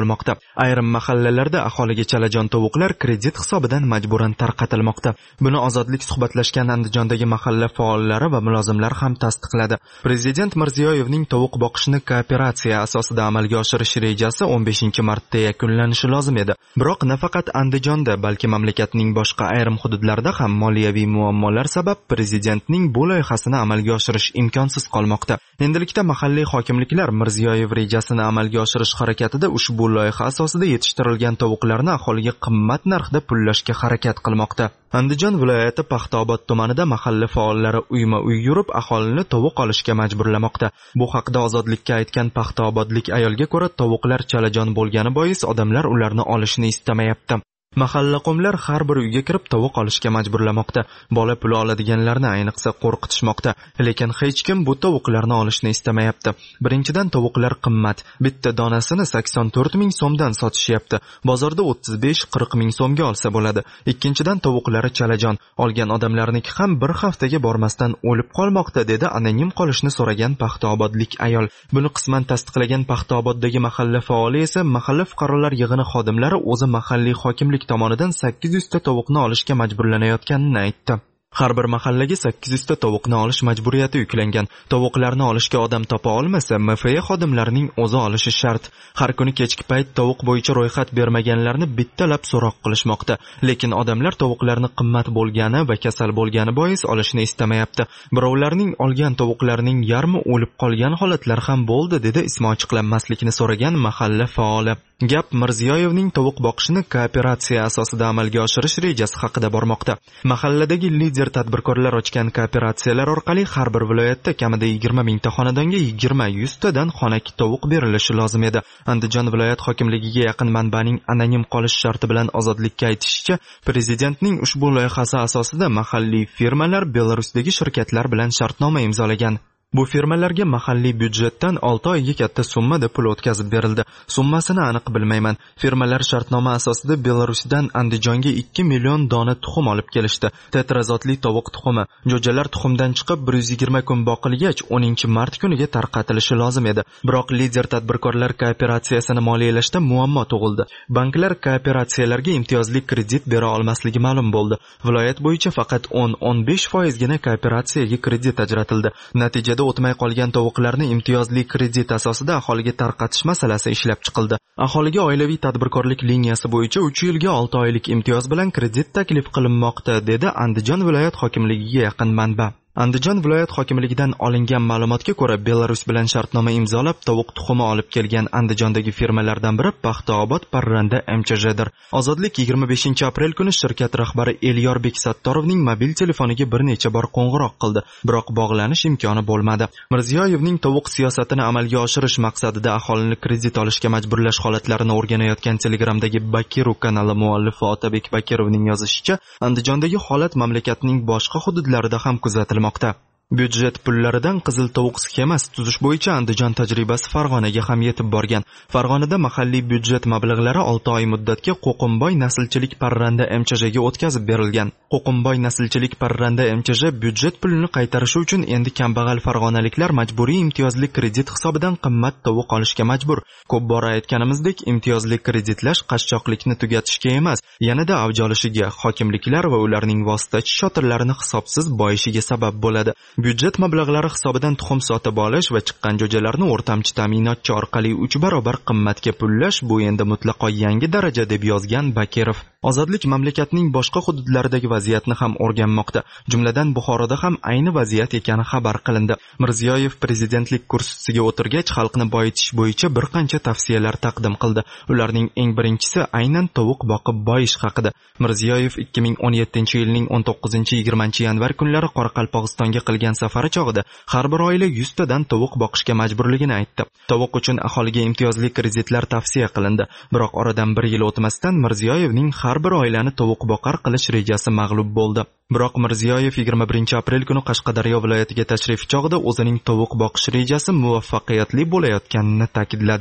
Ayrim mahallalarda aholiga chalajon tovuqlar kredit hisobidan majburan tarqatilmoqda. Buni Ozodlik suhbatlashgan Andijondagi mahalla faollari va mulozimlar ham tasdiqladi. Prezident Mirziyoyevning tovuq boqishni kooperatsiya asosida amalga oshirish rejasi o'n beshinchi martda yakunlanishi lozim edi. Biroq nafaqat Andijonda, balki mamlakatning boshqa ayrim hududlarida ham moliyaviy muammolar sabab prezidentning bu loyihasini amalga oshirish imkonsiz qolmoqda. Endilikda mahalliy hokimliklar Mirziyoyev rejasini amalga oshirish harakatida ushbu loyiha asosida yetishtirilgan tovuqlarni aholiga qimmat narxda pullashga harakat qilmoqda. Andijon viloyati Paxtaobod tumanida mahalla faollari uyma-uy yurib aholini tovuq olishga majburlamoqda. Bu haqda Ozodlikka aytgan paxtaobodlik ayolga ko'ra, tovuqlar chalajon bo'lgani bois odamlar ularni olishni istamayapti. Mahalla qomlar har bir uyga kirib tovuq olishga majburlamoqda. Bola puli oladiganlarni ayniqsa qo'rqitishmoqda. Lekin hech kim bu tovuqlarni olishni istamayapti. Birinchidan, tovuqlar qimmat. Bitta donasini sakson to'rt ming so'mdan sotishyapti. Bozorda o'ttiz besh qirq ming so'mga olsa bo'ladi. Ikkinchidan, tovuqlari chalajon. Olgan odamlarniki ham bir haftaga bormasdan o'lib qolmoqda, dedi anonim qolishni so'ragan paxtaobodlik ayol. Buni qisman tasdiqlagan Paxtaoboddagi mahalla faoli esa mahalla fuqarolar yig'ini xodimlari o'zi mahalliy hokimlik tomonidan sakkiz yuz ta tovuqni olishga majburlanayotganini aytdi. Har bir mahallaga sakkiz yuz ta tovuqni olish majburiyati yuklangan. Tovuqlarni olishga odam topa olmasa, M F A xodimlarining o'zi olishi shart. Har kuni kechki payt tovuq bo'yicha ro'yxat bermaganlarni bittalab so'roq qilishmoqda. Lekin odamlar tovuqlarni qimmat bo'lgani va kasal bo'lgani bois olishni istamayapti. Birovlarning olgan tovuqlarining yarmi o'lib qolgan holatlar ham bo'ldi, dedi ismi ochiqlanmaslikni so'ragan mahalla faoli. Gap Mirziyoyevning tovuq boqishni kooperatsiya asosida amalga oshirish rejasi haqida bormoqda. Mahalladagi lider tadbirkorlar ochgan kooperatsiyalar orqali har bir viloyatda kamida yigirma mingta xonadonga yigirma yuz tadan xonaki tovuq berilishi lozim edi. Andijon viloyat hokimligiga yaqin manbaning anonim qolish sharti bilan Ozodlikka aytishicha, prezidentning ushbu loyihasi asosida mahalliy firmalar Belarusdagi shirkatlar bilan shartnoma imzolagan. Bu firmalarga mahalliy byudjetdan olti oyga katta summada pul o'tkazib berildi. Summasini aniq bilmayman. Firmalar shartnoma asosida Belarusdan Andijonga ikki million dona tuxum olib kelishdi. Tetrazotli tovuq tuxumi. Jo'jalar tuxumdan chiqib bir yuz yigirma kun boqilgach o'ninchi mart kuniga tarqatilishi lozim edi. Biroq lider tadbirkorlar kooperatsiyasini moliyalashda muammo tug'ildi. Banklar kooperatsiyalarga imtiyozli kredit bera olmasligi ma'lum bo'ldi. Viloyat bo'yicha faqat o'n o'n besh foizgina kooperatsiyaga kredit ajratildi. Natijada o'tmay qolgan tovuqlarni imtiyozli kredit asosida aholiga tarqatish masalasi ishlab chiqildi. Aholiga oilaviy tadbirkorlik liniyasi bo'yicha uch yilga olti oylik imtiyoz bilan kredit taklif qilinmoqda, dedi Andijon viloyat hokimligiga yaqin manba. Andijon viloyat hokimligidan olingan ma'lumotga ko'ra, Belarus bilan shartnoma imzolab tovuq tuxumi olib kelgan Andijondagi firmalardan biri Paxtaobod Parranda M Ch J'dir. Ozodlik yigirma beshinchi aprel kuni shirkat rahbari Elyorbek Sattorovning mobil telefoniga bir necha bor qo'ng'iroq qildi, biroq bog'lanish imkoni bo'lmadi. Mirziyoyevning tovuq siyosatini amalga oshirish maqsadida aholini kredit olishga majburlash holatlarini o'rganayotgan Telegramdagi Bakiru kanali muallifi Otabek Bakirovning yozishicha, Andijondagi holat mamlakatning boshqa hududlarida ham kuzatilmoqda. Byudjet pullaridan qizil tovuq sxemasi tuzish bo'yicha Andijon tajribasi Farg'onaga ham yetib borgan. Farg'onada mahalliy byudjet mablag'lari olti oy muddatga Qo'qimboy naslchilik Parranda M Ch J'ga o'tkazib berilgan. Qo'qimboy naslchilik Parranda M Ch J byudjet pulini qaytarishi uchun endi kambag'al farg'onaliklar majburiy imtiyozli kredit hisobidan qimmat tovuq olishga majbur. Ko'p bora aytganimizdek, imtiyozli kreditlash qashshoqlikni tugatishga emas, yanada avj olishiga, hokimliklar va ularning vositachi shotirlarini hisobsiz boyishiga sabab bo'ladi. Byudjet mablag'lari hisobidan tuxum sotib olish va chiqqan jo'jalarni o'rtamchi ta'minotchi orqali uch barobar qimmatga pullash bu endi mutlaqo yangi daraja, deb yozgan Bakirov. Ozodlik mamlakatning boshqa hududlaridagi vaziyatni ham o'rganmoqda. Jumladan Buxoroda ham ayni vaziyat ekani xabar qilindi. Mirziyoyev prezidentlik kursisiga o'tirgach, xalqni boyitish bo'yicha bir qancha tavsiyalar taqdim qildi. Ularning eng birinchisi aynan tovuq boqib boyish haqida. Mirziyoyev ikki ming o'n yettinchi yilning o'n to'qqizinchi yigirmanchi yanvar kunlari Qoraqalpog'istonga qilgan safari chog'ida har bir oila yuz tadan tovuq boqishga majburligini aytdi. Tovuq uchun aholiga imtiyozli kreditlar tavsiya qilindi. Biroq oradan bir yil o'tmasdan Mirziyoyevning har bir oilani tovuq boqar qilish rejasi mag'lub bo'ldi. Biroq Mirziyoyev yigirma birinchi aprel kuni Qashqadaryo viloyatiga tashrif chog'ida o'zining tovuq boqish rejasi muvaffaqiyatli bo'layotganini ta'kidladi.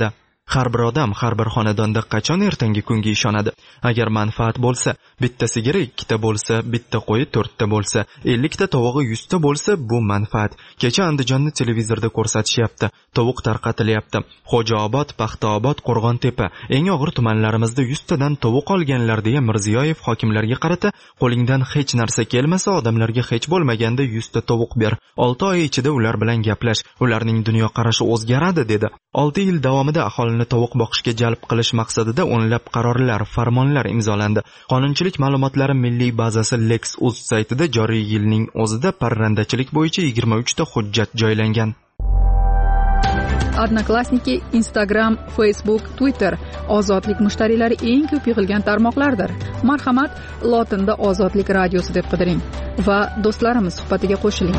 Har bir odam, har bir xonadonda qachon ertangi kunga ishonadi? Agar manfaat bo'lsa, bitta sigiri ikkita bo'lsa, bitta qo'yi to'rtta bo'lsa, ellikta tovug'i yuzta bo'lsa, bu manfaat. Kecha Andijonni televizorda ko'rsatishyapti. Tovuq tarqatilyapti. Xo'jaobod, Paxtaobod, Qo'rg'ontepa, eng og'ir tumanlarimizda yuztadan tovuq olganlar deya Mirziyoyev hokimlarga qarata, qo'lingdan hech narsa kelmasa, odamlarga hech bo'lmaganda yuzta tovuq ber. olti oy ichida ular bilan gaplash, ularning dunyoqarashi o'zgaradi dedi. olti yil davomida aholini tovuq boqishga jalb qilish maqsadida o'nlab qarorlar, farmonlar imzolandi. Qonunchilik ma'lumotlari milliy bazasi Lex.uz saytida joriy yilning o'zida parrandachilik bo'yicha yigirma uchta hujjat joylangan. Odnoklassniki, Instagram, Facebook, Twitter ozodlik mushtariylari eng ko'p yig'ilgan tarmoqlardir. Marhamat, lotinda Ozodlik radiosi deb qidiring va do'stlarimiz suhbatiga qo'shiling.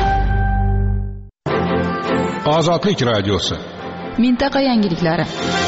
Ozodlik radiosi. Mintaqa yangiliklari.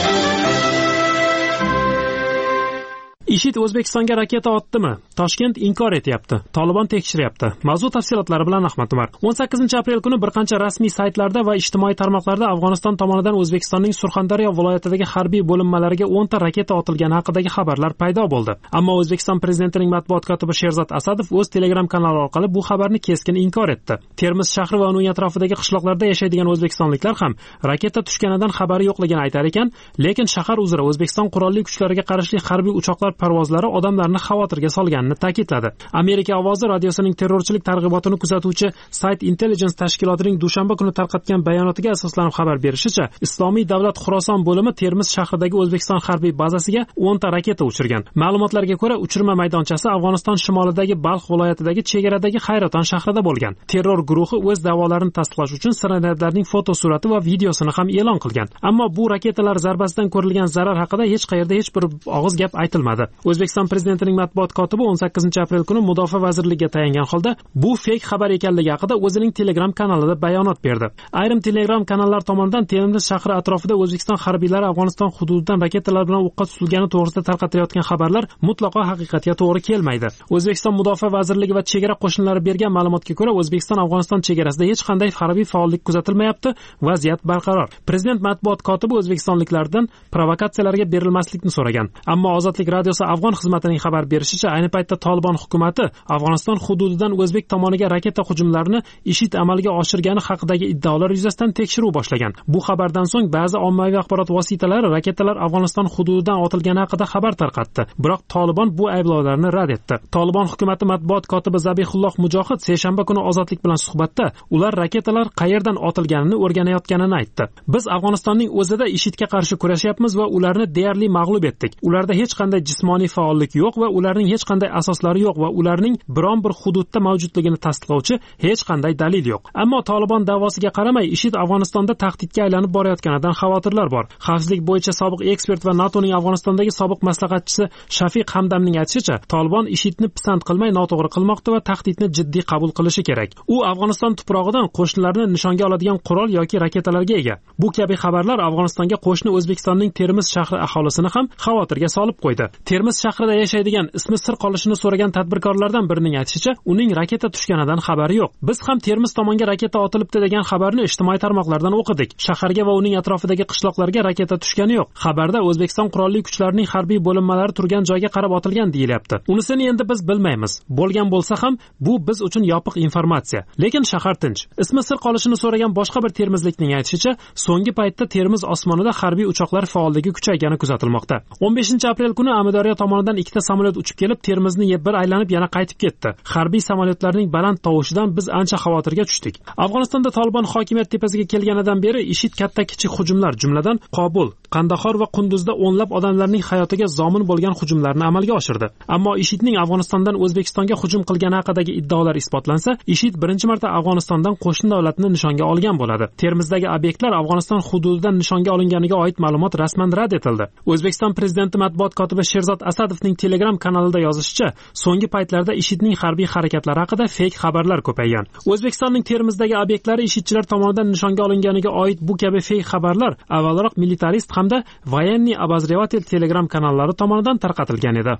IShID O'zbekistonga raketa otdimi? Toshkent inkor etyapti. Tolibon tekshiryapti. Mavzu tafsilotlari bilan Ahmad Umar. o'n sakkizinchi aprel kuni bir qancha rasmiy saytlarda va ijtimoiy tarmoqlarda Afg'oniston tomonidan O'zbekistonning Surxondaryo viloyatidagi harbiy bo'linmalariga o'nta raketa otilgani haqidagi xabarlar paydo bo'ldi. Ammo O'zbekiston prezidentining matbuot kotibi Sherzod Asadov o'z Telegram kanali orqali bu xabarni keskin inkor etdi. Termiz shahri va uning atrofidagi qishloqlarda yashaydigan o'zbekistonliklar ham raketa tushganidan xabari yo'qligini aytar ekan, lekin shahar uzra O'zbekiston qurolli kuchlariga qarashli harbiy uchoqlar parvozlari odamlarni xavotirga solganini ta'kidladi. Amerika ovozi radiosining terrorchilik targ'ibotini kuzatuvchi Site Intelligence tashkilotining dushanba kuni tarqatgan bayonotiga asoslanib xabar berishicha, Islomiy davlat Xuroson bo'limi Termiz shahridagi O'zbekiston harbiy bazasiga o'nta raketa uchirgan. Ma'lumotlarga ko'ra, uchirma maydonchasi Afg'oniston shimolidagi Balx viloyatidagi chegaradagi Hayroton shahrida bo'lgan. Terror guruhi o'z da'volarini tasdiqlash uchun snaryadlarning fotosurati va videosini ham e'lon qilgan. Ammo bu raketalar zarbasidan ko'rilgan zarar haqida hech qayerda hech bir og'iz gap aytilmadi. O'zbekiston prezidentining matbuot kotibi o'n sakkizinchi aprel kuni Mudofaa vazirligiga tayangan holda bu fake xabar ekanligi haqida o'zining Telegram kanalida bayonot berdi. Ayrim Telegram kanallar tomonidan Termiz shahri atrofida O'zbekiston harbiylari Afg'oniston hududidan raketalar bilan o'qqa tutilgani to'g'risida tarqatilayotgan xabarlar mutlaqo haqiqatga to'g'ri kelmaydi. O'zbekiston Mudofaa vazirligi va chegara qo'shinlari bergan ma'lumotga ko'ra, O'zbekiston Afg'oniston chegarasida hech qanday harbiy faollik kuzatilmayapti, vaziyat barqaror. Prezident matbuot kotibi o'zbekistonliklardan provokatsiyalarga berilmaslikni so'ragan. Ammo Ozodlik radiosi Afg'on xizmatining xabar berishicha, ayni paytda Tolibon hukumatı Afg'oniston hududidan O'zbek tomoniga raketa hujumlarini IShID amalga oshirgani haqidagi iddaolar yuzasidan tekshiruv boshlagan. Bu xabardan so'ng ba'zi ommaviy axborot vositalari raketalar Afg'oniston hududidan otilgani haqida xabar tarqatdi. Biroq Tolibon bu ayblovlarni rad etdi. Tolibon hukumatı matbuot kotibi Zabihulloh Mujohid seshanba kuni Ozodlik bilan suhbatda ular raketalar qayerdan otilganini o'rganayotganini aytdi. Biz Afg'onistonning o'zida IShIDga qarshi kurashyapmiz va ularni deyarli mag'lub etdik. Ularda hech qanday jismoniy faollik yo'q va ularning hech qanday asoslari yo'q va ularning biron bir hududda mavjudligini tasdiqlovchi hech qanday dalil yo'q. Ammo Tolibon da'vosiga qaramay, IShID Afg'onistonda tahdidga aylanib borayotganidan xavotirlar bor. Xavfsizlik bo'yicha sobiq ekspert va NATOning Afg'onistondagi sobiq maslahatchisi Shafiq Hamdamning aytishicha, Tolibon IShIDni pisand qilmay noto'g'ri qilmoqda va tahdidni jiddiy qabul qilishi kerak. U Afg'oniston tuprog'idan qo'shinlarni nishonga oladigan qurol yoki raketalarga ega. Bu kabi xabarlar Afg'onistonga qo'shni O'zbekistonning Termiz shahri aholisini ham xavotirga solib qo'ydi. Termiz shahrida yashaydigan ismi sir qolishini so'ragan tadbirkorlardan birining aytishicha, uning raketa tushganidan xabari yo'q. Biz ham Termiz tomonga raketa otilibdi degan xabarni ijtimoiy tarmoqlardan o'qidik. Shaharga va uning atrofidagi qishloqlarga raketa tushgani yo'q. Xabarda O'zbekiston qurolli kuchlarining harbiy bo'linmalari turgan joyga qarab otilgan deyilyapti. Unisini endi biz bilmaymiz. Bo'lgan bo'lsa ham bu biz uchun yopiq informatsiya. Lekin shahar tinch. Ismi sir qolishini so'ragan boshqa bir termizlikning aytishicha, so'nggi paytda Termiz osmonida harbiy uchoqlar faolligi kuchaygani kuzatilmoqda. o'n beshinchi aprel kuni Amudaryo tomonidan ikkita samolyot uchib kelib Termizni bir aylanib yana qaytib ketdi. Harbiy samolyotlarning baland tovushidan biz ancha xavotirga tushdik. Afg'onistonda Tolibon hokimiyat tepasiga kelganidan beri IShID katta-kichik hujumlar, jumladan Qobul, Qandahor va Qunduzda o'nlab odamlarning hayotiga zomin bo'lgan hujumlarni amalga oshirdi. Ammo IShIDning Afg'onistondan O'zbekistonga hujum qilgani haqidagi iddaolar isbotlansa, IShID birinchi marta Afg'onistondan qo'shni davlatni nishonga olgan bo'ladi. Termizdagi obyektlar Afg'oniston hududidan nishonga olinganiga oid ma'lumot rasman rad etildi. O'zbekiston prezidenti matbuot kotibi Sherzod Asadovning Telegram kanalida yozishicha, so'nggi paytlarda IShIDning harbiy harakatlari haqida fake xabarlar ko'paygan. O'zbekistonning Termizdagi obyektlari IShIDchilar tomonidan nishonga olinganiga oid bu kabi fake xabarlar avvalroq militarist hamda Voyenniy Obozrevatelь Telegram kanallari tomonidan tarqatilgan edi.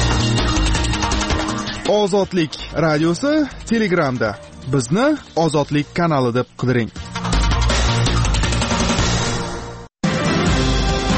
Ozodlik radiosi Telegramda. Bizni Ozodlik kanali deb qidiring.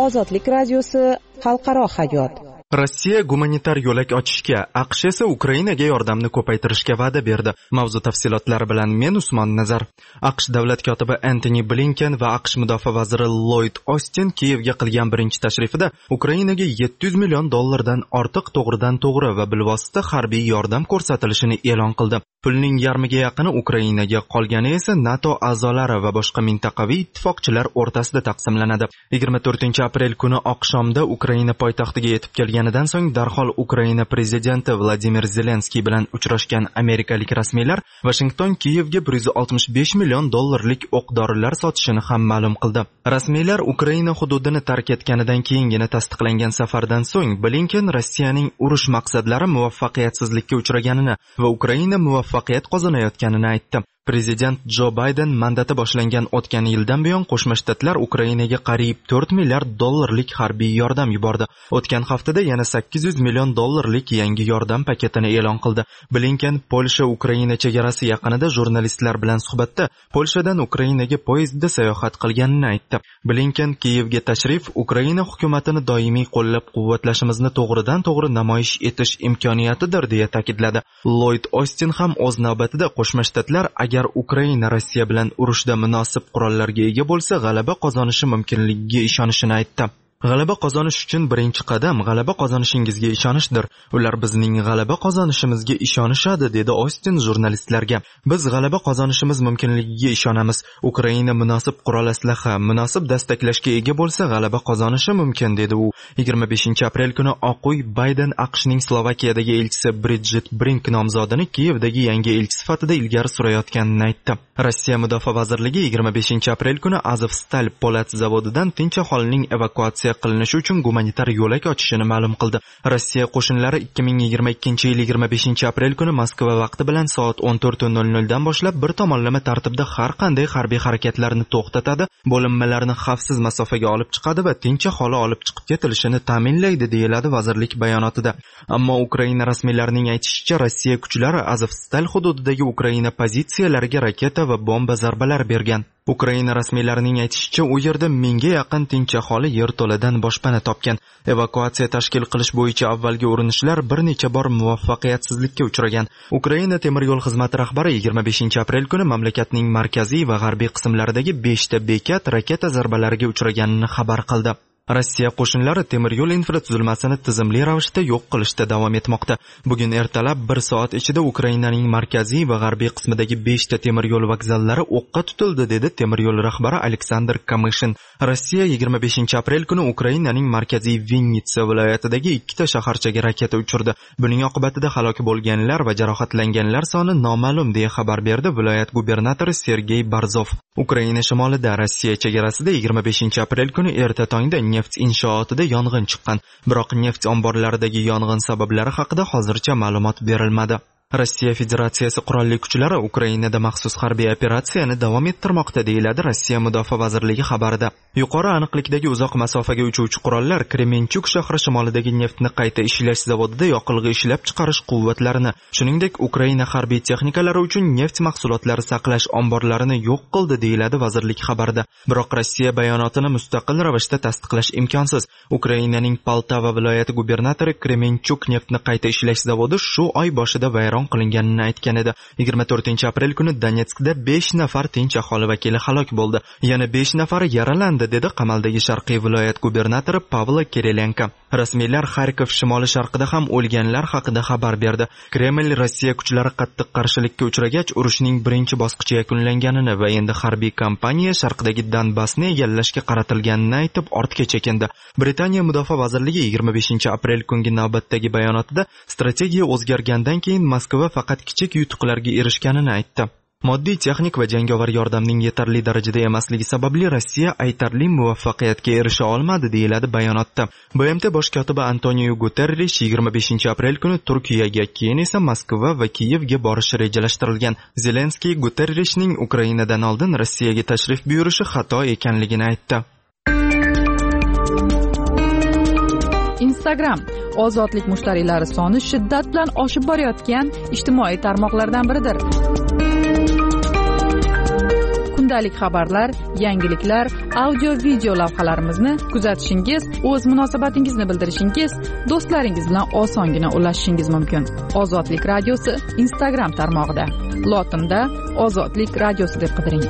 Ozodlik radiosi xalqaro hayot. Rossiya gumanitar yo'lak ochishga, AQSh esa Ukrainaga yordamni ko'paytirishga va'da berdi. Mavzu tafsilotlari bilan men Usmon Nazar. AQSh davlat kotibi Antony Blinken va AQSh mudofaa vaziri Lloyd Austin Kiyevga qilgan birinchi tashrifida Ukrainaga yetti yuz million dollardan ortiq to'g'ridan to'g'ri va bilvosita harbiy yordam ko'rsatilishini e'lon qildi. Pulning yarmiga yaqini Ukrainaga, qolgani esa NATO a'zolari va boshqa mintaqaviy ittifoqchilar o'rtasida taqsimlanadi. yigirma to'rtinchi aprel kuni oqshomda Ukraina poytaxtiga yetib kelganidan so'ng darhol Ukraina prezidenti Vladimir Zelenskiy bilan uchrashgan amerikalik rasmiylar Washington Kiyevga bir yuz oltmish besh million dollarlik o'q-dorilar sotishini ham ma'lum qildi. Rasmiylar Ukraina hududini tark etganidan keyingina tasdiqlangan safardan so'ng Blinken Rossiyaning urush maqsadlari muvaffaqiyatsizlikka uchraganini va Ukraina muvaffaqiyat qozonayotganini aytdi. Prezident Jo Bayden mandati boshlangan o'tgan yildan buyon Qo'shma Shtatlar Ukrainaga qariyb to'rt milliard dollarlik harbiy yordam yubordi. O'tgan haftada yana sakkiz yuz million dollarlik yangi yordam paketini e'lon qildi. Blinken Polsha Ukraina chegarasi yaqinida jurnalistlar bilan suhbatda Polshadan Ukrainaga poyezdda sayohat qilganini aytdi. Blinken Kiyevga tashrif Ukraina hukumatini doimiy qo'llab-quvvatlashimizni to'g'ridan to'g'ri namoyish etish imkoniyatidir deya ta'kidladi. Lloyd Austin ham o'z navbatida Qo'shma Shtatlar agar Ukraina Rossiya bilan urushda munosib qurollarga ega bo'lsa, g'alaba qozonishi mumkinligiga ishonishini aytdi. G'alaba qozonish uchun birinchi qadam g'alaba qozonishingizga ishonishdir. Ular bizning g'alaba qozonishimizga ishonishadi, dedi Austin jurnalistlarga. Biz g'alaba qozonishimiz mumkinligiga ishonamiz. Ukraina munosib qurol aslaha, munosib dastaklashga ega bo'lsa, g'alaba qozonishi mumkin, dedi u. yigirma beshinchi aprel kuni Oq uy Bayden AQShning Slovakiyadagi elchisi Bridget Brink nomzodini Kiyevdagi yangi elchi sifatida ilgari surayotganini aytdi. Rossiya mudofaa vazirligi yigirma beshinchi aprel kuni Azovstal po'lat zavodidan tinch aholining evakuatsiya qilinishi uchun gumanitar yo'lak ochishini ma'lum qildi. Rossiya qo'shinlari ikki ming yigirma ikkinchi yil yigirma beshinchi aprel kuni Moskva vaqti bilan soat o'n to'rt nol nol dan boshlab bir tomonlama tartibda har qanday harbiy harakatlarni to'xtatadi, bo'linmalarni xavfsiz masofaga olib chiqadi va tinch aholi olib chiqib ketilishini ta'minlaydi, deyiladi vazirlik bayonotida. Ammo Ukraina rasmiylarining aytishicha, Rossiya kuchlari Azovstal hududidagi Ukraina pozitsiyalariga raketa va bomba zarbalar bergan. Ukraina rasmiylarining aytishicha, u yerda mingga yaqin tinch aholi yerto'ladan boshpana topgan. Evakuatsiya tashkil qilish bo'yicha avvalgi urinishlar bir necha bor muvaffaqiyatsizlikka uchragan. Ukraina temir yo'l xizmati rahbari yigirma beshinchi aprel kuni mamlakatning markaziy va g'arbiy qismlaridagi beshta bekat raketa zarbalariga uchraganini xabar qildi. Rossiya qo'shinlari temir yo'l infratuzilmasini tizimli ravishda yo'q qilishda davom etmoqda. Bugun ertalab bir soat ichida Ukrainaning markaziy va g'arbiy qismidagi beshta temir yo'l vokzallari o'qqa tutildi, dedi temir yo'l rahbari Aleksandr Kamyshin. Rossiya yigirma beshinchi aprel kuni Ukrainaning markaziy Vinnitsa viloyatidagi ikkita shaharchaga raketa uchirdi. Buning oqibatida halok bo'lganlar va jarohatlanganlar soni noma'lum, deya xabar berdi viloyat gubernatori Sergey Barzov. Ukraina shimolida Rossiya chegarasida yigirma beshinchi aprel kuni erta tongda neft inshootida yong'in chiqqan. Biroq neft omborlaridagi yong'in sabablari haqida hozircha ma'lumot berilmadi. Rossiya Federatsiyasi qurolli kuchlari Ukrainada maxsus harbiy operatsiyani davom ettirmoqda, deyiladi Rossiya Mudofaa vazirligi xabarida. Yuqori aniqlikdagi uzoq masofaga uchuvchi qurollar Kremenchuk shahri shimolidagi neftni qayta ishlash zavodida yoqilg'i ishlab chiqarish quvvatlarini, shuningdek Ukraina harbiy texnikalari uchun neft mahsulotlari saqlash omborlarini yo'q qildi, deyiladi vazirlik xabarida. Biroq Rossiya bayonotini mustaqil ravishda tasdiqlash imkonsiz. Ukrainaning Poltava viloyati gubernatori Kremenchuk neftni qayta ishlash zavodi shu oy boshida vayron qilinganini aytgan edi. yigirma to'rtinchi aprel kuni Donetskda besh nafar tinch aholi vakili halok bo'ldi. Yana besh nafari yaralandi, dedi qamaldagi Sharqiy viloyat gubernatori Pavlo Kirilenko. Rasmiylar Xarkov shimoli sharqida ham o'lganlar haqida xabar berdi. Kreml Rossiya kuchlari qattiq qarshilikka uchragach, urushning birinchi bosqichi yakunlanganini va endi harbiy kampaniya sharqdagi Donbassni egallashga qaratilganini aytib ortga chekindi. Britaniya mudofaa vazirligi yigirma beshinchi aprel kungi navbatdagi bayonotida strategiya o'zgargandan keyin Moskva faqat kichik yutuqlarga erishganini aytdi. Moddiy, texnik va jangovar yordamning yetarli darajada emasligi sababli Rossiya aytarli muvaffaqiyatga erisha olmadi, deyiladi bayonotda. B M T bosh kotibi Antonio Guterres yigirma beshinchi aprel kuni Turkiyaga, keyin esa Moskva va Kiyevga borishi rejalashtirilgan. Zelenskiy Guterresning Ukrainadan oldin Rossiyaga tashrif buyurishi xato ekanligini aytdi. Instagram ozodlik mushtariylari soni shiddat bilan oshib borayotgan ijtimoiy tarmoqlardan biridir. kundalik xabarlar, yangiliklar, audio video lavhalarimizni kuzatishingiz, o'z munosabatingizni bildirishingiz, do'stlaringiz bilan osongina ulashishingiz mumkin. Ozodlik radiosi Instagram tarmog'ida. Lotinda Ozodlik radiosi deb qidiring.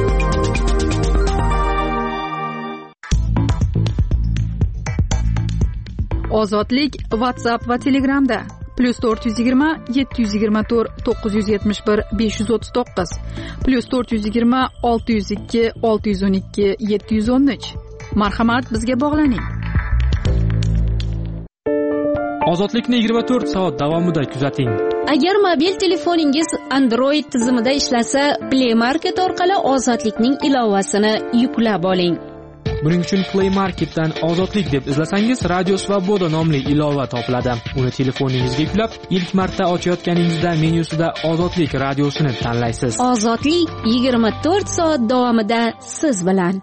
Ozodlik WhatsApp va Telegramda plus to'rt yuz yigirma yetti yuz yigirma to'rt to'qqiz yuz yetmish bir besh yuz o'ttiz to'qqiz plus to'rt yuz yigirma olti yuz ikki olti yuz o'n ikki yetti yuz o'n uch. Marhamat, bizga bog'laning. Ozodlikni yigirma to'rt soat davomida kuzating. Agar mobil telefoningiz Android tizimida ishlasa, Play Market orqali Ozodlikning ilovasini yuklab oling. Buning uchun Play Marketdan Ozodlik deb izlasangiz, Radio Svoboda nomli ilova topiladi. Uni telefoningizga yuklab, ilk marta ochayotganingizda menyusida Ozodlik radiosini tanlaysiz. Ozodlik yigirma to'rt soat davomida siz bilan.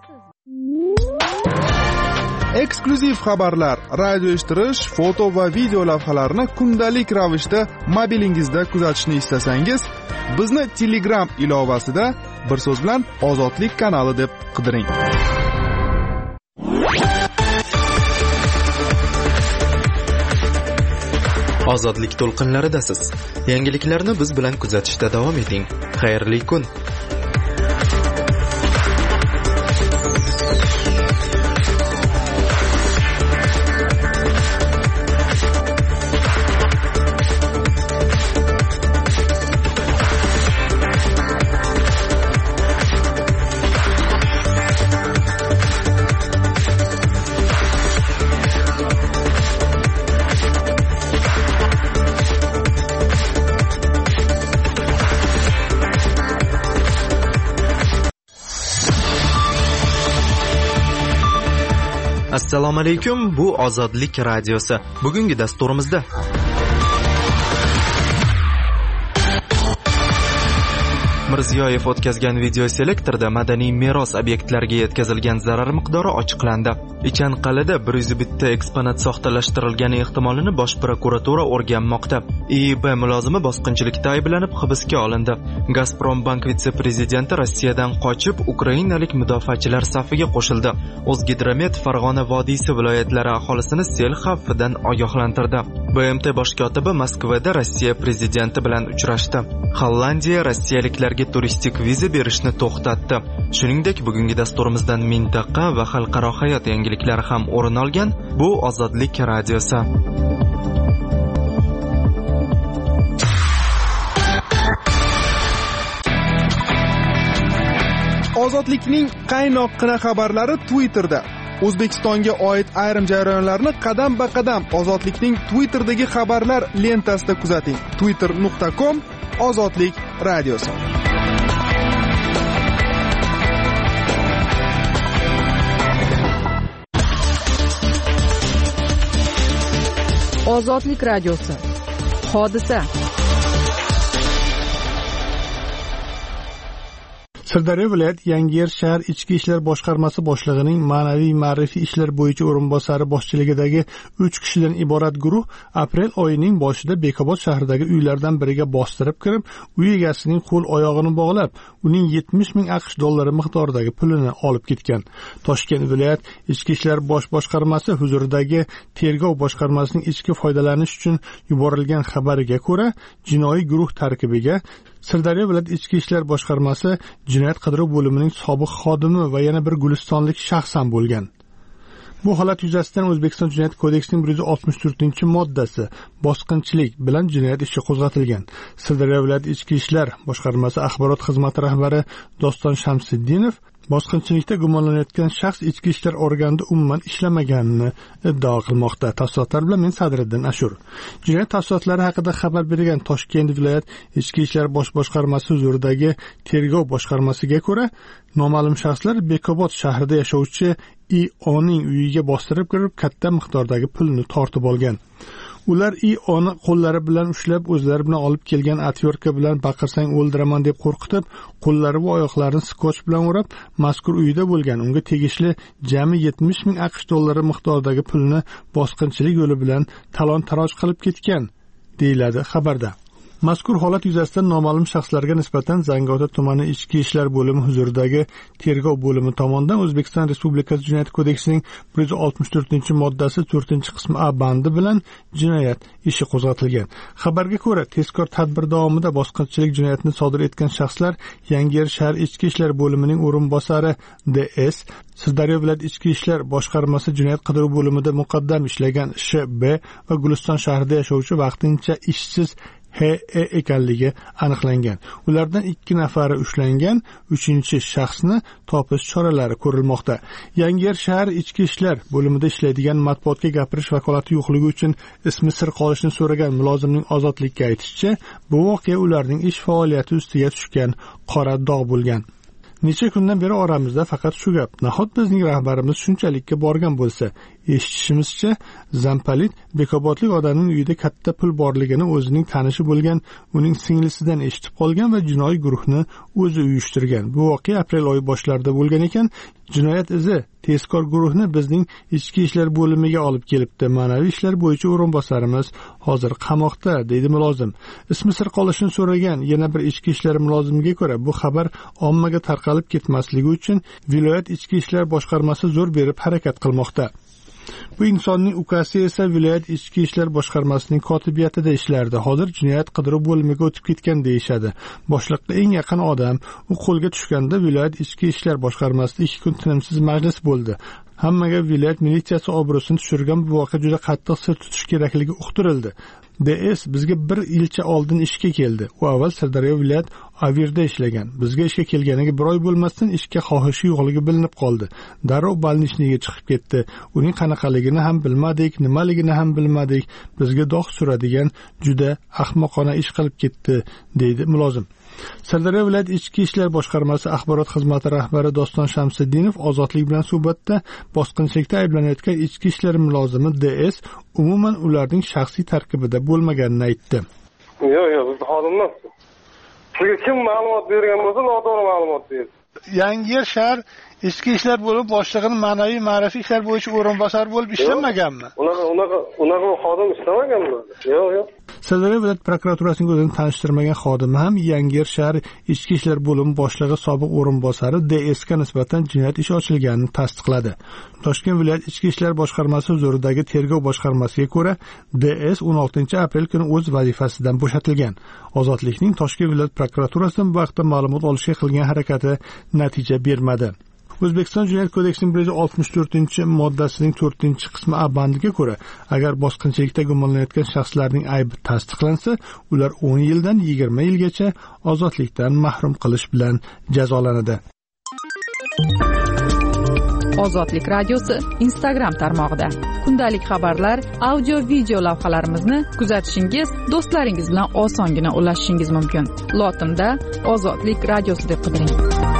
Eksklyuziv xabarlar, radio eshittirish, foto va video lavhalarni kundalik ravishda mobilingizda kuzatishni istasangiz, bizni Telegram ilovasida bir so'z bilan Ozodlik kanali deb qidiring. Ozodlik to'lqinlaridasiz. Yangiliklarni biz bilan kuzatishda davom eting. Xayrli kun. Assalomu alaykum, bu Ozodlik radiosi. Bugungi dasturimizda Mirziyoyev o'tkazgan video selektorda madaniy meros obyektlariga yetkazilgan zarar miqdori ochiqlandi. Ichanqal'ada bir yuz bitta eksponat soxtalashtirilgani ehtimolini Bosh prokuratura o'rganmoqda. I I B mulozimi bosqinchilikda ayblanib hibsga olindi. Gazprom bank vitse-prezidenti Rossiyadan qochib, ukrainalik mudofaachilar safiga qo'shildi. O'zgidromet Farg'ona vodiysi viloyatlari aholisini sel xavfidan ogohlantirdi. B M T bosh kotibi Moskvada Rossiya prezidenti bilan uchrashdi. Hollandiya rossiyaliklarga turistik viza berishni to'xtatdi. Shuningdek, bugungi dasturimizdan mintaqa va xalqaro hayot yangiliklari ham o'rin olgan. Bu Ozodlik radiosi. Ozodlikning qaynoqqina xabarlari Twitterda. O'zbekistonga oid ayrim jarayonlarni qadam-ba-qadam Ozodlikning Twitterdagi xabarlar lentasida kuzating. twitter nuqta com Ozodlik radiosi. Ozodlik radiosi. Hodisa. Sirdaryo viloyat Yangiyer shahar ichki ishlar boshqarmasi boshlig'ining ma'naviy ma'rifiy ishlar bo'yicha o'rinbosari boshchiligidagi uch kishidan iborat guruh aprel oyining boshida Bekobod shahridagi uylardan biriga bostirib kirib, uy egasining qo'l oyog'ini bog'lab, uning yetmish ming aqsh dollari miqdoridagi pulini olib ketgan. Toshkent viloyat ichki ishlar bosh boshqarmasi huzuridagi tergov boshqarmasining ichki foydalanish uchun yuborilgan xabariga ko'ra, jinoiy guruh tarkibiga Sirdaryo viloyat ichki ishlar boshqarmasi jinoyat qidiruv bo'limining sobiq xodimi va yana bir gulistonlik shaxs ham bo'lgan. Bu holat yuzasidan O'zbekiston Jinoyat kodeksining bir yuz oltmish to'rtinchi moddasi bosqinchilik bilan jinoyat ishi qo'zg'atilgan. Sirdaryo viloyat ichki ishlar boshqarmasi axborot xizmati rahbari Doston Shamsiddinov bosqinchilikda gumonlanayotgan shaxs ichki ishlar organida umuman ishlamaganini iddao qilmoqda. Tafsilotlar bilan men Sadriddin Ashur. Jinoyat tafsilotlari haqida xabar bergan Toshkent viloyat ichki ishlar bosh boshqarmasi huzuridagi tergov boshqarmasiga ko'ra, noma'lum shaxslar Bekobod shahrida yashovchi I O'ning uyiga bostirib kirib, katta miqdordagi pulni tortib olgan. Ular I O'ni qo'llari bilan ushlab, o'zlari bilan olib kelgan atyorka bilan baqirsang o'ldiraman deb qo'rqitib, qo'llari va oyoqlarini skotch bilan o'rab, mazkur uyda bo'lgan unga tegishli jami yetmish ming aqsh dollari miqdoridagi pulni bosqinchilik yo'li bilan talon-taroj qilib ketgan, deyiladi xabarda. Mazkur holat yuzasidan noma'lum shaxslarga nisbatan Zangiota tumani Ichki ishlar bo'limi huzuridagi tergov bo'limi tomonidan O'zbekiston Respublikasi Jinoyat kodeksining bir yuz oltmish to'rtinchi moddasi to'rtinchi qismi A bandi bilan jinoyat ishi qo'zg'atilgan. Xabarga ko'ra, tezkor tadbir davomida bosqinchilik jinoyatini sodir etgan shaxslar Yangiyer shahar Ichki ishlar bo'limining o'rinbosari D S, Sirdaryo viloyat Ichki ishlar boshqarmasi jinoyat qidiruv bo'limida muqaddam ishlagan Sh B va Guliston shahrida yashovchi vaqtincha ishsiz H E ekanligi aniqlangan. Ulardan ikki nafari ushlangan, uchinchi shaxsni topish choralari ko'rilmoqda. Yangiyer shahar Ichki ishlar bo'limida ishlaydigan matbuotga gapirish vakolati yo'qligi uchun ismi sir qolishni so'ragan mulozimning Ozodlikka aytishicha, bu voqea ularning ish faoliyati ustiga tushgan qora dog' bo'lgan. Necha kundan beri oramizda faqat shu gap. Nahot bizning rahbarimiz shunchalikka borgan bo'lsa, eshitishimizcha, Zampalit Bekobodlik odamning uyida katta pul borligini o'zining tanishi bo'lgan uning singlisidan eshitib qolgan va jinoiy guruhni o'zi uyushtirgan. Bu voqea aprel oyi boshlarida bo'lgan ekan. Jinoyat izi tezkor guruhni bizning Ichki ishlar bo'limiga olib kelibdi. Ma'naviy ishlar bo'yicha o'rinbosarimiz hozir qamoqda, deydi mulozim. Ismi sir qolishini so'ragan yana bir ichki ishlar mulozimiga ko'ra, bu xabar ommaga tarqalib ketmasligi uchun viloyat ichki ishlar boshqarmasi zo'r berib harakat qilmoqda. Bu insonning ukasi esa viloyat ichki ishlar boshqarmasining kotibiyatida ishlardi. Hozir jinoyat qidiruv bo'limiga o'tib ketgan deyishadi. Boshliqqa eng yaqin odam. U qo'lga tushganda viloyat ichki ishlar boshqarmasida ikki kun tinimsiz majlis bo'ldi. Hammaga viloyat militsiyasi obro'sini tushirgan bu voqea juda qattiq sir tutish kerakligi uqtirildi. D S bizga bir yilcha oldin ishga keldi. U avval Sirdaryo viloyat Avirda ishlagan. Bizga ishga kelganiga bir oy bo'lmasdan ishga xohishi yo'qligi bilinib qoldi. Darrov balnishniga chiqib ketdi. Uning qanaqaligini ham bilmadik, nimaligini ham bilmadik. Bizga dog' suradigan juda ahmoqona ish qilib ketdi, deydi mulozim. Sirdaryo viloyat ichki ishlar boshqarmasi axborot xizmati rahbari Doston Shamsiddinov Ozodlik bilan suhbatda bosqinchilikda ayblanayotgan ichki ishlar mulozimi D S umuman ularning shaxsiy tarkibida bo'lmaganini aytdi. Yo'q, yo'q, biz xodimmiz. Sizga kim ma'lumot bergan bo'lsa, noto'g'ri ma'lumot berdi. Yangiyer shahar Ichki ishlar bo'lib boshlig'ining ma'naviy ma'rifiy ishlar bo'yicha o'rinbosari bo'lib ishlamaganmi? Unaqa unaqa unaqa xodim ishlamaganmi? Yo'q, yo'q. Sirdaryo viloyat prokuraturasining o'zini tanishtirmagan xodimi ham Yangiyer shahar Ichki ishlar bo'limi boshlig'i sobiq o'rinbosari D S ga nisbatan jinoyat ishi ochilganini tasdiqladi. Toshkent viloyat Ichki ishlar boshqarmasi huzuridagi tergov boshqarmasiga ko'ra, D S o'n oltinchi aprel kuni o'z vazifasidan bo'shatilgan. Ozodlikning Toshkent viloyat prokuraturasi bu vaqtda ma'lumot olishga qilgan harakati natija bermadi. O'zbekiston Jinoyat kodeksining bir yuz oltmish to'rtinchi moddasining to'rtinchi qismi A bandiga ko'ra, agar bosqinchilikda gumonlanayotgan shaxslarning aybi tasdiqlansa, ular o'n yildan yigirma yilgacha ozodlikdan mahrum qilish bilan jazolanadi. Ozodlik radiosi Instagram tarmog'ida kundalik xabarlar, audio video lavhalarimizni kuzatishingiz, do'stlaringiz bilan osongina ulashishingiz mumkin. Lotinda Ozodlik radiosi deb qidiring.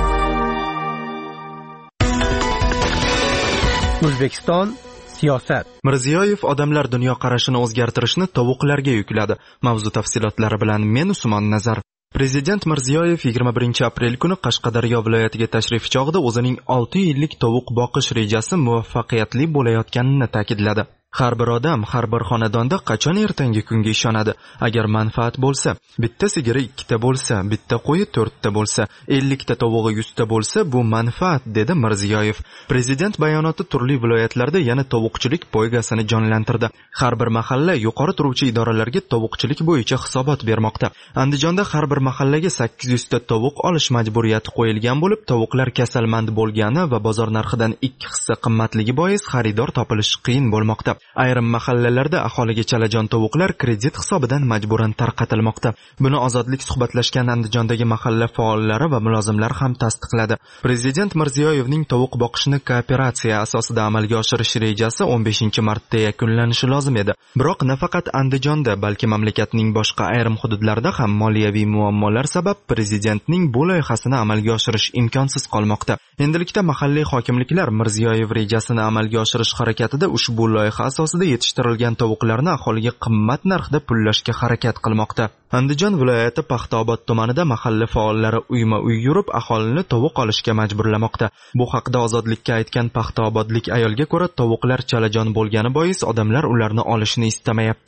O'zbekiston siyosat. Mirziyoyev odamlar dunyoqarashini o'zgartirishni tovuqlarga yukladi. Mavzu tafsilotlari bilan men Usmon Nazar. Prezident Mirziyoyev yigirma birinchi aprel kuni Qashqadaryo viloyatiga tashrif chog'ida o'zining olti yillik tovuq boqish rejasi muvaffaqiyatli bo'layotganini ta'kidladi. Har bir odam, har bir xonadonda qachon ertangi kunga ishonadi? Agar manfaat bo'lsa, bitta sigiri ikkita bo'lsa, bitta qo'yi to'rtta bo'lsa, ellikta tovug'i yuzta bo'lsa, bu manfaat, dedi Mirziyoyev. Prezident bayonoti turli viloyatlarda yana tovuqchilik poygasini jonlantirdi. Har bir mahalla yuqori turuvchi idoralarga tovuqchilik bo'yicha hisobot bermoqda. Andijonda har bir mahallaga sakkiz yuz ta tovuq olish majburiyati qo'yilgan bo'lib, tovuqlar kasalmand bo'lgani va bozor narxidan ikki hissa qimmatligi bois xaridor topilish qiyin bo'lmoqda. Ayrim mahallalarda aholiga chalajon tovuqlar kredit hisobidan majburan tarqatilmoqda. Buni Ozodlik suhbatlashgan Andijondagi mahalla faollari va mulozimlar ham tasdiqladi. Prezident Mirziyoyevning tovuq boqishni kooperatsiya asosida amalga oshirish rejasi o'n beshinchi martda yakunlanishi lozim edi. Biroq nafaqat Andijonda, balki mamlakatning boshqa ayrim hududlarida ham moliyaviy muammolar sabab prezidentning bu loyihasini amalga oshirish imkonsiz qolmoqda. Endilikda mahalliy hokimliklar Mirziyoyev rejasini amalga oshirish harakatida ushbu loyiha asosida yetishtirilgan tovuqlarni aholiga qimmat narxda pullashga harakat qilmoqda. Andijon viloyati Paxtaobod tumanida mahalla faollari uyma-uy yurib aholini tovuq olishga majburlamoqda. Bu haqda Ozodlikka aytgan paxtaobodlik ayolga ko'ra, tovuqlar chalajon bo'lgani bois odamlar ularni olishni istamayapti.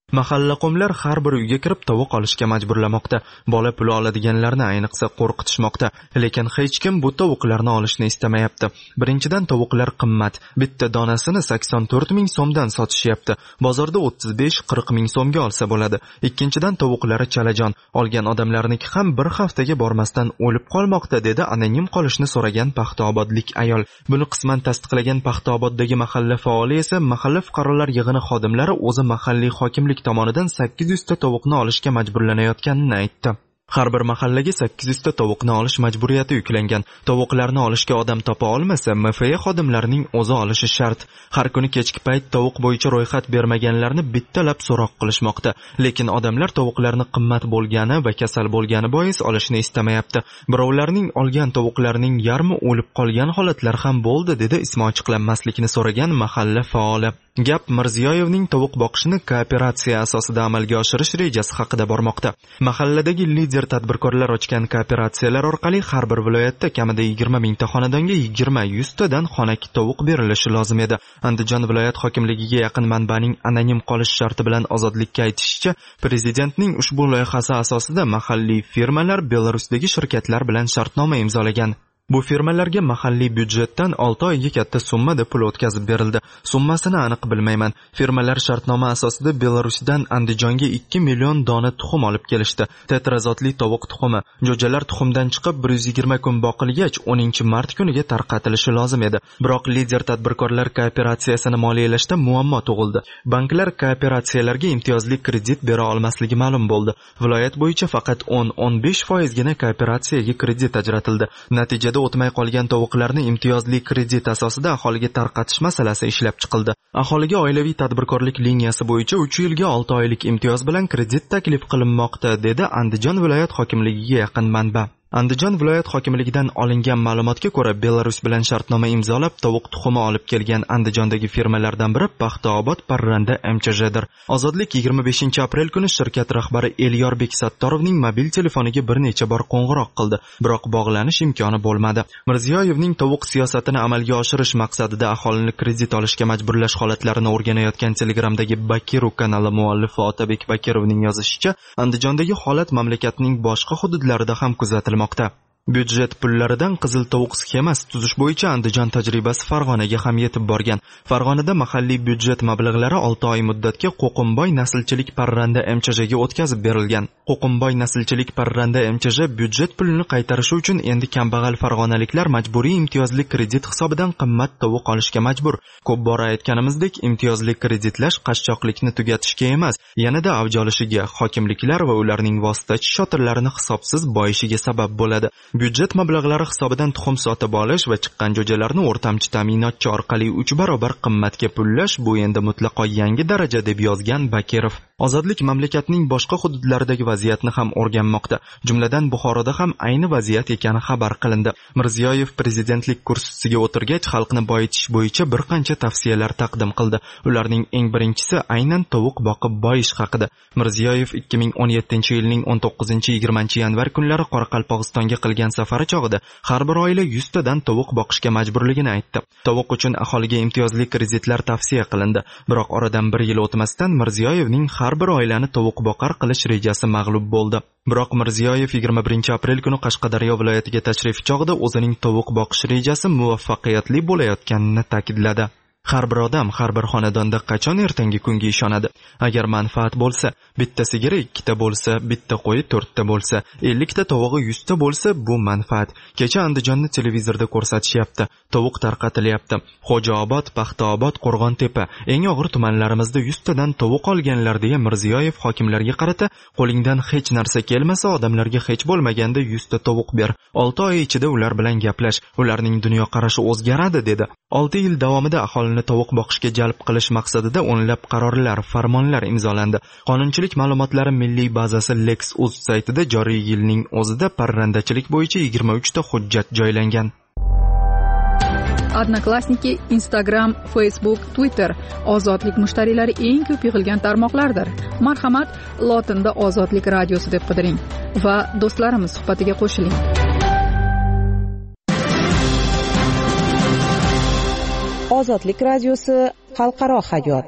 Mahalla qo'mlar har bir uyga kirib tovuq olishga majburlamoqda. Bola pul oladiganlarni ayniqsa qo'rqitishmoqda. Lekin hech kim bu tovuqlarni olishni istamayapti. Birinchidan tovuqlar qimmat. Bitta donasini sakson to'rt ming so'mdan sotishyapti. Bozorda o'ttiz besh qirq ming so'mga olsa bo'ladi. Ikkinchidan tovuqlari chalajon. Olgan odamlarniki ham bir haftaga bormasdan o'lib qolmoqda, dedi anonim qolishni so'ragan Paxtaobodlik ayol. Buni qisman tasdiqlagan Paxtaoboddagi mahalla faoli esa mahalla fuqarolar yig'ini xodimlari o'zi mahalliy hokimlik tomonidan sakkiz yuz ta tovuqni olishga majburlanayotganini aytdi. Har bir mahallaga sakkiz yuz ta tovuqni olish majburiyati yuklangan. Tovuqlarni olishga odam topa olmasa, M F A xodimlarining o'zi olishi shart. Har kuni kechki payt tovuq bo'yicha ro'yxat bermaganlarni bittalab so'roq qilishmoqda. Lekin odamlar tovuqlarni qimmat bo'lgani va kasal bo'lgani bois olishni istamayapti. Birovlarning olgan tovuqlarining yarmi o'lib qolgan holatlar ham bo'ldi, dedi ismi ochiqlanmaslikni so'ragan mahalla faoli. Gap Mirziyoyevning tovuq boqishni kooperatsiya asosida amalga oshirish rejasi haqida bormoqda. Mahalladagi lider tadbirkorlar ochgan kooperatsiyalar orqali har bir viloyatda kamida yigirma mingta xonadonga yigirma yuz tadan xonaki tovuq berilishi lozim edi. Andijon viloyat hokimligiga yaqin manbaning anonim qolish sharti bilan ozodlikka aytishicha, prezidentning ushbu loyihasi asosida mahalliy firmalar Belarusdagi shirkatlar bilan shartnoma imzolagan. Bu firmalarga mahalliy byudjetdan olti oyga katta summada pul o'tkazib berildi. Summasini aniq bilmayman. Firmalar shartnoma asosida Belarusdan Andijonga ikki million dona tuxum olib kelishdi. Tetrazotli tovuq tuxumi. Jo'jalar tuxumdan chiqib bir yuz yigirma kun boqilgach, o'ninchi mart kuniga tarqatilishi lozim edi. Biroq lider tadbirkorlar kooperatsiyasini moliyalashda muammo tug'ildi. Banklar kooperatsiyalarga imtiyozli kredit bera olmasligi ma'lum bo'ldi. Viloyat bo'yicha faqat o'n o'n besh foizgina kooperatsiyaga kredit ajratildi. Natijada o'tmay qolgan tovuqlarni imtiyozli kredit asosida aholiga tarqatish masalasi ishlab chiqildi. Aholiga oilaviy tadbirkorlik liniyasi bo'yicha uch yilga olti oylik imtiyoz bilan kredit taklif qilinmoqda, dedi Andijon viloyat hokimligiga yaqin manba. Andijon viloyat hokimligidan olingan ma'lumotga ko'ra, Belarus bilan shartnoma imzolab tovuq tuxumi olib kelgan Andijondagi firmalardan biri Paxtaobod Parranda M Ch J dir. Ozodlik yigirma beshinchi aprel kuni shirkat rahbari Elyorbek Sattorovning mobil telefoniga bir necha bor qo'ng'iroq qildi, biroq bog'lanish imkoni bo'lmadi. Mirziyoyevning tovuq siyosatini amalga oshirish maqsadida aholini kredit olishga majburlash holatlarini o'rganayotgan Telegramdagi Bakiru kanali muallifi Otabek Bakirovning yozishicha, Andijondagi holat mamlakatning boshqa hududlarida ham kuzatilmoqda. Byudjet pullaridan qizil tovuq sxemasi tuzish bo'yicha Andijon tajribasi Farg'onaga ham yetib borgan. Farg'onada mahalliy byudjet mablag'lari olti oy muddatga Qo'qimboy naslchilik Parranda M Ch J ga o'tkazib berilgan. Qo'qimboy naslchilik Parranda M Ch J byudjet pulini qaytarishi uchun endi kambag'al farg'onaliklar majburiy imtiyozli kredit hisobidan qimmat tovuq olishga majbur. Ko'p bora aytganimizdek, imtiyozli kreditlash qashshoqlikni tugatishga emas, yanada avj olishiga, hokimliklar va ularning vositachi shotirlarini hisobsiz boyishiga sabab bo'ladi. Byudjet mablag'lari hisobidan tuxum sotib olish va chiqqan jo'jalarni o'rtamchi ta'minotchi orqali uch barobar qimmatga pullash bu endi mutlaqo yangi daraja, deb yozgan Bakirov. Ozodlik mamlakatning boshqa hududlaridagi vaziyatni ham o'rganmoqda. Jumladan Buxoroda ham ayni vaziyat ekani xabar qilindi. Mirziyoyev prezidentlik kursisiga o'tirgach, xalqni boyitish bo'yicha bir qancha tavsiyalar taqdim qildi. Ularning eng birinchisi aynan tovuq boqib boyish haqida. Mirziyoyev ikki ming o'n yettinchi yilning o'n to'qqizinchi yigirmanchi yanvar kunlari Qoraqalpog'istonga qilgan safari chog'ida har bir oila yuz tadan tovuq boqishga majburligini aytdi. Tovuq uchun aholiga imtiyozli kreditlar tavsiya qilindi. Biroq oradan bir yil o'tmasdan Mirziyoyevning har bir oilani tovuq boqar qilish rejasi mag'lub bo'ldi. Biroq Mirziyoyev yigirma birinchi aprel kuni Qashqadaryo viloyatiga tashrif chog'ida o'zining tovuq boqish rejasi muvaffaqiyatli bo'layotganini ta'kidladi. Har bir odam har bir xonadonda qachon ertangi kunga ishonadi? Agar manfaat bo'lsa, bitta sigiri ikkita bo'lsa, bitta qo'yi to'rtta bo'lsa, ellikta tovug'i yuzta bo'lsa, bu manfaat. Kecha Andijonni televizorda ko'rsatishyapti. Tovuq tarqatilyapti. Xo'jaobod, Paxtaobod, Qo'rg'ontepa, eng og'ir tumanlarimizda yuz tadan tovuq olganlar, deya Mirziyoyev hokimlarga qarata, qo'lingdan hech narsa kelmasa, odamlarga hech bo'lmaganda yuz ta tovuq ber. olti oy ichida ular bilan gaplash, ularning dunyoqarashi o'zgaradi, dedi. olti yil davomida aholini tovuq boqishga jalb qilish maqsadida o'nlab qarorlar, farmonlar imzolandi. Qonunchilik ma'lumotlari milliy bazasi Lex.uz saytida joriy yilning o'zida parrandachilik bo'yicha yigirma uch ta hujjat joylangan. Odnoklassniki, Instagram, Facebook, Twitter ozodlik mushtariylari eng ko'p yig'ilgan tarmoqlardir. Marhamat, lotinda Ozodlik radiosi deb qidiring va do'stlarimiz suhbatiga qo'shiling. Ozodlik radiosi xalqaro hayot.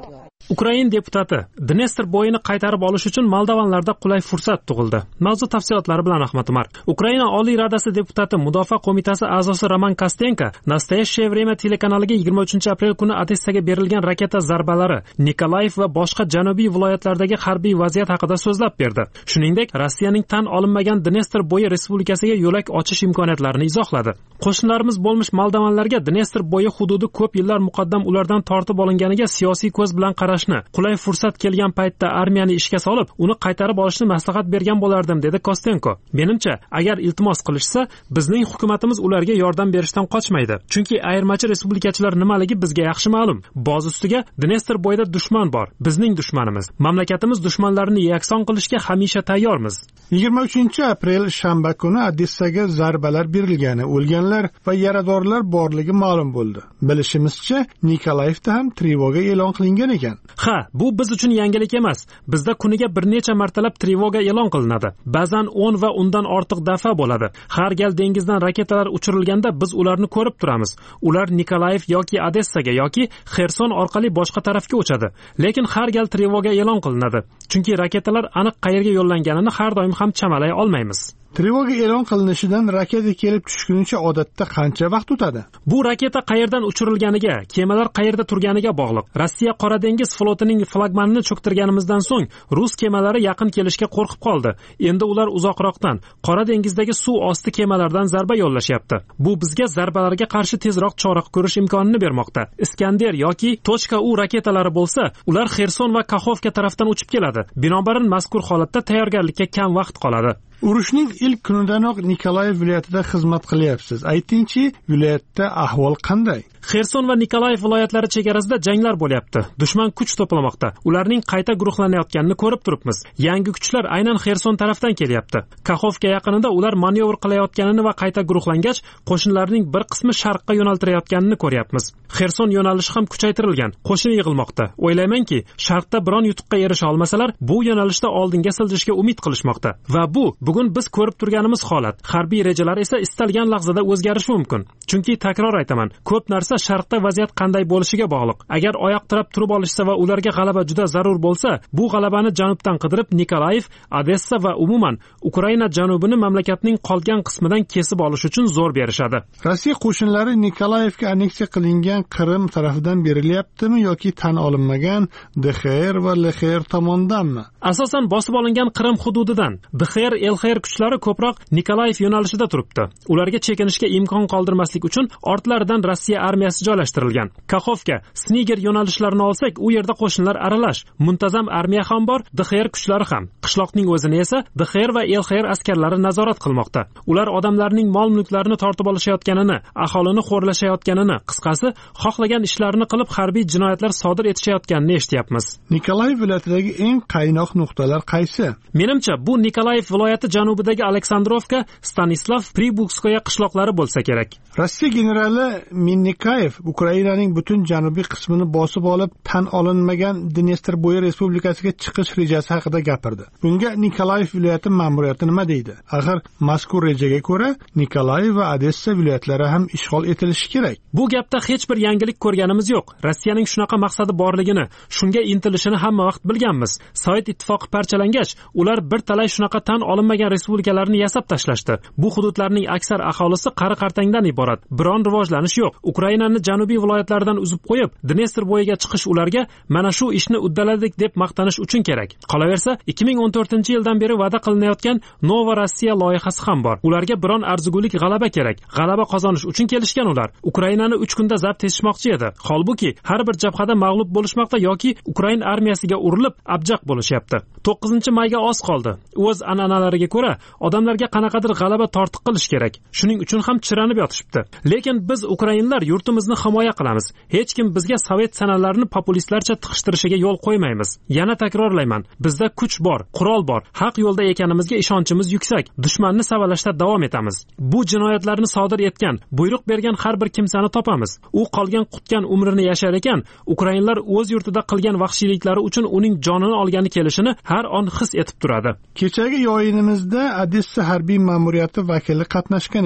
Ukrain deputati Dnestr bo'yini qaytarib olish uchun moldovanlarda qulay fursat tug'ildi. Mavzu tafsilotlari bilan Ahmad Umar. Ukraina Oliy Radasi deputati Mudofaa qo'mitasi a'zosi Roman Kostenko Nastoyashcheye время telekanaliga yigirma uchinchi aprel kuni Odessaga berilgan raketa zarbalari, Nikolayev va boshqa janubiy viloyatlardagi harbiy vaziyat haqida so'zlab berdi. Shuningdek, Rossiyaning tan olinmagan Dnestr bo'yi respublikasiga yo'lak ochish imkoniyatlarini izohladi. Qo'shnilarimiz bo'lmish moldovanlarga Dnestr bo'yi hududi ko'p yillar muqaddam ulardan tortib olinganiga siyosiy ko'z bilan qarashni, qulay fursat kelgan paytda armiyani ishga solib, uni qaytarib olishni maslahat bergan bo'lardim, dedi Kostenko. Menimcha, agar iltimos qilishsa, bizning hukumatimiz ularga yordam berishdan qochmaydi. Chunki ayirmachi respublikachilar nimaligi bizga yaxshi ma'lum. Boz ustiga Dnestr bo'yida dushman bor, bizning dushmanimiz. Mamlakatimiz dushmanlarini yakson qilishga hamisha tayyormiz. yigirma uchinchi aprel shanba kuni Odessaga zarbalar berilgani, o'lganlar va yaradorlar borligi ma'lum bo'ldi. Bilishimizcha, Nikolayevda ham trevoga e'lon qilingan ekan. Ha, bu biz uchun yangilik emas. Bizda kuniga bir necha martalab trevoga e'lon qilinadi. Ba'zan o'n va undan ortiq daf'a bo'ladi. Har gal dengizdan raketalar uchirilganda biz ularni ko'rib turamiz. Ular Nikolayev yoki Odessaga yoki Xerson orqali boshqa tarafga uchadi. Lekin har gal trevoga e'lon qilinadi. Chunki raketalar aniq qayerga yo'llanganini har doim ham chamalay olmaymiz. Trevoga e'lon qilinishidan raketa kelib tushgunicha odatda qancha vaqt o'tadi? Bu raketa qayerdan uchirilganiga, kemalar qayerda turganiga bog'liq. Rossiya Qora dengiz flotining flagmanini cho'ktirganimizdan so'ng rus kemalari yaqin kelishga qo'rqib qoldi. Endi ular uzoqroqdan, Qora dengizdagi suv osti kemalardan zarba yo'llashyapti. Bu bizga zarbalarga qarshi tezroq chora ko'rish imkonini bermoqda. Iskander yoki .u raketalari bo'lsa, ular Xerson va Kaxovka tarafdan uchib keladi. Binobarin mazkur holatda tayyorgarlikka kam vaqt qoladi. Urushning ilk kunidanoq Nikolayev viloyatida xizmat qilyapsiz. Aytingchi, viloyatda ahvol qanday? Xerson va Nikolayev viloyatlari chegarasida janglar bo'lyapti. Dushman kuch to'plamoqda. Ularning qayta guruhlanayotganini ko'rib turibmiz. Yangi kuchlar aynan Xerson tarafdan kelyapti. Kaxovka yaqinida ular manyovr qilayotganini va qayta guruhlangach, qo'shinlarning bir qismi sharqqa yo'naltirayotganini ko'ryapmiz. Xerson yo'nalishi ham kuchaytirilgan. Qo'shin yig'ilmoqda. O'ylaymanki, sharqda biron yutuqqa erisha olmasalar, bu yo'nalishda oldinga siljishga umid qilishmoqda. Va bu bugun biz ko'rib turganimiz holat. Harbiy rejalar esa istalgan lahzada o'zgarishi mumkin. Chunki takror aytaman, ko'p narsa sharqda vaziyat qanday bo'lishiga bog'liq. Agar oyoq tirab turib olishsa va ularga g'alaba juda zarur bo'lsa, bu g'alabani janubdan qidirib Nikolayev, Odessa va umuman Ukraina janubini mamlakatning qolgan qismidan kesib olish uchun zo'r berishadi. Rossiya qo'shinlari Nikolayevga anneksiya qilingan Qrim tarafidan berilyaptimi yoki tan olinmagan D X R va L X R tomonidanmi? Asosan bosib olingan Qrim hududidan D X R L X R kuchlari ko'proq Nikolayev yo'nalishida turibdi. Ularga chekinishga imkon qoldirmaslik uchun ortlaridan Rossiya armiyasi joylashtirilgan. Kaxovka, Sniger yo'nalishlarini olsak, u yerda qo'shinlar aralash, muntazam armiya ham bor, D X R kuchlari ham. Qishloqning o'zini esa D X R va L X R askarlari nazorat qilmoqda. Ular odamlarning mol-mulklarini tortib olishayotganini, aholini xo'rlashayotganini, qisqasi, xohlagan ishlarini qilib harbiy jinoyatlar sodir etishayotganini eshityapmiz. Nikolayev viloyatidagi eng qaynoq nuqtalar qaysi? Menimcha, bu Nikolayev viloyati janubidagi Aleksandrovka, Stanislav, Pribukskoye qishloqlari bo'lsa kerak. Rossiya generali Minnikayev Ukrainaning butun janubiy qismini bosib olib, tan olinmagan Dnestr bo'yi respublikasiga chiqish rejasi haqida gapirdi. Bunga Nikolayev viloyati ma'muriyati nima deydi? Axir mazkur rejaga ko'ra Nikolayev va Odessa viloyatlari ham ishg'ol etilishi kerak. Bu gapda hech bir yangilik ko'rganimiz yo'q. Rossiyaning shunaqa maqsadi borligini, shunga intilishini hamma vaqt bilganmiz. Sovet ittifoqi parchalangach, ular bir talay shunaqa tan olinmagan respublikalarni yasab tashlashdi. Bu hududlarning aksar aholisi qari-qartangdan iborat. Biron rivojlanish yo'q. Ukrainani janubiy viloyatlaridan uzib qo'yib, Dnestr bo'yiga chiqish ularga mana shu ishni uddaladik deb maqtanish uchun kerak. Qolaversa, ikki ming o'n to'rtinchi yildan beri va'da qilinayotgan Nova Rossiya loyihasi ham bor. Ularga biron arzigulik g'alaba kerak. G'alaba qozonish uchun kelishgan ular. Ukrainani uch kunda zabt etishmoqchi edi. Holbuki, har bir jabhada mag'lub bo'lishmoqda yoki Ukraina armiyasiga urilib, abjaq bo'lishyapti. to'qqizinchi mayga oz qoldi. O'z an'analariga ko'ra, odamlarga qanaqadir g'alaba tortiq qilish kerak. Shuning uchun ham chiranib yotishibdi. Lekin biz ukrainlar yurtimizni himoya qilamiz. Hech kim bizga sovet sanalarini populistlarcha tiqishtirishiga yo'l qo'ymaymiz. Yana takrorlayman, bizda kuch bor, qurol bor, haq yo'lda ekanimizga ishonchimiz yuksak. Dushmanni savalashda davom etamiz. Bu jinoyatlarni sodir etgan, buyruq bergan har bir kimsani topamiz. U qolgan qutgan umrini yashar ekan, ukrainlar o'z yurtida qilgan vahshiyliklari uchun uning jonini olgani kelishini har on his etib turadi. Kechagi yo'yinimizda Odessa harbiy ma'muriyati vakili qatnashgan edi.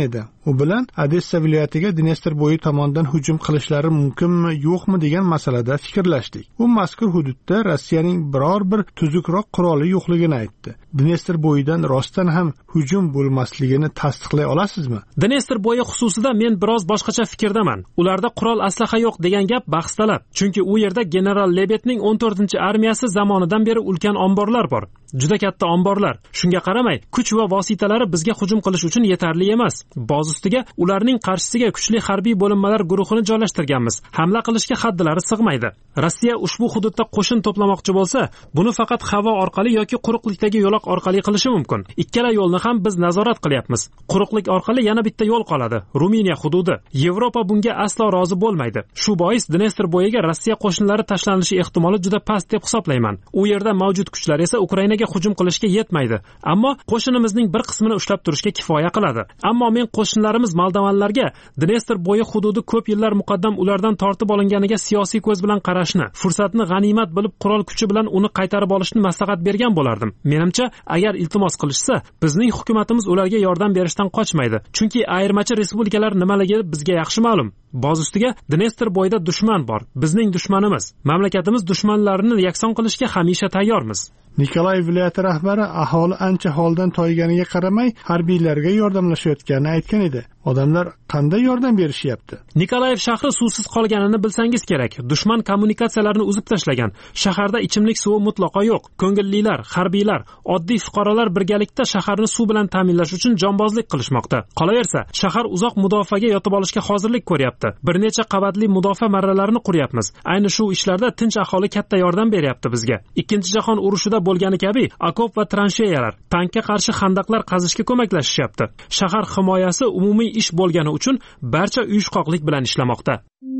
u bilan Odessa viloyatiga Dnestr bo'yi tomonidan hujum qilishlari mumkinmi yo'qmi degan masalada fikrlashdik. U mazkur hududda Rossiyaning biror bir tuzukroq quroli yo'qligini aytdi. Dnestr bo'yidan rostdan ham hujum bo'lmasligini tasdiqlay olasizmi? Dnestr bo'yi xususida men biroz boshqacha fikrdaman. Ularda qurol aslaha yo'q degan gap bahs talab. Chunki u yerda general Lebetning o'n to'rtinchi armiyasi zamonidan beri ulkan omborlar bor. Juda katta omborlar. Shunga qaramay, kuch va vositalari bizga hujum qilish uchun yetarli emas. Boz ustiga ularning qarshisiga kuchli harbiy bo'linmalar guruhini joylashtirganmiz. Hamla qilishga haddilari sig'maydi. Rossiya ushbu hududda qo'shin to'plamoqchi bo'lsa, buni faqat havo orqali yoki quruqlikdagi yo'loq orqali qilishi mumkin. Ikkala yo'lni ham biz nazorat qilyapmiz. Quruqlik orqali yana bitta yo'l qoladi. Ruminiya hududi. Yevropa bunga aslo rozi bo'lmaydi. Shu bois Dnestr bo'yiga Rossiya qo'shinlari tashlanishi ehtimoli juda past deb hisoblayman. U yerda mavjud kuchlar esa Ukrainaga hujum qilishga yetmaydi. Ammo qo'shinimizning bir qismini ushlab turishga kifoya qiladi. Ammo men qo'shinlarimiz moldovanlarga Dnestr bo'yi hududi ko'p yillar muqaddam ulardan tortib olinganiga siyosiy ko'z bilan qarashni, fursatni g'animat bilib qurol kuchi bilan uni qaytarib olishni maslahat bergan bo'lardim. Menimcha, agar iltimos qilishsa, bizning hukumatimiz ularga yordam berishdan qochmaydi. Chunki ayirmachi respublikalar nimaligi bizga yaxshi ma'lum. Boz ustiga Dnestr bo'yida dushman bor. Bizning dushmanimiz. Mamlakatimiz dushmanlarini yakson qilishga hamisha tayyormiz. Nikolay viloyati rahbari aholi ancha holdan toyganiga qaramay harbiylarga yordamlashayotganini aytgan edi. Odamlar qanday yordam berishyapti? Nikolayev shahri suvsiz qolganini bilsangiz kerak. Dushman kommunikatsiyalarini uzib tashlagan. Shaharda ichimlik suvi mutlaqo yo'q. Ko'ngillilar, harbiylar, oddiy fuqarolar birgalikda shaharni suv bilan ta'minlash uchun jonbozlik qilishmoqda. Qolaversa, shahar uzoq mudofaaga yotib olishga hozirlik ko'ryapti. Bir necha qavatli mudofaa marralarini quryapmiz. Ayni shu ishlarda tinch aholi katta yordam beryapti bizga. Ikkinchi jahon urushida bo'lgani kabi okop va transheyalar, tankka qarshi xandaqlar qazishga ko'maklashishyapti. Shahar himoyasi umumiy ish bo'lgani uchun barcha uyushqoqlik bilan ishlamoqda.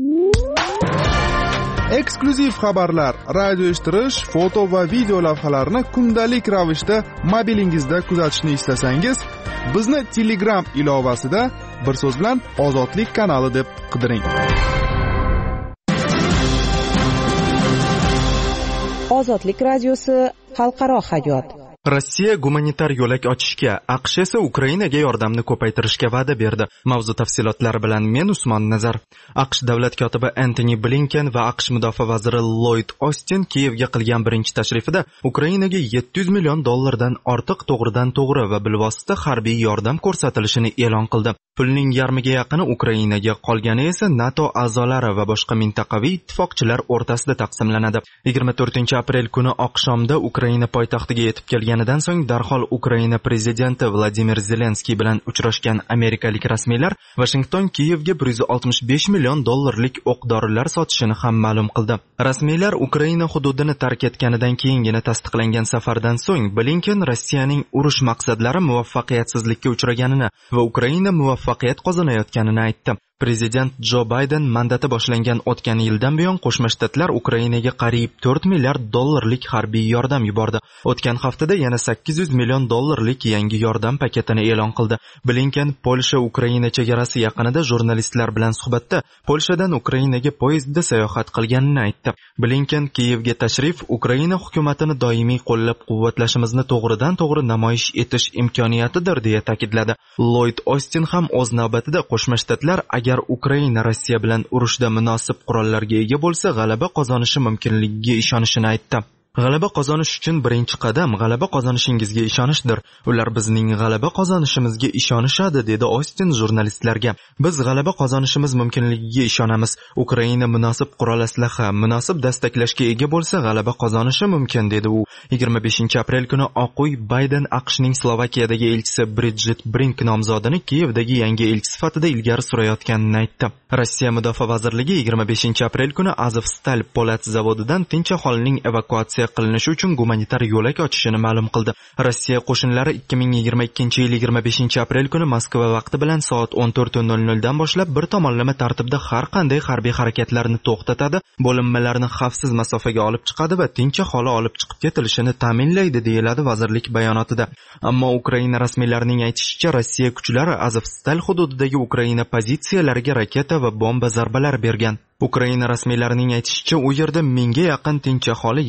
Eksklyuziv xabarlar, radio eshittirish, foto va video lavhalarni kundalik ravishda mobilingizda kuzatishni istasangiz, bizni Telegram ilovasida bir so'z bilan Ozodlik kanali deb qidiring. Ozodlik radiosi xalqaro hayot. Rossiya gumanitar yo'lak ochishga, AQSh esa Ukrainaga yordamni ko'paytirishga va'da berdi. Mavzu tafsilotlari bilan men Usmon Nazar. AQSh davlat kotibi Antony Blinken va AQSh mudofaa vaziri Lloyd Austin Kiyevga qilgan birinchi tashrifida Ukrainaga yetti yuz million dollardan ortiq to'g'ridan-to'g'ri va bilvosita harbiy yordam ko'rsatilishini e'lon qildi. Pulning yarmiga yaqini Ukrainaga, qolgani esa NATO a'zolari va boshqa mintaqaviy ittifoqchilar o'rtasida taqsimlanadi. yigirma to'rtinchi aprel kuni oqshomda Ukraina poytaxtiga yetib kelganidan so'ng darhol Ukraina prezidenti Vladimir Zelenskiy bilan uchrashgan amerikalik rasmiylar Washington Kiyevga bir yuz oltmish besh million dollarlik o'q-dorilar sotishini ham ma'lum qildi. Rasmiylar Ukraina hududini tark etganidan keyingina tasdiqlangan safardan so'ng Blinken Rossiyaning urush maqsadlari muvaffaqiyatsizlikka uchraganini va Ukraina muvaffaqiyat qozonayotganini aytdi. Prezident Jo Bayden mandati boshlangan o'tgan yildan buyon Qo'shma Shtatlar Ukrainaga qariyb to'rt milliard dollarlik harbiy yordam yubordi. O'tgan haftada yana sakkiz yuz million dollarlik yangi yordam paketini e'lon qildi. Blinken Polsha Ukraina chegarasi yaqinida jurnalistlar bilan suhbatda Polshadan Ukrainaga poyezdda sayohat qilganini aytdi. Blinken Kiyevga tashrif Ukraina hukumatini doimiy qo'llab-quvvatlashimizni to'g'ridan-to'g'ri namoyish etish imkoniyatidir deya ta'kidladi. Lloyd Austin ham o'z navbatida Qo'shma Shtatlar agar Ukraina Rossiya bilan urushda munosib qurollarga ega bo'lsa, g'alaba qozonishi mumkinligiga ishonishini aytdi. G'alaba qozonish uchun birinchi qadam g'alaba qozonishingizga ishonishdir. Ular bizning g'alaba qozonishimizga ishonishadi, dedi Austin jurnalistlarga. Biz g'alaba qozonishimiz mumkinligiga ishonamiz. Ukraina munosib qurol aslaha, munosib dastaklashga ega bo'lsa, g'alaba qozonishi mumkin, dedi u. yigirma beshinchi aprel kuni Oq uy Bayden AQShning Slovakiyadagi elchisi Bridget Brink nomzodini Kiyevdagi yangi elchi sifatida ilgari surayotganini aytdi. Rossiya mudofaa vazirligi yigirma beshinchi aprel kuni Azovstal po'lat zavodidan tinch aholining evakuatsiya qilinishi uchun gumanitar yo'lak ochishini ma'lum qildi. Rossiya qo'shinlari ikki ming yigirma ikkinchi yil yigirma beshinchi aprel kuni Moskva vaqti bilan soat o'n to'rt nol nol dan boshlab bir tomonlama tartibda har qanday harbiy harakatlarni to'xtatadi, bo'linmalarni xavfsiz masofaga olib chiqadi va tinch aholi olib chiqib ketilishini ta'minlaydi, deyiladi vazirlik bayonotida. Ammo Ukraina rasmiylarining aytishicha, Rossiya kuchlari Azovstal hududidagi Ukraina pozitsiyalariga raketa va bomba zarbalar bergan. Ukraina rasmiylarining aytishicha, u yerda mingga yaqin tinch aholi yerto'lada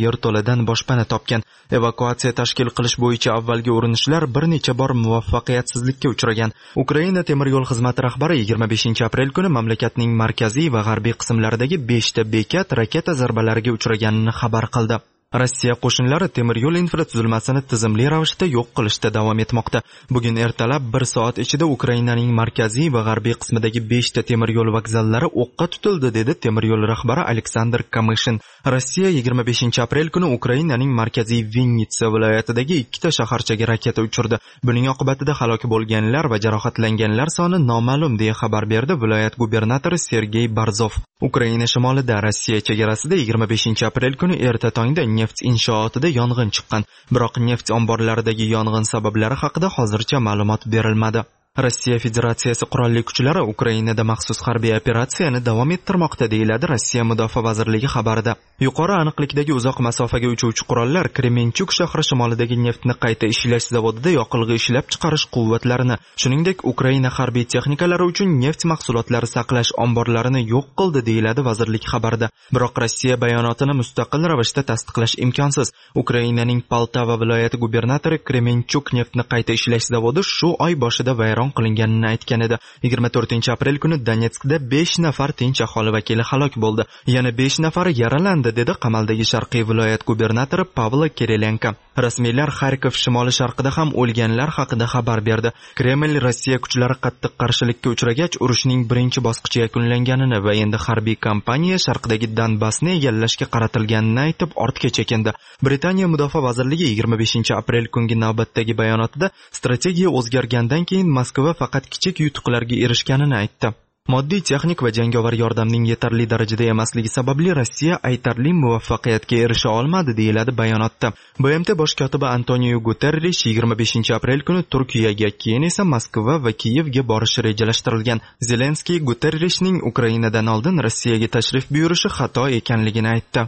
zarbalaridan boshpana topgan. Evakuatsiya tashkil qilish bo'yicha avvalgi urinishlar bir necha bor muvaffaqiyatsizlikka uchragan. Ukraina temir yo'l xizmati rahbari yigirma beshinchi aprel kuni mamlakatning markaziy va g'arbiy qismlaridagi beshta bekat raketa zarbalariga uchraganini xabar qildi. Rossiya qo'shinlari temir yo'l infratuzilmasini tizimli ravishda yo'q qilishda davom etmoqda. Bugun ertalab bir soat ichida Ukrainaning markaziy va g'arbiy qismidagi beshta temir yo'l vokzallari o'qqa tutildi, dedi temir yo'l rahbari Aleksandr Kamyshin. Rossiya yigirma beshinchi aprel kuni Ukrainaning markaziy Vinnitsa viloyatidagi ikkita shaharchaga raketa uchirdi. Buning oqibatida halok bo'lganlar va jarohatlanganlar soni noma'lum, deya xabar berdi viloyat gubernatori Sergey Barzov. Ukraina shimolida Rossiya chegarasida yigirma beshinchi aprel kuni erta tongda neft inshootida yong'in chiqqan, biroq neft omborlaridagi yong'in sabablari haqida hozircha ma'lumot berilmadi. Rossiya Federatsiyasi qurolli kuchlari Ukrainada maxsus harbiy operatsiyani davom ettirmoqda, deyiladi Rossiya Mudofaa vazirligi xabarida. Yuqori aniqlikdagi uzoq masofaga uchuvchi qurollar Kremenchuk shahri shimolidagi neftni qayta ishlash zavodida yoqilg'i ishlab chiqarish quvvatlarini, shuningdek Ukraina harbiy texnikalari uchun neft mahsulotlari saqlash omborlarini yo'q qildi, deyiladi vazirlik xabarida. Biroq Rossiya bayonotini mustaqil ravishda tasdiqlash imkonsiz. Ukrainaning Poltava viloyati gubernatori Kremenchuk neftni qayta ishlash zavodi shu oy boshida vayron qilinganini aytgan edi. yigirma to'rtinchi aprel kuni Donetskda besh nafar tinch aholi vakili halok bo'ldi. Yana besh nafari yaralandi, dedi Qamaldagi Sharqiy viloyat gubernatori Pavlo Kirilenko. Rasmiylar Xarkov shimoli sharqida ham o'lganlar haqida xabar berdi. Kreml Rossiya kuchlari qattiq qarshilikka uchragach, urushning birinchi bosqichi yakunlanganini va endi harbiy kampaniya sharqdagi Donbassni egallashga qaratilganini aytib ortga chekindi. Britaniya Mudofaa vazirligi yigirma beshinchi aprel kungi navbatdagi bayonotida strategiya o'zgargandan keyin Moskva faqat kichik yutuqlarga erishganini aytdi. Moddiy, texnik va jangovar yordamning yetarli darajada emasligi sababli Rossiya aytarli muvaffaqiyatga erisha olmadi, deyiladi bayonotda. B M T bosh kotibi Antonio Guterrish yigirma beshinchi aprel kuni Turkiyaga, keyin esa Moskva va Kiyevga borishi rejalashtirilgan. Zelenskiy Guterrishning Ukrainadan oldin Rossiyaga tashrif buyurishi xato ekanligini aytdi.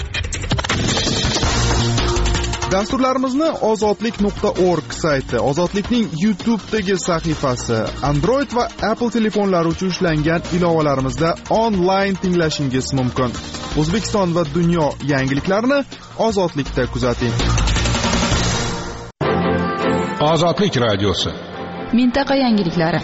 Dasturlarimizni ozodlik nuqta org sayti, Ozodlikning YouTube'dagi sahifasi, Android va Apple telefonlari uchun ishlangan ilovalarimizda onlayn tinglashingiz mumkin. O'zbekiston va dunyo yangiliklarini Ozodlikda kuzating. Ozodlik radiosi. Mintaqa yangiliklari.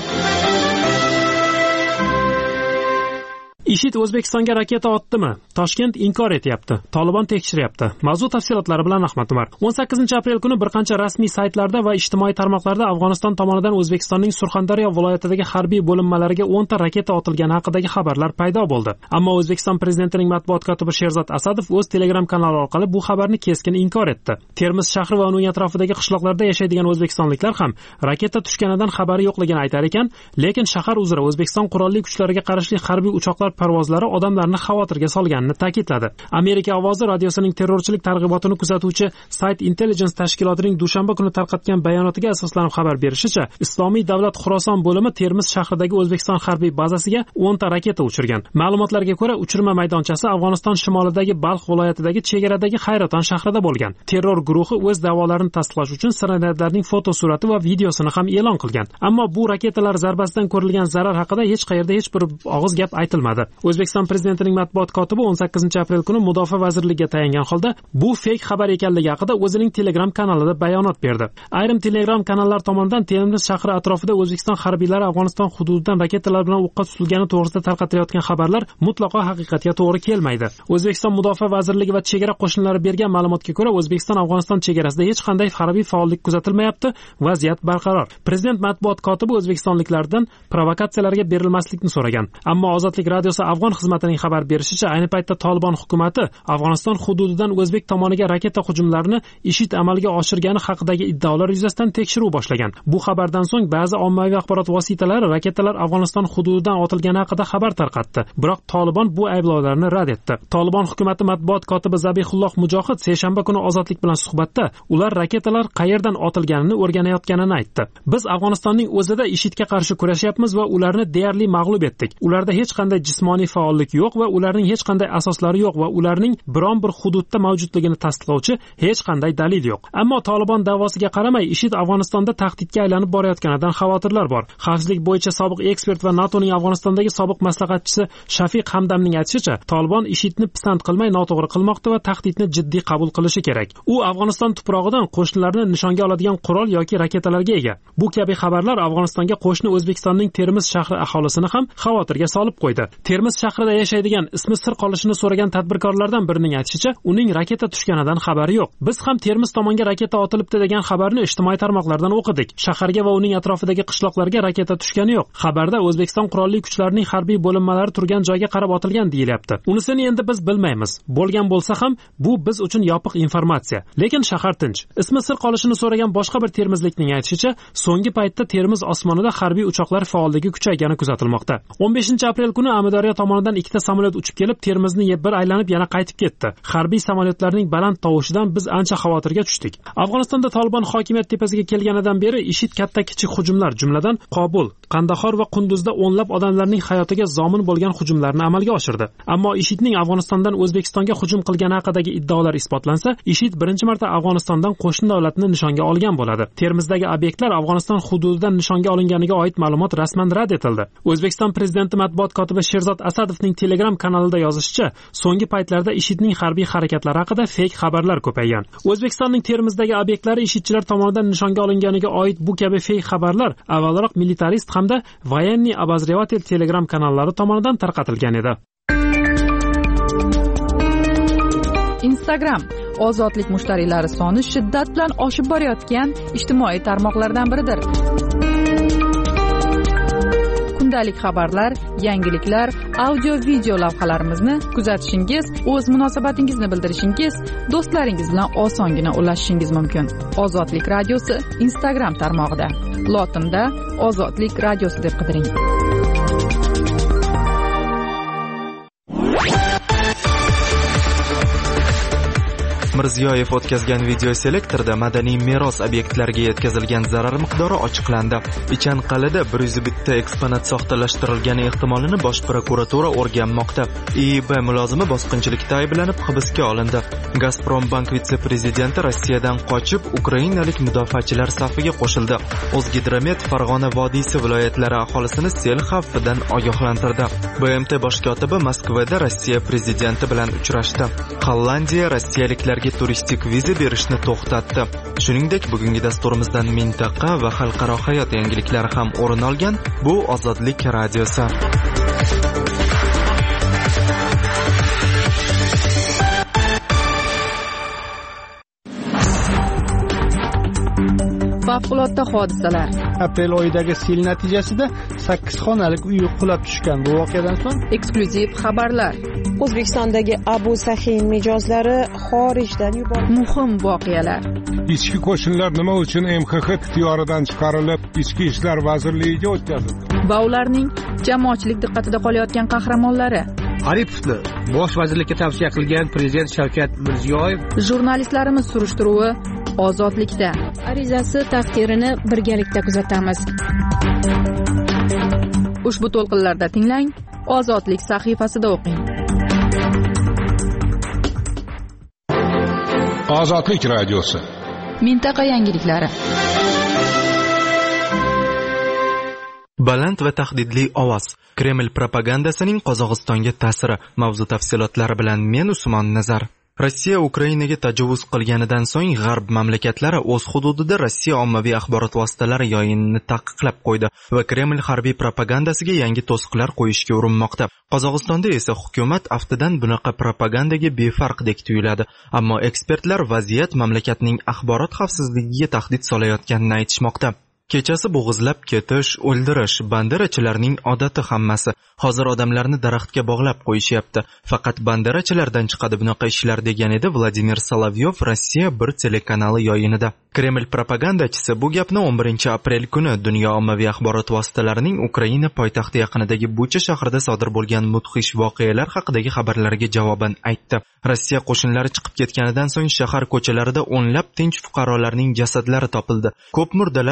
IShID O'zbekistonga raketa otdimi? Toshkent inkor etyapti. Tolibon tekshiryapti. Mavzu tafsilotlari bilan Ahmad Umar. o'n sakkizinchi aprel kuni bir qancha rasmiy saytlarda va ijtimoiy tarmoqlarda Afg'oniston tomonidan O'zbekistonning Surxondaryo viloyatidagi harbiy bo'linmalariga o'nta raketa otilgani haqidagi xabarlar paydo bo'ldi. Ammo O'zbekiston prezidentining matbuot kotibi Sherzod Asadov o'z Telegram kanali orqali bu xabarni keskin inkor etdi. Termiz shahri va uning atrofidagi qishloqlarda yashaydigan o'zbekistonliklar ham raketa tushganidan xabari yo'qligini aytar ekan, lekin shahar uzra O'zbekiston qurolli kuchlariga qarashli harbiy uchoqlar parvozlari odamlarni xavotirga solganini ta'kidladi. Amerika ovozi radiosining terrorchilik targ'ibotini kuzatuvchi Site Intelligence tashkilotining dushanba kuni tarqatgan bayonotiga asoslanib xabar berishicha, Islomiy davlat Xuroson bo'limi Termiz shahridagi O'zbekiston harbiy bazasiga o'nta raketa uchirgan. Ma'lumotlarga ko'ra, uchirma maydonchasi Afg'oniston shimolidagi Balx viloyatidagi chegaradagi Hayraton shahrida bo'lgan. Terror guruhi o'z da'volarini tasdiqlash uchun snaryadlarning fotosurati va videosini ham e'lon qilgan. Ammo bu raketalar zarbasidan ko'rilgan zarar haqida hech qayerda hech bir og'iz gap aytilmadi. O'zbekiston prezidentining matbuot kotibi o'n sakkizinchi aprel kuni Mudofaa vazirligiga tayangan holda bu fake xabar ekanligi haqida o'zining Telegram kanalida bayonot berdi. Ayrim Telegram kanallar tomonidan Termiz shahri atrofida O'zbekiston harbiylari Afg'oniston hududidan raketalar bilan o'qqa tutilgani to'g'risida tarqatilayotgan xabarlar mutlaqo haqiqatga to'g'ri kelmaydi. O'zbekiston Mudofaa vazirligi va chegara qo'shinlari bergan ma'lumotga ko'ra, O'zbekiston Afg'oniston chegarasida hech qanday harbiy faollik kuzatilmayapti, vaziyat barqaror. Prezident matbuot kotibi o'zbekistonliklardan provokatsiyalarga berilmaslikni so'ragan. Ammo Ozodlik radiosi Afg'on xizmatining xabar berishicha, ayni paytda Tolibon hukumatı Afg'oniston hududidan O'zbek tomoniga raketa hujumlarini IShID amalga oshirgani haqidagi iddaolar yuzasidan tekshiruv boshlagan. Bu xabardan so'ng ba'zi ommaviy axborot vositalari raketalar Afg'oniston hududidan otilgani haqida xabar tarqatdi. Biroq Tolibon bu ayblovlarni rad etdi. Tolibon hukumatı matbuot kotibi Zabihulloh Mujohid seshanba kuni Ozodlik bilan suhbatda ular raketalar qayerdan otilganini o'rganayotganini aytdi. Biz Afg'onistonning o'zida IShIDga qarshi kurashyapmiz va ularni deyarli mag'lub etdik. Ularda hech qanday jismoniy jismoniy faollik yo'q va ularning hech qanday asoslari yo'q va ularning biron bir hududda mavjudligini tasdiqlovchi hech qanday dalil yo'q. Ammo Taliban da'vosiga qaramay IShID Afg'onistonda tahdidga aylanib borayotganidan xavotirlar bor. Xavfsizlik bo'yicha sobiq ekspert va NATOning Afg'onistondagi sobiq maslahatchisi Shafiq Hamdamning aytishicha, Taliban IShIDni pisand qilmay noto'g'ri qilmoqda va tahdidni jiddiy qabul qilishi kerak. U Afg'oniston tuprog'idan qo'shnilarni nishonga oladigan qurol yoki raketalarga ega. Bu kabi xabarlar Afg'onistonga qo'shni O'zbekistonning Termiz shahri aholisini ham xavotirga solib qo'ydi. Termiz shahrida yashaydigan ismi sir qolishini so'ragan tadbirkorlardan birining aytishicha, uning raketa tushganidan xabari yo'q. Biz ham Termiz tomonga raketa otilibdi degan xabarni ijtimoiy tarmoqlardan o'qidik. Shaharga va uning atrofidagi qishloqlarga raketa tushgani yo'q. Xabarda O'zbekiston qurolli kuchlarining harbiy bo'linmalari turgan joyga qarab otilgan deyilyapti. Unisini endi biz bilmaymiz. Bo'lgan bo'lsa ham bu biz uchun yopiq informatsiya. Lekin shahar tinch. Ismi sir qolishini so'ragan boshqa bir termizlikning aytishicha, so'nggi paytda Termiz osmonida harbiy uchoqlar faolligi kuchaygani kuzatilmoqda. o'n beshinchi aprel kuni Amudaryo tomonidan ikkita samolyot uchib kelib Termizni bir aylanib yana qaytib ketdi. Harbiy samolyotlarning baland tovushidan biz ancha xavotirga tushdik. Afg'onistonda Taliban hokimiyat tepasiga kelganidan beri IShID katta-kichik hujumlar, jumladan Qobul, Qandahor va Qunduzda o'nlab odamlarning hayotiga zomin bo'lgan hujumlarni amalga oshirdi. Ammo IShIDning Afg'onistondan O'zbekistonga hujum qilgani haqidagi iddaolar isbotlansa, IShID birinchi marta Afg'onistondan qo'shni davlatni nishonga olgan bo'ladi. Termizdagi obyektlar Afg'oniston hududidan nishonga olinganiga oid ma'lumot rasman rad etildi. O'zbekiston prezidenti matbuot kotibi Sherzod Asadovning Telegram kanalida yozishicha, so'nggi paytlarda IShIDning harbiy harakatlari haqida fake xabarlar ko'paygan. O'zbekistonning Termizdagi obyektlari IShIDchilar tomonidan nishonga olinganiga oid bu kabi fake xabarlar avvalroq Militarist hamda Voyenniy Obozrevatelь Telegram kanallari tomonidan tarqatilgan edi. Instagram ozodlik mushtariylari soni shiddat bilan oshib borayotgan ijtimoiy tarmoqlardan biridir. Kundalik xabarlar, yangiliklar, audio-video lavhalarimizni kuzatishingiz, o'z munosabatingizni bildirishingiz, do'stlaringiz bilan osongina ulashishingiz mumkin. Ozodlik radiosi Instagram tarmog'ida. Lotinda Ozodlik radiosi deb qidiring. Mirziyoyev o'tkazgan video selektorda madaniy meros obyektlariga yetkazilgan zarar miqdori ochiqlandi. Ichanqal'ida bir yuz bitta eksponat soxtalashtirilgani ehtimolini Bosh prokuratura o'rganmoqda. I I B mulozimi bosqinchilikda ayblanib hibsga olindi. Gazprombank vitse-prezidenti Rossiyadan qochib, ukrainalik mudofaachilar safiga qo'shildi. O'zgidromet Farg'ona vodiysi viloyatlari aholisini sel xavfidan ogohlantirdi. B M T bosh kotibi Moskvada Rossiya prezidenti bilan uchrashdi. Hollandiya rossiyaliklarga turistik viza berishni to'xtatdi. Shuningdek, bugungi dasturimizdan mintaqa va xalqaro hayot yangiliklari ham o'rin olgan. Bu Ozodlik radiosi. Favqulodda hodisalar. Aprel oyidagi sel natijasida sakkiz xonalik uy qulab tushgan. Bu voqeadan so'ng eksklyuziv xabarlar. O'zbekistondagi Abu Sahin mijozlari xorijdan yuborildi. Muhim voqealar. Ichki qo'shinlar nima uchun M X X ixtiyoridan chiqarilib, Ichki ishlar vazirligiga o'tkazildi? Va ularning jamoatchilik diqqatida qolayotgan qahramonlari. Aripovni bosh vazirlikka tavsiya qilgan prezident Shavkat Mirziyoyev. Jurnalistlarimiz surishtiruvi Ozodlikda. Arizasi taqdirini birgalikda kuzatamiz. Ushbu to'lqinlarda tinglang, Ozodlik sahifasida o'qing. Ozodlik radiosi. Mintaqa yangiliklari. Baland va tahdidli ovoz. Kreml propagandasining Qozog'istonga ta'siri. Mavzu tafsilotlari bilan men Usmon Nazar. Rossiya Ukrainaga tajovuz qilganidan so'ng G'arb mamlakatlari o'z hududida Rossiya ommaviy axborot vositalari yoyinini taqiqlab qo'ydi va Kreml harbiy propagandasiga yangi to'siqlar qo'yishga urinmoqda. Qozog'istonda esa hukumat aftidan bunaqa propagandaga befarqdek tuyuladi, ammo ekspertlar vaziyat mamlakatning axborot xavfsizligiga tahdid solayotganini aytishmoqda. Kechasi bo'g'izlab ketish, o'ldirish banderachilarning odati hammasi. Hozir odamlarni daraxtga bog'lab qo'yishyapti. Faqat banderachilardan chiqadi bunaqa ishlar degan edi Vladimir Solovyov Rossiya bir telekanali yoyinida. Kreml propagandachisi bu gapni o'n birinchi aprel kuni dunyo ommaviy axborot vositalarining Ukraina poytaxti yaqinidagi Bucha shahrida sodir bo'lgan mudhish voqealar haqidagi xabarlarga javoban aytdi. Rossiya qo'shinlari chiqib ketganidan so'ng shahar ko'chalarida o'nlab tinch fuqarolarning jasadlari topildi. Ko'p murdalar qo'llar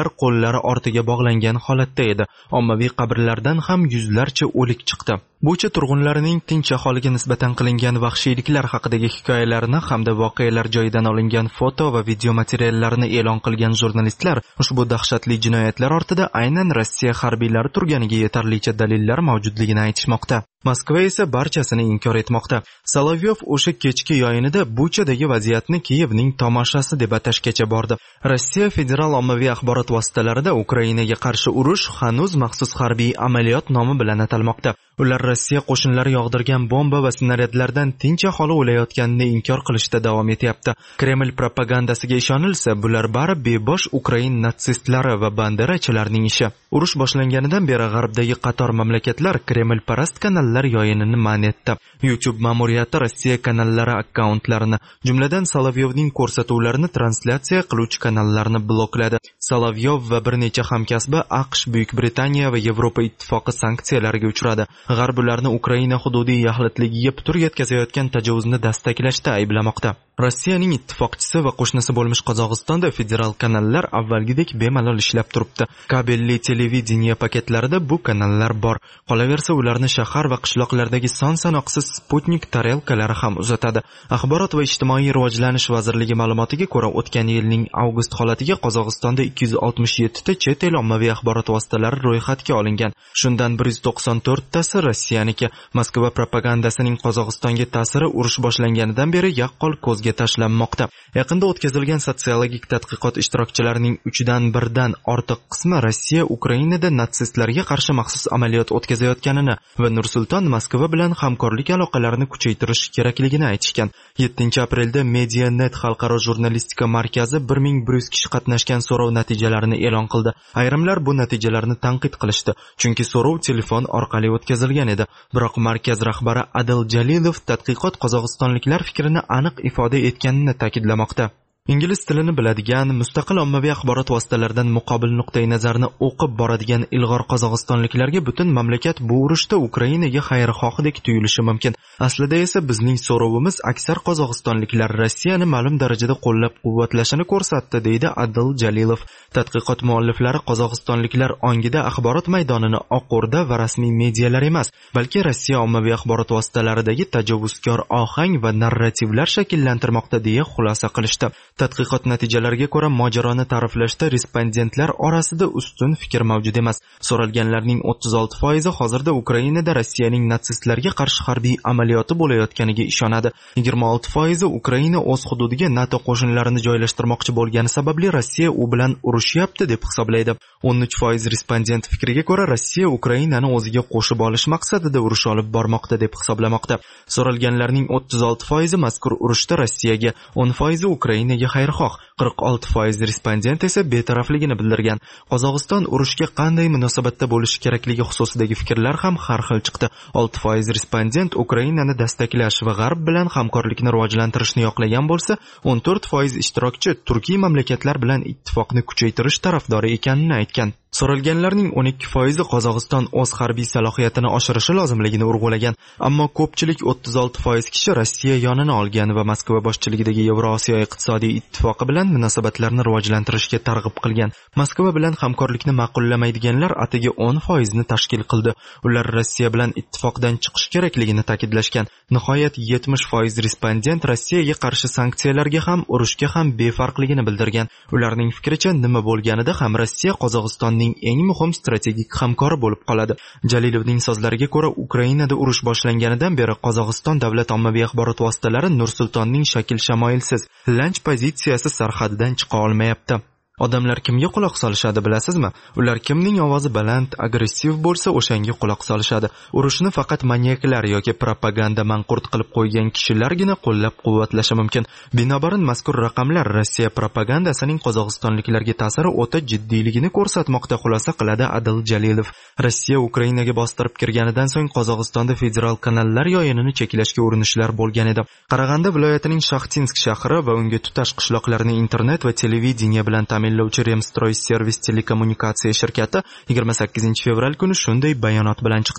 qiyomalari ortiga bog'langan holatda edi. Ommaviy qabrlardan ham yuzlarcha o'lik chiqdi. Bo'cha turg'unlarining tinch aholiga nisbatan qilingan vahshiyliklar haqidagi hikoyalarini hamda voqealar joyidan olingan foto va video materiallarini e'lon qilgan jurnalistlar ushbu dahshatli jinoyatlar ortida aynan Rossiya harbiylari turganiga yetarlicha dalillar mavjudligini aytishmoqda. Moskva esa barchasini inkor etmoqda. Solovyov o'sha kechki yo'yinida Buchadagi vaziyatni Kiyevning tomoshasi deb atashgacha bordi. Rossiya federal ommaviy axborot vositalarida Ukrainaga qarshi urush hanuz maxsus harbiy amaliyot nomi bilan atalmoqda. Ular Rossiya qo'shinlari yog'dirgan bomba va snaryadlardan tinch aholi o'layotganini inkor qilishda davom etyapti. Kreml propagandasiga ishonilsa, bular bari bebosh Ukrain natsistlari va banderachilarining ishi. Urush boshlanganidan beri g'arbdagi qator mamlakatlar Kreml parast kanallar yo'yinini man etdi. YouTube ma'muriyati Rossiya kanallari akkauntlarini, jumladan Solovyovning ko'rsatuvlarini translyatsiya qiluvchi kanallarni blokladi. Solovyov va bir necha hamkasbi AQSh, Buyuk Britaniya va Yevropa ittifoqi sanksiyalariga uchradi. G'arb ularni Ukraina hududiy yaxlitligiga putur yetkazayotgan tajovuzni dastaklashda ayblamoqda. Rossiyaning ittifoqchisi va qo'shnisi bo'lmish Qozog'istonda federal kanallar avvalgidek bemalol ishlab turibdi. Kabelli televideniya paketlarida bu kanallar bor. Qolaversa, ularni shahar va qishloqlardagi son-sanoqsiz Sputnik tarelkalari ham uzatadi. Axborot va ijtimoiy rivojlanish vazirligi ma'lumotiga ko'ra, o'tgan yilning avgust holatiga Qozog'istonda ikki yuz oltmish yetti ta chet el ommaviy axborot vositalari ro'yxatga olingan. Shundan bir yuz to'qson to'rt tasi Rossiyaniki. Moskva propagandasining Qozog'istonga ta'siri urush boshlanganidan beri yaqqol ko'zga tashlanmoqda. Yaqinda o'tkazilgan sotsiologik tadqiqot ishtirokchilarining uchdan birdan ortiq qismi Rossiya Ukrainada natsistlarga qarshi maxsus amaliyot o'tkazayotganini va Nursulton Moskva bilan hamkorlik aloqalarini kuchaytirish kerakligini aytishgan. yettinchi aprelda MediaNet xalqaro jurnalistika markazi bir ming bir yuz kishi qatnashgan so'rov natijalarini e'lon qildi. Ayrimlar bu natijalarni tanqid qilishdi, chunki so'rov telefon orqali o'tkazilgan edi. Biroq markaz rahbari Adil Jalilov tadqiqot qozog'istonliklar fikrini aniq ifoda etganini ta'kidlamoqda. Ingliz tilini biladigan, mustaqil ommaviy axborot vositalaridan muqobil nuqtai nazarni o'qib boradigan ilg'or qozog'istonliklarga butun mamlakat bu urushda Ukrainaga xayrixohdek tuyulishi mumkin. Aslida esa bizning so'rovimiz aksar qozog'istonliklar Rossiyani ma'lum darajada qo'llab-quvvatlashini ko'rsatdi, deydi Adil Jalilov. Tadqiqot mualliflari qozog'istonliklar ongida axborot maydonini Oq O'rda va rasmiy medialar emas, balki Rossiya ommaviy axborot vositalaridagi tajovuzkor ohang va narrativlar shakllantirmoqda deya xulosa qilishdi. Tadqiqot natijalariga ko'ra, mojaroni ta'riflashda respondentlar orasida ustun fikr mavjud emas. So'ralganlarning o'ttiz olti foizi hozirda Ukrainada Rossiyaning natsistlarga qarshi harbiy amaliyoti bo'layotganiga ishonadi. yigirma olti foizi Ukraina o'z hududiga NATO qo'shinlarini joylashtirmoqchi bo'lgani sababli Rossiya u bilan urushyapti deb hisoblaydi. o'n uch foiz respondent fikriga ko'ra, Rossiya Ukrainani o'ziga qo'shib olish maqsadida urush olib bormoqda deb hisoblamoqda. So'ralganlarning o'ttiz olti foizi mazkur urushda Rossiyaga, o'n foizi Ukrainaga xayrixoh, qirq olti foiz respondent esa betarafligini bildirgan. Qozog'iston urushga qanday munosabatda bo'lishi kerakligi xususidagi fikrlar ham har xil chiqdi. olti foiz respondent Ukrainani dastaklash va G'arb bilan hamkorlikni rivojlantirishni yoqlagan bo'lsa, o'n to'rt foiz ishtirokchi turkiy mamlakatlar bilan ittifoqni kuchaytirish tarafdori ekanini aytgan. So'ralganlarning o'n ikki foizi Qozog'iston o'z harbiy salohiyatini oshirishi lozimligini urg'ulagan, ammo ko'pchilik o'ttiz olti foiz kishi Rossiya yonini olgan va Moskva boshchiligidagi Yevrosiyo iqtisodiy ittifoqi bilan munosabatlarni rivojlantirishga targ'ib qilgan. Moskva bilan hamkorlikni ma'qullamaydiganlar atigi o'n foizni tashkil qildi. Ular Rossiya bilan ittifoqdan chiqish kerakligini ta'kidlashgan. Nihoyat yetmish foiz respondent Rossiyaga qarshi sanksiyalarga ham, urushga ham befarqligini bildirgan. Ularning fikricha, nima bo'lganida ham Rossiya Qozog'iston eng muhim strategik hamkori bo'lib qoladi. Jalilovning so'zlariga ko'ra, Ukrainada urush boshlanganidan beri Qozog'iston davlat ommaviy axborot vositalari Nursultonning shakl shamoilsiz, lanch pozitsiyasi sarhadidan chiqa olmayapti. Odamlar kimga quloq solishadi bilasizmi? Ular kimning ovozi baland, agressiv bo'lsa, o'shanga quloq solishadi. Urushni faqat manyaklar yoki propaganda manqurt qilib qo'ygan kishilargina qo'llab-quvvatlashi mumkin. Binobarin mazkur raqamlar Rossiya propagandasining qozog'istonliklarga ta'siri o'ta jiddiyligini ko'rsatmoqda, xulosa qiladi Adil Jalilov. Rossiya Ukrainaga bostirib kirganidan so'ng Qozog'istonda federal kanallar yo'yinini cheklashga urinishlar bo'lgan edi. Qarag'anda viloyatining Shaxtinsk shahri va unga tutash qishloqlarini internet va televideniya bilan ta'minlovchi Remstroy Servis telekommunikatsiya shirkati yigirma sakkizinchi fevral kuni shunday bayonot bilan chiqdi.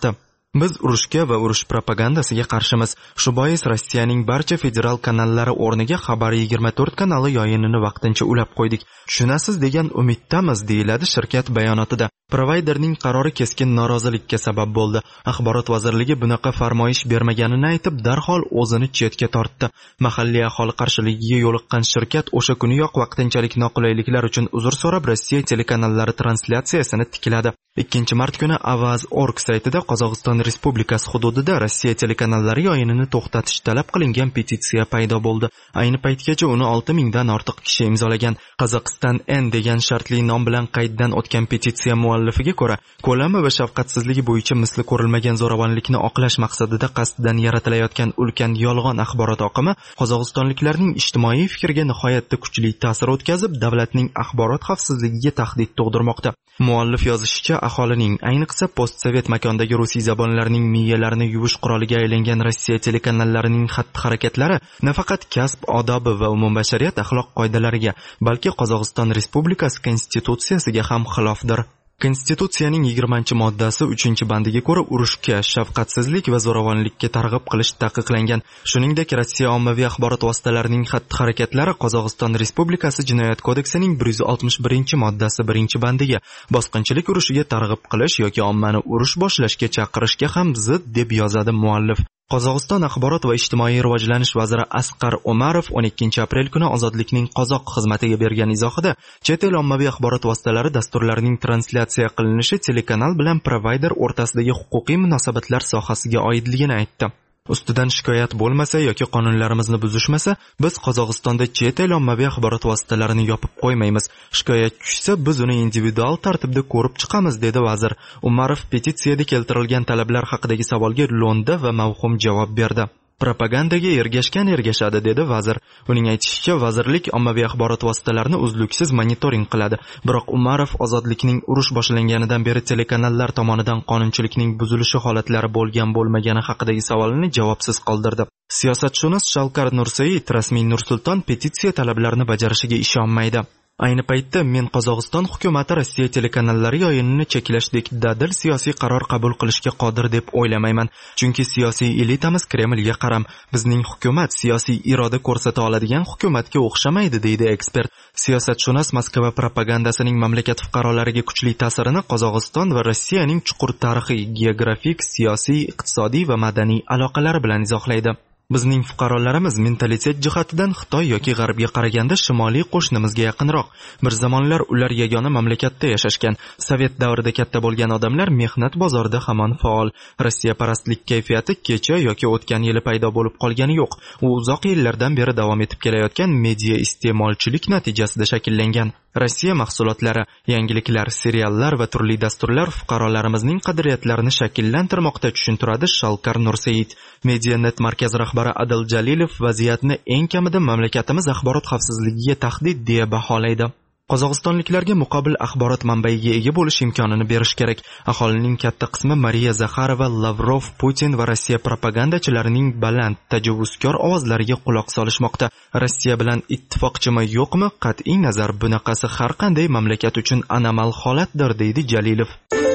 Biz urushga va urush propagandasiga qarshimiz. Shu bois Rossiyaning barcha federal kanallari o'rniga Xabar yigirma to'rt kanali yoyinini vaqtincha ulab qo'ydik. Tushunasiz degan umiddamiz, deyiladi shirkat bayonotida. Provayderning qarori keskin norozilikka sabab bo'ldi. Axborot vazirligi bunaqa farmoyish bermaganini aytib, darhol o'zini chetga tortdi. Mahalliy aholi qarshiligiga yo'liqqan shirkat o'sha kuniyoq vaqtinchalik noqulayliklar uchun uzr so'rab Rossiya telekanallari translyatsiyasini tikladi. ikkinchi mart kuni avaz nokta org saytida Qozog'iston Respublikasi hududida Rossiya telekanallari yoyinini to'xtatish talab qilingan petitsiya paydo bo'ldi. Ayni paytgacha uni olti mingdan ortiq kishi imzolagan. Qozog'iston N degan shartli nom bilan qayddan o'tgan petitsiya muallifiga ko'ra, ko'lami va shafqatsizligi bo'yicha misli ko'rilmagan zo'ravonlikni oqlash maqsadida qasddan yaratilayotgan ulkan yolg'on axborot oqimi qozog'istonliklarning ijtimoiy fikriga nihoyatda kuchli ta'sir o'tkazib, davlatning axborot xavfsizligiga tahdid tug'dirmoqda. Muallif yozishicha, aholining, ayniqsa postsovet makondagi rusiy zabonlarning miyalarini yuvish quroliga aylangan Rossiya telekanallarining xatti-harakatlari nafaqat kasb odobi va umumbashariyat axloq qoidalariga, balki Qozog'iston Respublikasi konstitutsiyasiga ham xilofdir. Konstitutsiyaning yigirmanchi moddasi uchinchi bandiga ko'ra urushga, shafqatsizlik va zo'ravonlikka targ'ib qilish taqiqlangan. Shuningdek, Rossiya ommaviy axborot vositalarining xatti-harakatlari Qozog'iston Respublikasi Jinoyat kodeksining bir yuz oltmish birinchi moddasi birinchi bandiga bosqinchilik urushiga targ'ib qilish yoki ommani urush boshlashga chaqirishga ham zid, deb yozadi muallif. Qozog'iston axborot va ijtimoiy rivojlanish vaziri Asqar Umarov o'n ikkinchi aprel kuni Ozodlikning qozoq xizmatiga bergan izohida chet el ommaviy axborot vositalari dasturlarining translyatsiya qilinishi telekanal bilan provayder o'rtasidagi huquqiy munosabatlar sohasiga oidligini aytdi. Ustidan shikoyat bo'lmasa yoki qonunlarimizni buzishmasa, biz Qozog'istonda chet el ommaviy axborot vositalarini yopib qo'ymaymiz. Shikoyat tushsa, biz uni individual tartibda ko'rib chiqamiz, dedi vazir. Umarov petitsiyada keltirilgan talablar haqidagi savolga lo'nda va mavhum javob berdi. Propagandaga ergashgan ergashadi, dedi vazir. Uning aytishicha, vazirlik ommaviy axborot vositalarini uzluksiz monitoring qiladi. Biroq Umarov Ozodlikning urush boshlanganidan beri telekanallar tomonidan qonunchilikning buzilishi holatlari bo'lgan-bo'lmagani haqidagi savolini javobsiz qoldirdi. Siyosatshunos Shalkar Nursayit rasmiy Nur-Sulton petitsiya talablarini bajarishiga ishonmaydi. Ayni paytda men Qozog'iston hukumati Rossiya telekanallari yoyinini cheklashdek dadil siyosiy qaror qabul qilishga qodir deb o'ylamayman. Chunki siyosiy elitamiz Kremlga qaram. Bizning hukumat siyosiy iroda ko'rsata oladigan hukumatga o'xshamaydi, deydi ekspert. Siyosatshunos Moskva propagandasining mamlakat fuqarolariga kuchli ta'sirini Qozog'iston va Rossiyaning chuqur tarixiy, geografik, siyosiy, iqtisodiy va madaniy aloqalari bilan izohlaydi. Bizning fuqarolarimiz mentalitet jihatidan Xitoy yoki G'arbga qaraganda shimoliy qo'shnimizga yaqinroq. Bir zamonlar ular yagona mamlakatda yashashgan. Sovet davrida katta bo'lgan odamlar mehnat bozorida hamon faol. Rossiya parastlik kayfiyati kecha yoki o'tgan yili paydo bo'lib qolgani yo'q. U uzoq yillardan beri davom etib kelayotgan media iste'molchilik natijasida shakllangan. Rossiya mahsulotlari, yangiliklar, seriallar va turli dasturlar fuqarolarimizning qadriyatlarini shakllantirmoqda, tushuntiradi Shalkar Nursayit. Medianet markaz rahbari Adil Jalilov vaziyatni eng kamida mamlakatimiz axborot xavfsizligiga tahdid deya baholaydi. Qozog'istonliklarga muqobil axborot manbaiga ega bo'lish imkonini berish kerak. Aholining katta qismi Mariya Zakharova, Lavrov, Putin va Rossiya propagandachilarining baland, tajovuzkor ovozlariga quloq solishmoqda. Rossiya bilan ittifoqchimi yo'qmi? Qat'iy nazar, bunaqasi har qanday mamlakat uchun anomal holatdir, deydi Jalilov.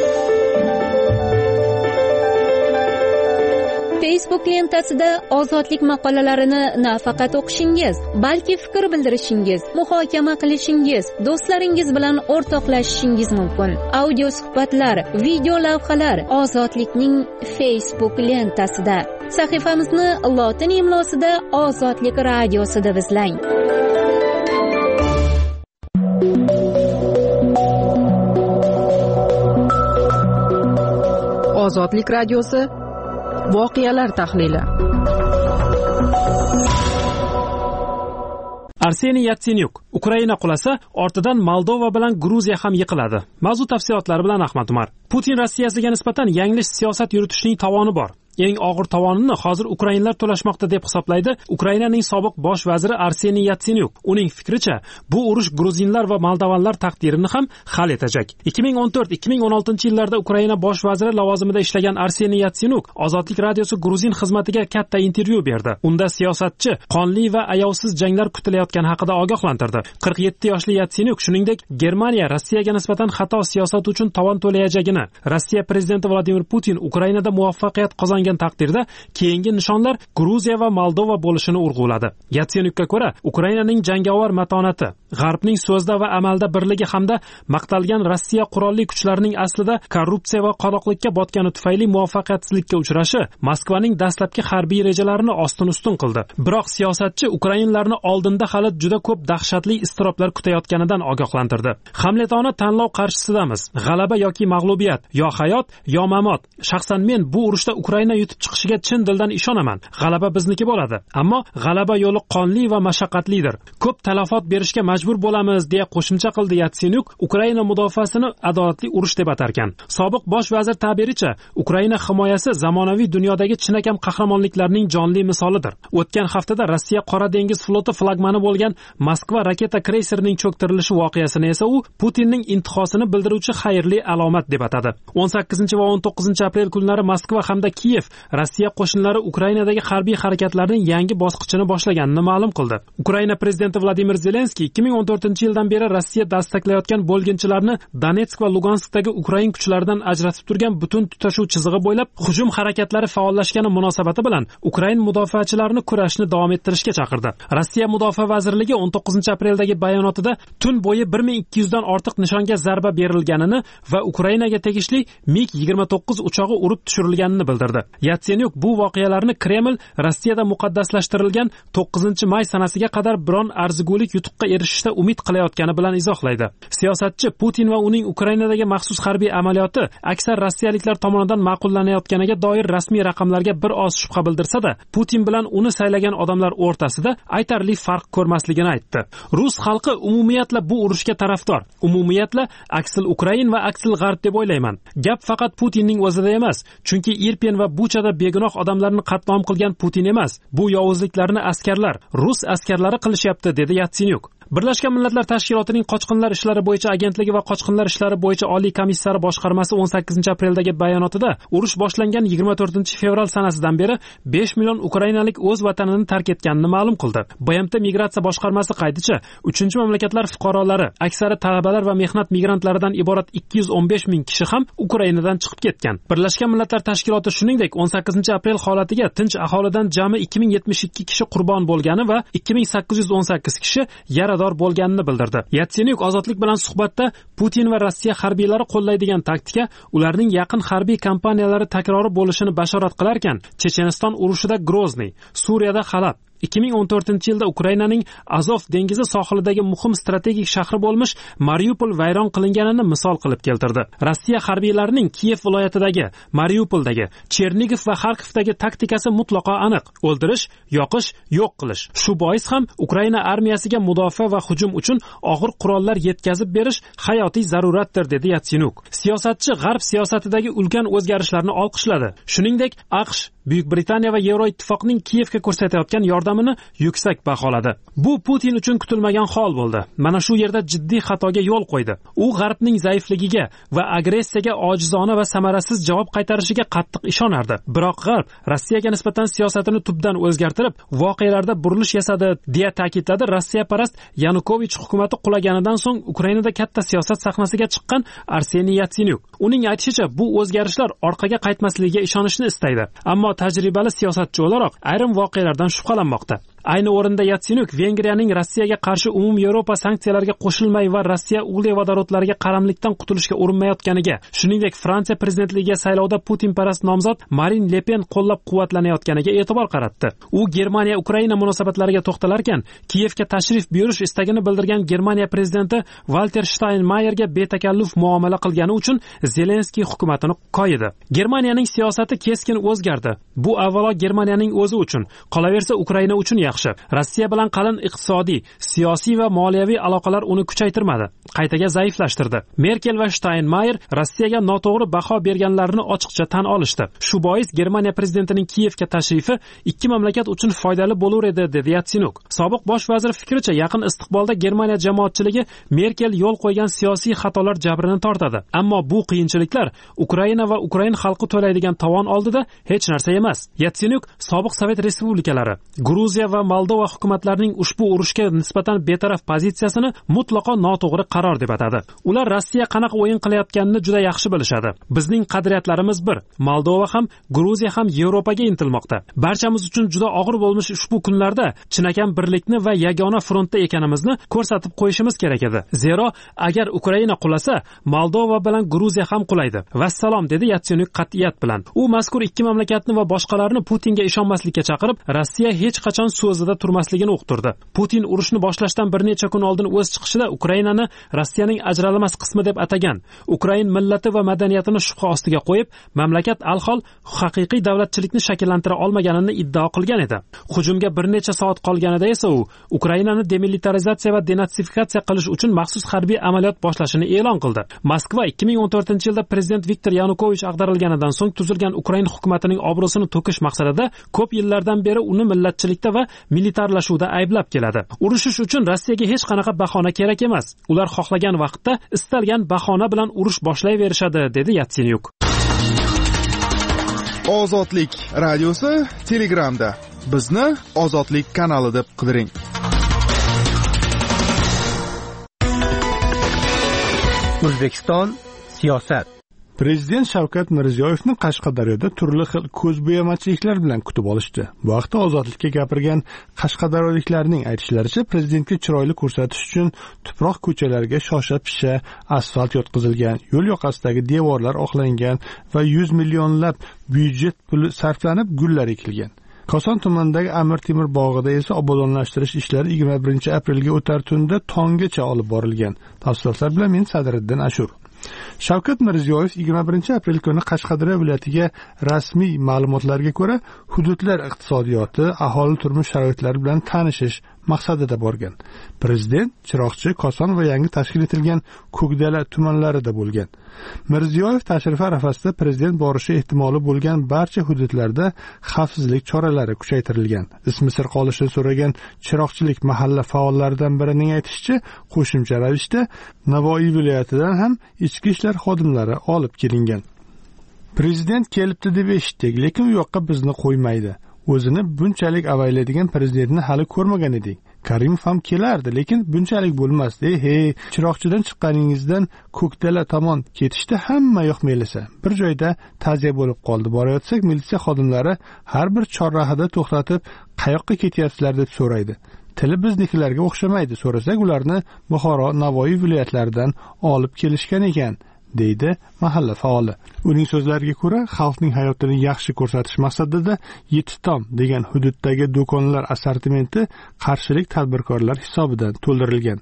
Facebook lentasida ozodlik maqolalarini nafaqat o'qishingiz, balki fikr bildirishingiz, muhokama qilishingiz, do'stlaringiz bilan o'rtoqlashishingiz mumkin. Audio suhbatlar, video lavhalar Ozodlikning Facebook lentasida. Sahifamizni lotin imlosida Ozodlik radiosida izlang. Ozodlik radiosi voqealar tahlili. Arseniy Yatsenyuk: Ukraina qulasa, ortidan Moldova bilan Gruziya ham yiqiladi. Mavzu tafsilotlari bilan Ahmad Umar. Putin Rossiyasiga nisbatan yanglish siyosat yuritishning tovoni bor. eng og'ir tovonini hozir ukrainlar to'lashmoqda deb hisoblaydi Ukrainaning sobiq bosh vaziri Arseniy Yatsenyuk. Uning fikricha, bu urush gruzinlar va moldovanlar taqdirini ham hal etajak. ikki ming o'n to'rt ikki ming o'n oltinchi yillarda Ukraina bosh vaziri lavozimida ishlagan Arseniy Yatsenyuk Ozodlik radiosi Gruzin xizmatiga katta intervyu berdi. Unda siyosatchi qonli va ayovsiz janglar kutilayotgani haqida ogohlantirdi. qirq yetti yoshli Yatsenyuk shuningdek Germaniya Rossiyaga nisbatan xato siyosat uchun tovon to'layajagini, Rossiya prezidenti Vladimir Putin Ukrainada muvaffaqiyat qozongan taqdirda keyingi nishonlar Gruziya va Moldova bo'lishini urg'uladi. Yatsenyukka ko'ra, Ukrainaning jangovar matonati, G'arbning so'zda va amalda birligi hamda maqtalgan Rossiya qurolli kuchlarining aslida korrupsiya va qoloqlikka botgani tufayli muvaffaqiyatsizlikka uchrashi Moskvaning dastlabki harbiy rejalarini ostin-ustun qildi. Biroq siyosatchi ukrainlarni oldinda hali juda ko'p dahshatli iztiroblar kutayotganidan ogohlantirdi. Hamletona tanlov qarshisidamiz. G'alaba yoki mag'lubiyat, yo hayot, yo mamot. Shaxsan men bu urushda Ukraina yutib chiqishiga chin dildan ishonaman. G'alaba bizniki bo'ladi. Ammo g'alaba yo'li qonli va mashaqqatlidir. Ko'p talafot berishga majbur bo'lamiz, deya qo'shimcha qildi Yatsenyuk. Ukraina mudofaasini adolatli urush deb atarkan. Sobiq bosh vazir ta'biricha, Ukraina himoyasi zamonaviy dunyodagi chinakam qahramonliklarning jonli misolidir. O'tgan haftada Rossiya Qora dengiz floti flagmani bo'lgan Moskva raketa kreyserining cho'ktirilishi voqeasini esa u Putinning intihosini bildiruvchi xayrli alomat deb atadi. o'n sakkizinchi va o'n to'qqizinchi aprel kunlari Moskva hamda Kiyev Rossiya qo'shinlari Ukrainadagi harbiy harakatlarning yangi bosqichini boshlaganini ma'lum qildi. Ukraina prezidenti Vladimir Zelenskiy ikki ming o'n to'rtinchi yildan beri Rossiya dastaklayotgan bo'lginchilarni Donetsk va Luganskdagi Ukrain kuchlaridan ajratib turgan butun tutashuv chizig'i bo'ylab hujum harakatlari faollashgani munosabati bilan Ukrain mudofaachilarini kurashni davom ettirishga chaqirdi. Rossiya mudofaa vazirligi o'n to'qqizinchi apreldagi bayonotida tun bo'yi bir ming ikki yuz dan ortiq nishonga zarba berilganini va Ukrainaga tegishli mig yigirma to'qqiz uchog'i urib tushirilganini bildirdi. Yatsenyuk bu voqealarni Kreml Rossiyada muqaddaslashtirilgan to'qqizinchi may sanasiga qadar biron arzigulik yutuqqa erishishda umid qilayotgani bilan izohlaydi. Siyosatchi Putin va uning Ukrainadagi maxsus harbiy amaliyoti aksar rossiyaliklar tomonidan ma'qullanayotganiga doir rasmiy raqamlarga bir oz shubha bildirsa-da, Putin bilan uni saylagan odamlar o'rtasida aytarli farq ko'rmasligini aytdi. Rus xalqi umumiyatla bu urushga tarafdor. Umumiyatla aksil Ukrain va aksil G'arb deb o'ylayman. Gap faqat Putinning o'zida emas, chunki Irpin va Buchada begunoh odamlarni qatl qilgan Putin emas. Bu yovuzliklarni askarlar, rus askarlari qilishyapti, dedi Yatsenyuk. Birlashgan Millatlar Tashkilotining qochqinlar ishlari bo'yicha agentligi va qochqinlar ishlari bo'yicha oliy komissari boshqarmasi o'n sakkizinchi apreldagi bayonotida urush boshlangan yigirma to'rtinchi fevral sanasidan beri besh million ukrainalik o'z vatanini tark etganini ma'lum qildi. B M T migratsiya boshqarmasi qayticha uchinchi mamlakatlar fuqarolari, aksari talabalar va mehnat migrantlaridan iborat ikki yuz o'n besh ming kishi ham Ukrainadan chiqib ketgan. Birlashgan Millatlar Tashkiloti shuningdek o'n sakkizinchi aprel holatiga tinch aholidan jami ikki ming yetmish ikki kishi qurbon bo'lgani va ikki ming sakkiz yuz o'n sakkiz kishi yarador bo'lganini bildirdi. Yatsenyuk ozodlik bilan suhbatda Putin va Rossiya harbiylari qo'llaydigan taktika ularning yaqin harbiy kampaniyalari takrori bo'lishini bashorat qilarkan, Checheniston urushida Grozniy, Suriyada Halab, ikki ming o'n to'rtinchi yilda Ukrainaning Azov dengizi sohilidagi muhim strategik shahri bo'lmish Mariupol vayron qilinganini misol qilib keltirdi. Rossiya harbiylarining Kiyev viloyatidagi, Mariupoldagi, Chernigov va Xarkovdagi taktikasi mutlaqo aniq: o'ldirish, yoqish, yo'q qilish. Shu bois ham Ukraina armiyasiga mudofaa va hujum uchun og'ir qurollar yetkazib berish hayotiy zaruratdir, dedi Yatsenyuk. Siyosatchi G'arb siyosatidagi ulkan o'zgarishlarni olqishladi. Shuningdek, AQSh, Buyuk Britaniya va Yevroittifoqning Kiyevga ko'rsatayotgan yordamini yuksak baholadi. Bu Putin uchun kutilmagan hol bo'ldi. Mana shu yerda jiddiy xatoga yo'l qo'ydi. U G'arbning zaifligiga va agressiyaga ojizona va samarasiz javob qaytarishiga qattiq ishonardi. Biroq G'arb Rossiyaga nisbatan siyosatini tubdan o'zgartirib, voqealarda burilish yasadi, deya ta'kidladi Rossiyaparast Yanukovich hukumati qulaganidan so'ng Ukrainada katta siyosat sahnasiga chiqqan Arseniy Yatsenyuk. Uning aytishicha, bu o'zgarishlar orqaga qaytmasligiga ishonishni istaydi. Ammo tajribali siyosatchi o'laroq ayrim voqealardan shubhalanmoqda. Ayni o'rinda Yatsenyuk Vengriyaning Rossiyaga qarshi umum Yevropa sanksiyalariga qo'shilmay va Rossiya ugli vodorodlariga qaramlikdan qutulishga urinmayotganiga, shuningdek Fransiya prezidentligiga saylovda Putin parast nomzod Marin Le Pen qo'llab-quvvatlanayotganiga e'tibor qaratdi. U Germaniya Ukraina munosabatlariga to'xtalarkan, Kiyevga tashrif buyurish istagini bildirgan Germaniya prezidenti Walter Steinmeierga betakalluf muomala qilgani uchun Zelenskiy hukumatini qoyidi. Germaniyaning siyosati keskin o'zgardi. Bu avvalo Germaniyaning o'zi uchun, qolaversa Ukraina uchun yaxshi. yaxshi. Rossiya bilan qalin iqtisodiy, siyosiy va moliyaviy aloqalar uni kuchaytirmadi, qaytaga zaiflashtirdi. Merkel va Steinmeier Rossiyaga noto'g'ri baho berganlarini ochiqcha tan olishdi. Shu bois Germaniya prezidentining Kiyevga tashrifi ikki mamlakat uchun foydali bo'lar edi, dedi Yatsenuk. Sobiq bosh vazir fikricha, yaqin istiqbolda Germaniya jamoatchiligi Merkel yo'l qo'ygan siyosiy xatolar jabrini tortadi. Ammo bu qiyinchiliklar Ukraina va Ukraina xalqi to'laydigan tovon oldida hech narsa emas. Yatsenuk sobiq Sovet respublikalari, Gruziya va Moldova hukumatlarining ushbu urushga nisbatan betaraf pozitsiyasini mutlaqo noto'g'ri qaror deb atadi. Ular Rossiya qanaqa o'yin qilayotganini juda yaxshi bilishadi. Bizning qadriyatlarimiz bir. Moldova ham, Gruziya ham Yevropaga intilmoqda. Barchamiz uchun juda og'ir bo'lmish ushbu kunlarda chinakam birlikni va yagona frontda ekanimizni ko'rsatib qo'yishimiz kerak edi. Zero agar Ukraina qulasa, Moldova bilan Gruziya ham qulaydi. Vassalom, dedi Yatsenuk qat'iyat bilan. U mazkur ikki mamlakatni va boshqalarni Putinga ishonmaslikka chaqirib, Rossiya hech qachon so'zida turmasligini uqtirdi. Putin urushni boshlashdan bir necha kun oldin o'z chiqishida Ukrainani Rossiyaning ajralmas qismi deb atagan. Ukrain millati va madaniyatini shubha ostiga qo'yib, mamlakat alhol haqiqiy davlatchilikni shakllantira olmaganini iddao qilgan edi. Hujumga bir necha soat qolganida esa u Ukrainani demilitarizatsiya va denatsifikatsiya qilish uchun maxsus harbiy amaliyot boshlashini e'lon qildi. Moskva ikki ming o'n to'rtinchi yilda prezident Viktor Yanukovich ag'darilganidan so'ng tuzilgan Ukraina hukumatining obro'sini to'kish maqsadida ko'p yillardan beri uni millatchilikda va militarlashuvda ayblab keladi. Urushish uchun Rossiyaga hech qanaqa bahona kerak emas. Ular xohlagan vaqtda istalgan bahona bilan urush boshlayverishadi, dedi Yatsenyuk. Ozodlik radiosi Telegramda. Bizni Ozodlik kanali deb qidiring. O'zbekiston siyosat. Prezident Shavkat Mirziyoyevni Qashqadaryoda turli xil ko'zbo'yamachiliklar bilan kutib olishdi. Bu vaqtda Ozodlikka gapirgan qashqadaryoliklarning aytishlaricha, prezidentga chiroyli ko'rsatish uchun tuproq ko'chalarga shosha-pisha asfalt yotqizilgan, yo'l yoqasidagi devorlar oqlangan va yuz millionlab byudjet puli sarflanib gullar ekilgan. Koson tumanidagi Amir Temur bog'ida esa obodonlashtirish ishlari yigirma birinchi aprelga o'tar tunda tonggacha olib borilgan. Tafsilotlar bilan men Sadriddin Ashur. Shavkat Mirziyoyev yigirma birinchi aprel kuni Qashqadaryo viloyatiga rasmiy ma'lumotlarga ko'ra hududlar iqtisodiyoti, aholi turmush sharoitlari bilan tanishish maqsadida borgan. Prezident Chiroqchi, Koson va yangi tashkil etilgan Ko'kdala tumanlarida bo'lgan. Mirziyoyev tashrifi arafasida prezident borishi ehtimoli bo'lgan barcha hududlarda xavfsizlik choralari kuchaytirilgan. Ismi sir qolishini so'ragan Chiroqchilik mahalla faollaridan birining aytishicha, qo'shimcha ravishda Navoiy viloyatidan ham ichki ishlar xodimlari olib kelingan. Prezident kelibdi deb eshitdik, lekin u yoqqa bizni qo'ymaydi. O'zini bunchalik avaylaydigan prezidentni hali ko'rmagan edik. Karimov ham kelardi, lekin bunchalik bo'lmasdi. Hey, Chiroqchidan chiqqaningizdan Ko'kdala tomon ketishda hamma yoq melisa. Bir joyda ta'ziya bo'lib qoldi. Borayotsak, militsiya xodimlari har bir chorrahada to'xtatib, qayoqqa ketyapsizlar deb so'raydi. Tili biznikilarga o'xshamaydi. So'rasak, ularni Buxoro, Navoiy viloyatlaridan olib kelishgan ekan, deydi mahalla faoli. Uning so'zlariga ko'ra, xalqning hayotini yaxshi ko'rsatish maqsadida Yetitom degan hududdagi do'konlar assortimenti qarshilik tadbirkorlar hisobidan to'ldirilgan.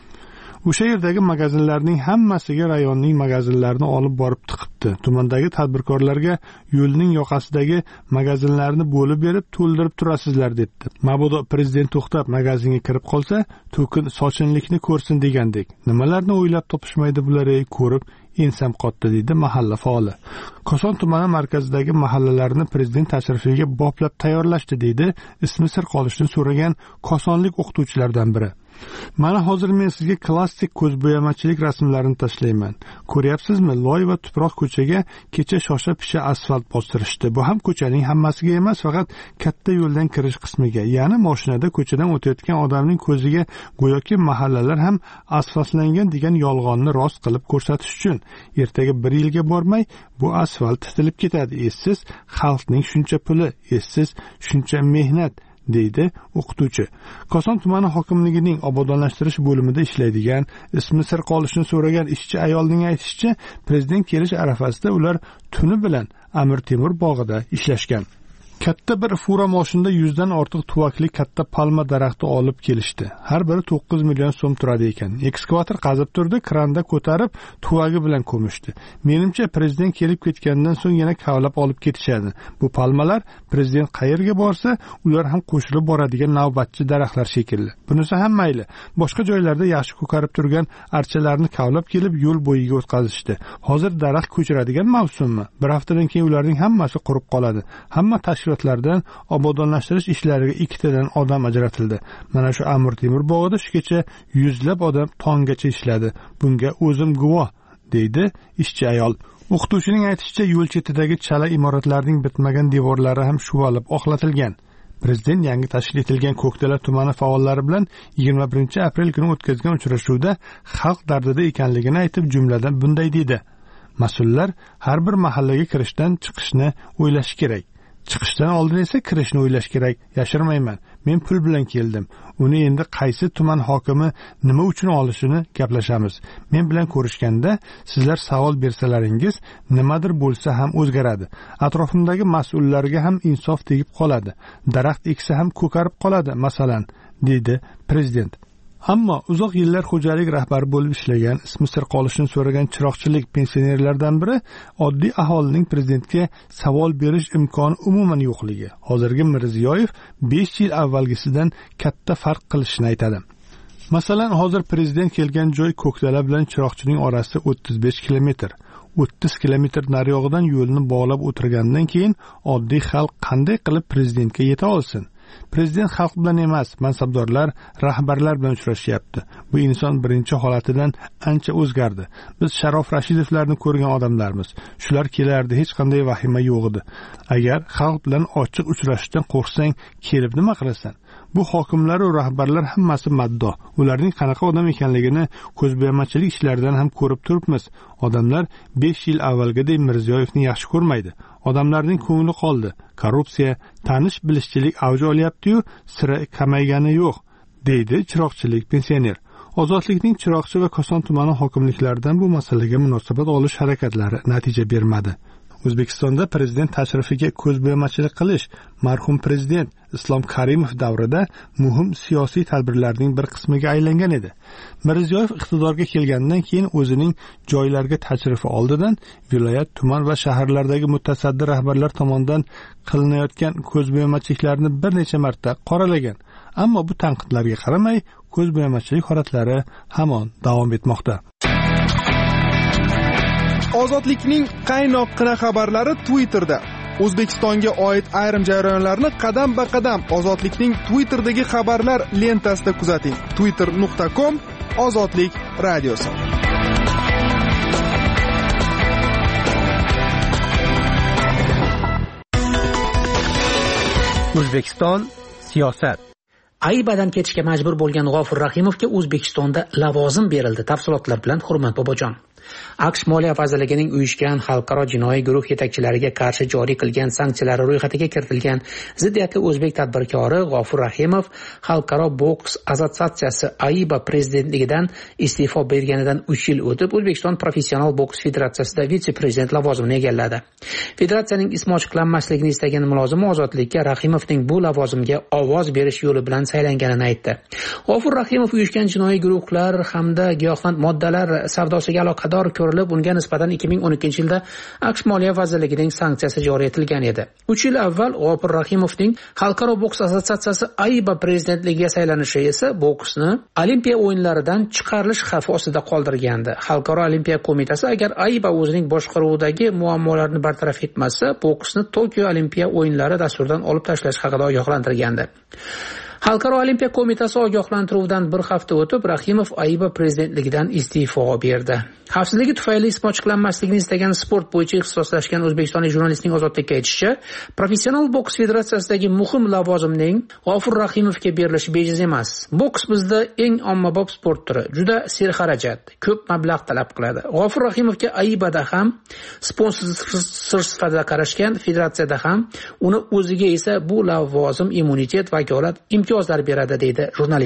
O'sha yerdagi magazinlarning hammasiga rayonning magazinlarini olib borib tiqibdi. Tumandagi tadbirkorlarga yo'lning yoqasidagi magazinlarni bo'lib berib to'ldirib turasizlar debdi. Mabodo prezident to'xtab magazinga kirib qolsa, to'kin sochinlikni ko'rsin degandek. Nimalarni o'ylab topishmaydi bular, ey, ko'rib ensam qotdi, deydi mahalla faoli. Koson tumani markazidagi mahallalarni prezident tashrifiga boplab tayyorlashdi, deydi ismi sir qolishini so'ragan kosonlik o'qituvchilardan biri. Mana hozir men sizga klassik ko'zbo'yamachilik rasmlarini tashlayman. Ko'ryapsizmi? Loy va tuproq ko'chaga kecha shosha-pisha asfalt bostirishdi. Bu ham ko'chaning hammasiga emas, faqat katta yo'ldan kirish qismiga, ya'ni mashinada ko'chadan o'tayotgan odamning ko'ziga go'yoki mahallalar ham asfaltlangan degan yolg'onni rost qilib ko'rsatish uchun. Ertaga bir yilga bormay bu asfalt titilib ketadi. Essiz xalqning shuncha puli, essiz shuncha mehnat, deydi o'qituvchi. Koson tumani hokimligining obodonlashtirish bo'limida ishlaydigan, ismi sir qolishini so'ragan ishchi ayolning aytishicha, prezident kelish arafasida ular tuni bilan Amir Temur bog'ida ishlashgan. Katta bir fura moshinda yuzdan ortiq tuvakli katta palma daraxti olib kelishdi. Har biri to'qqiz million so'm turadi ekan. Ekskavator qazib turdi, kranda ko'tarib tuvagi bilan ko'mishdi. Menimcha prezident kelib ketgandan so'ng yana kavlab olib ketishadi. Bu palmalar prezident qayerga borsa, ular ham qo'shilib boradigan navbatchi daraxtlar shekilli. Bunisi ham mayli. Boshqa joylarda yaxshi ko'karib turgan archalarni kavlab kelib yo'l bo'yiga o'tkazishdi. Hozir daraxt ko'chiradigan mavsummi? Bir haftadan keyin ularning hammasi qurib qoladi. Hamma tashkilotlardan obodonlashtirish ishlariga ikkitadan odam ajratildi. Mana shu Amir Temur bog'ida shugacha yuzlab odam tonggacha ishladi. Bunga o'zim guvoh, deydi ishchi ayol. O'qituvchining aytishicha, yo'l chetidagi chala imoratlarning bitmagan devorlari ham shuvalib oqlatilgan. Prezident yangi tashkil etilgan Ko'kdala tumani faollari bilan yigirma birinchi aprel kuni o'tkazgan uchrashuvda xalq dardida ekanligini aytib, jumladan bunday dedi: mas'ullar har bir mahallaga kirishdan chiqishni o'ylash kerak. Chiqishdan oldin esa kirishni o'ylash kerak. Yashirmayman. Men pul bilan keldim. Uni endi qaysi tuman hokimi nima uchun olishini gaplashamiz. Men bilan ko'rishganda sizlar savol bersalaringiz, nimadir bo'lsa ham o'zgaradi. Atrofimdagi mas'ullarga ham insof tegib qoladi. Daraxt eksa ham ko'karib qoladi, masalan, dedi prezident. Ammo uzoq yillar xo'jalik rahbari bo'lib ishlagan, ismi sir qolishini so'ragan chiroqchilik pensionerlardan biri oddiy aholining prezidentga savol berish imkoni umuman yo'qligi. Hozirgi Mirziyoyev besh yil avvalgisidan katta farq qilishini aytadi. Masalan, hozir prezident kelgan joy Ko'kdala bilan Chiroqchining orasi o'ttiz besh kilometr. o'ttiz kilometr nariyog'idan yo'lni bog'lab o'tirgandan keyin oddiy xalq qanday qilib prezidentga yeta olsin? Prezident xalq bilan emas, mansabdorlar, rahbarlar bilan uchrashyapti. Bu inson birinchi holatidan ancha o'zgardi. Biz Sharof Rashidovlarni ko'rgan odamlarmiz. Shular kelardi, hech qanday vahima yo'q edi. Agar xalq bilan ochiq uchrashishdan qo'rqsang, kelib nima qilasan? Bu hokimlar va rahbarlar hammasi maddoh. Ularning qanaqa odam ekanligini ko'zbo'yamachilik ishlaridan ham ko'rib turibmiz. Odamlar besh yil avvalgidek Mirziyoyevni yaxshi ko'rmaydi. Odamlarning ko'ngli qoldi. Korrupsiya, tanish bilishchilik avj olyapti-yu, sira kamaygani yo'q, deydi chiroqchilik pensioner. Ozodlikning Chiroqchi va Koson tumani hokimliklaridan bu masalaga munosabat olish harakatlari natija bermadi. O'zbekistonda prezident tashrifiga ko'zbo'yamachilik qilish marhum prezident Islom Karimov davrida muhim siyosiy tadbirlarning bir qismiga aylangan edi. Mirziyoyev iqtidorga kelgandan keyin o'zining joylarga tashrifi oldidan viloyat, tuman va shaharlardagi mutasaddi rahbarlar tomonidan qilinayotgan ko'zbo'yamachiliklarni bir necha marta qoralagan. Ammo bu tanqidlarga qaramay, ko'zbo'yamachilik holatlari hamon davom etmoqda. Ozodlikning qaynoqqina xabarlari Twitterda. O'zbekistonga oid ayrim jarayonlarni qadam-ba-qadam Ozodlikning Twitterdagi xabarlar lentasida kuzating. twitter nuqta com Ozodlik radiosi. O'zbekiston siyosat. Aybadan ketishga majbur bo'lgan G'ofur Rahimovga O'zbekistonda lavozim berildi. Tafsilotlar bilan Hurmat Bobojon. AQSh Moliya vazirligining uyushgan xalqaro jinoiy guruh yetakchilariga qarshi joriy qilgan sanksiyalari ro'yxatiga kiritilgan ziddiyatli o'zbek tadbirkori G'ofur Rahimov Xalqaro boks assotsiatsiyasi AIBA prezidentligidan iste'fo berganidan uch yil o'tib O'zbekiston professional boks federatsiyasida vitse-prezident lavozimini egalladi. Federatsiyaning ismi ochiqlanmasligini istagan mulozimi ozodlikka Rahimovning bu lavozimga ovoz berish yo'li bilan saylanganini aytdi. G'ofur Rahimov uyushgan jinoiy guruhlar hamda giyohvand moddalar savdosiga aloqador ko'rilib, unga nisbatan ikki ming o'n ikkinchi yilda AQSh Moliya vazirligining sanksiyasi joriy etilgan edi. uch yil avval G'ofur Rahimovning Xalqaro boks assotsiatsiyasi AIBA prezidentligiga saylanishi esa boksni Olimpiya o'yinlaridan chiqarilish xavfi ostida qoldirgandi. Xalqaro Olimpiya qo'mitasi agar AIBA o'zining boshqaruvidagi muammolarni bartaraf etmasa, boksni Tokio Olimpiya o'yinlari dasturidan olib tashlash haqida ogohlantirgandi. Xalqaro Olimpiya qo'mitasi ogohlantiruvdan bir hafta o'tib Rahimov AIBA prezidentligidan iste'fo berdi. Xavfsizligi tufayli ismi ochiqlanmasligini istagan sport bo'yicha ixtisoslashgan o'zbekistonlik jurnalistning ozodlikka aytishicha, professional boks federatsiyasidagi muhim lavozimning G'ofur Rahimovga berilishi bejiz emas. Boks bizda eng ommabop sport turi, juda serxarajat, ko'p mablag' talab qiladi. G'ofur Rahimovga AIBAda ham sponsor sifatida qarashgan, federatsiyada ham, uni o'ziga esa bu lavozim immunitet, vakolat, imtiyozlar beradi, deydi jurnalist.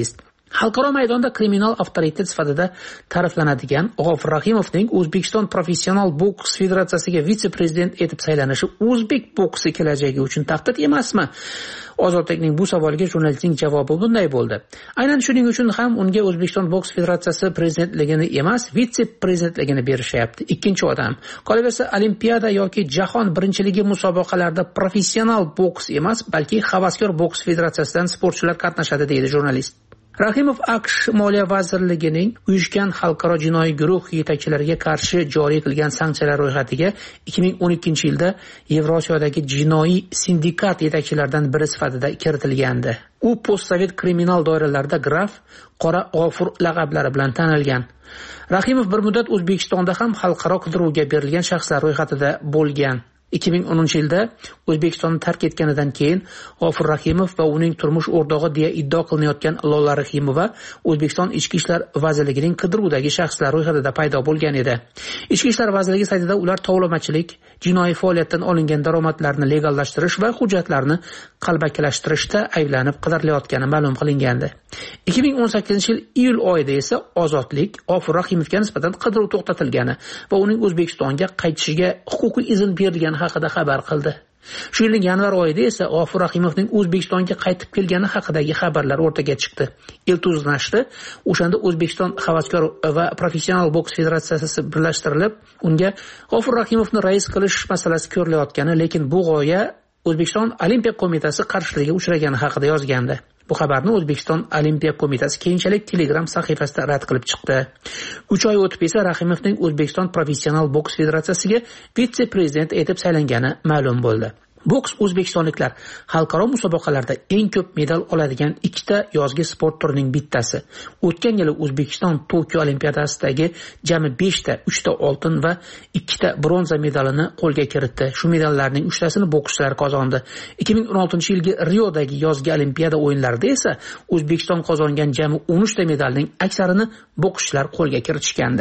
Xalqaro maydonda kriminal avtoritet sifatida ta'riflanadigan G'ofur Rahimovning O'zbekiston Professional boks federatsiyasiga vitse-prezident etib saylanishi o'zbek boksi kelajagi uchun tahdid emasmi? Ozodlikning bu savoliga jurnalistning javobi bunday bo'ldi. Aynan shuning uchun ham unga O'zbekiston boks federatsiyasi prezidentligini emas, vitse-prezidentligini berishyapti. Ikkinchi odam. Qolaversa, olimpiada yoki jahon birinchiligi musobaqalarida professional boks emas, balki havaskor boks federatsiyasidan sportchilar qatnashadi, deydi jurnalist. Rahimov AQSh Moliya vazirligining uyushgan xalqaro jinoiy guruh yetakchilariga qarshi joriy qilgan sanksiyalar ro'yxatiga ikki ming o'n ikkinchi yilda Yevrosiyodagi jinoiy sindikat yetakchilaridan biri sifatida kiritilgandi. U postsovet kriminal doiralarida graf Qora G'ofur laqablari bilan tanilgan. Rahimov bir muddat O'zbekistonda ham xalqaro qidiruvga berilgan shaxslar ro'yxatida bo'lgan. ikki ming o'ninchi yilda O'zbekistonni tark etganidan keyin G'ofur Rahimov va uning turmush o'rtog'i deya iddao qilinayotgan Lola Rahimova O'zbekiston Ichki ishlar vazirligining qidiruvdagi shaxslar ro'yxatida paydo bo'lgan edi. Ichki ishlar vazirligi saytida ular tovlamachilik, jinoiy faoliyatdan olingan daromadlarni legallashtirish va hujjatlarni qalbakilashtirishda ayblanib qidirilayotgani ma'lum qilingandi. ikki ming o'n sakkizinchi yil iyul oyida esa ozodlik G'ofur Rahimovga nisbatan qidiruv to'xtatilgani va uning O'zbekistonga qaytishiga huquqiy izn berilgani haqida xabar qildi. Shu yilning yanvar oyida esa G'ofur Rahimovning O'zbekistonga qaytib kelgani haqidagi xabarlar o'rtaga chiqdi. Iltuz nashri o'shanda O'zbekiston havaskor va professional boks federatsiyasi birlashtirilib, unga G'ofur Rahimovni rais qilish masalasi ko'rilayotgani, lekin bu g'oya O'zbekiston Olimpiya qo'mitasi qarshiligiga uchragani haqida yozgandi. Bu xabarni O'zbekiston Olimpiya qo'mitasi keyinchalik Telegram sahifasida rad qilib chiqdi. uch oy o'tib esa Rahimovning O'zbekiston Professional boks federatsiyasiga vitse-prezident etib saylangani ma'lum bo'ldi. Boks o'zbekistonliklar xalqaro musobaqalarda eng ko'p medal oladigan ikkita yozgi sport turining bittasi. O'tgan yili O'zbekiston Tokio Olimpiadasidagi jami beshta, uchta oltin va ikkita bronza medalini qo'lga kiritdi. Shu medallarning uchtasini bokschilar qozondi. ikki ming o'n oltinchi yilgi Riodagi yozgi Olimpiada o'yinlarida esa O'zbekiston qozongan jami o'n uchta medalning aksarini bokschilar qo'lga kiritishgandi.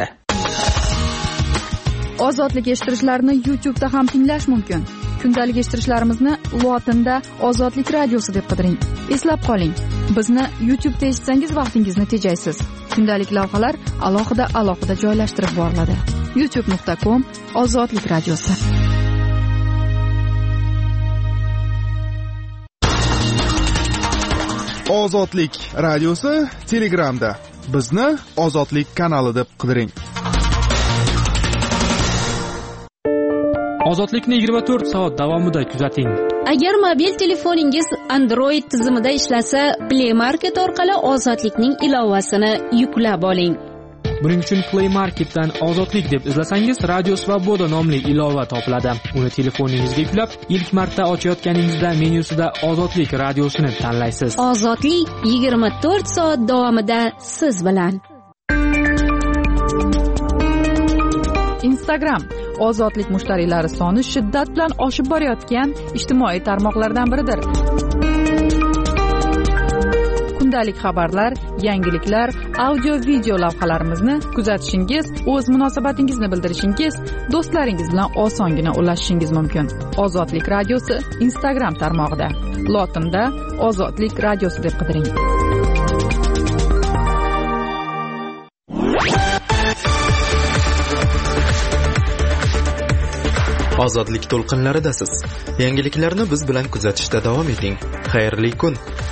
Ozodlik eshittirishlarni YouTube'da ham tinglash mumkin. Kundalik eshittirishlarimizni lotinda Ozodlik radiosi deb qidiring. Eslab qoling, bizni YouTube'da eshitsangiz vaqtingizni tejaysiz. Kundalik lavhalar alohida alohida joylashtirib boriladi. youtube nuqta com Ozodlik radiosi. Ozodlik radiosi Telegramda. Bizni Ozodlik kanali deb qidiring. Ozodlikni yigirma to'rt soat davomida kuzating. Agar mobil telefoningiz Android tizimida ishlasa, Play Market orqali Ozodlikning ilovasini yuklab oling. Buning uchun Play Marketdan Ozodlik deb izlasangiz, Radio Svoboda nomli ilova topiladi. Uni telefoningizga yuklab, ilk marta ochayotganingizda menyusida Ozodlik radiosini tanlaysiz. Ozodlik yigirma to'rt soat davomida siz bilan. Instagram Ozodlik mushtariylari soni shiddat bilan oshib borayotgan ijtimoiy tarmoqlardan biridir. Kundalik xabarlar, yangiliklar, audio-video lavhalarimizni kuzatishingiz, o'z munosabatingizni bildirishingiz, do'stlaringiz bilan osongina ulashishingiz mumkin. Ozodlik radiosi Instagram tarmog'ida. Lotinda Ozodlik radiosi deb qidiring. Ozodlik to'lqinlaridasiz. Yangiliklarni biz bilan kuzatishda davom eting. Xayrli kun.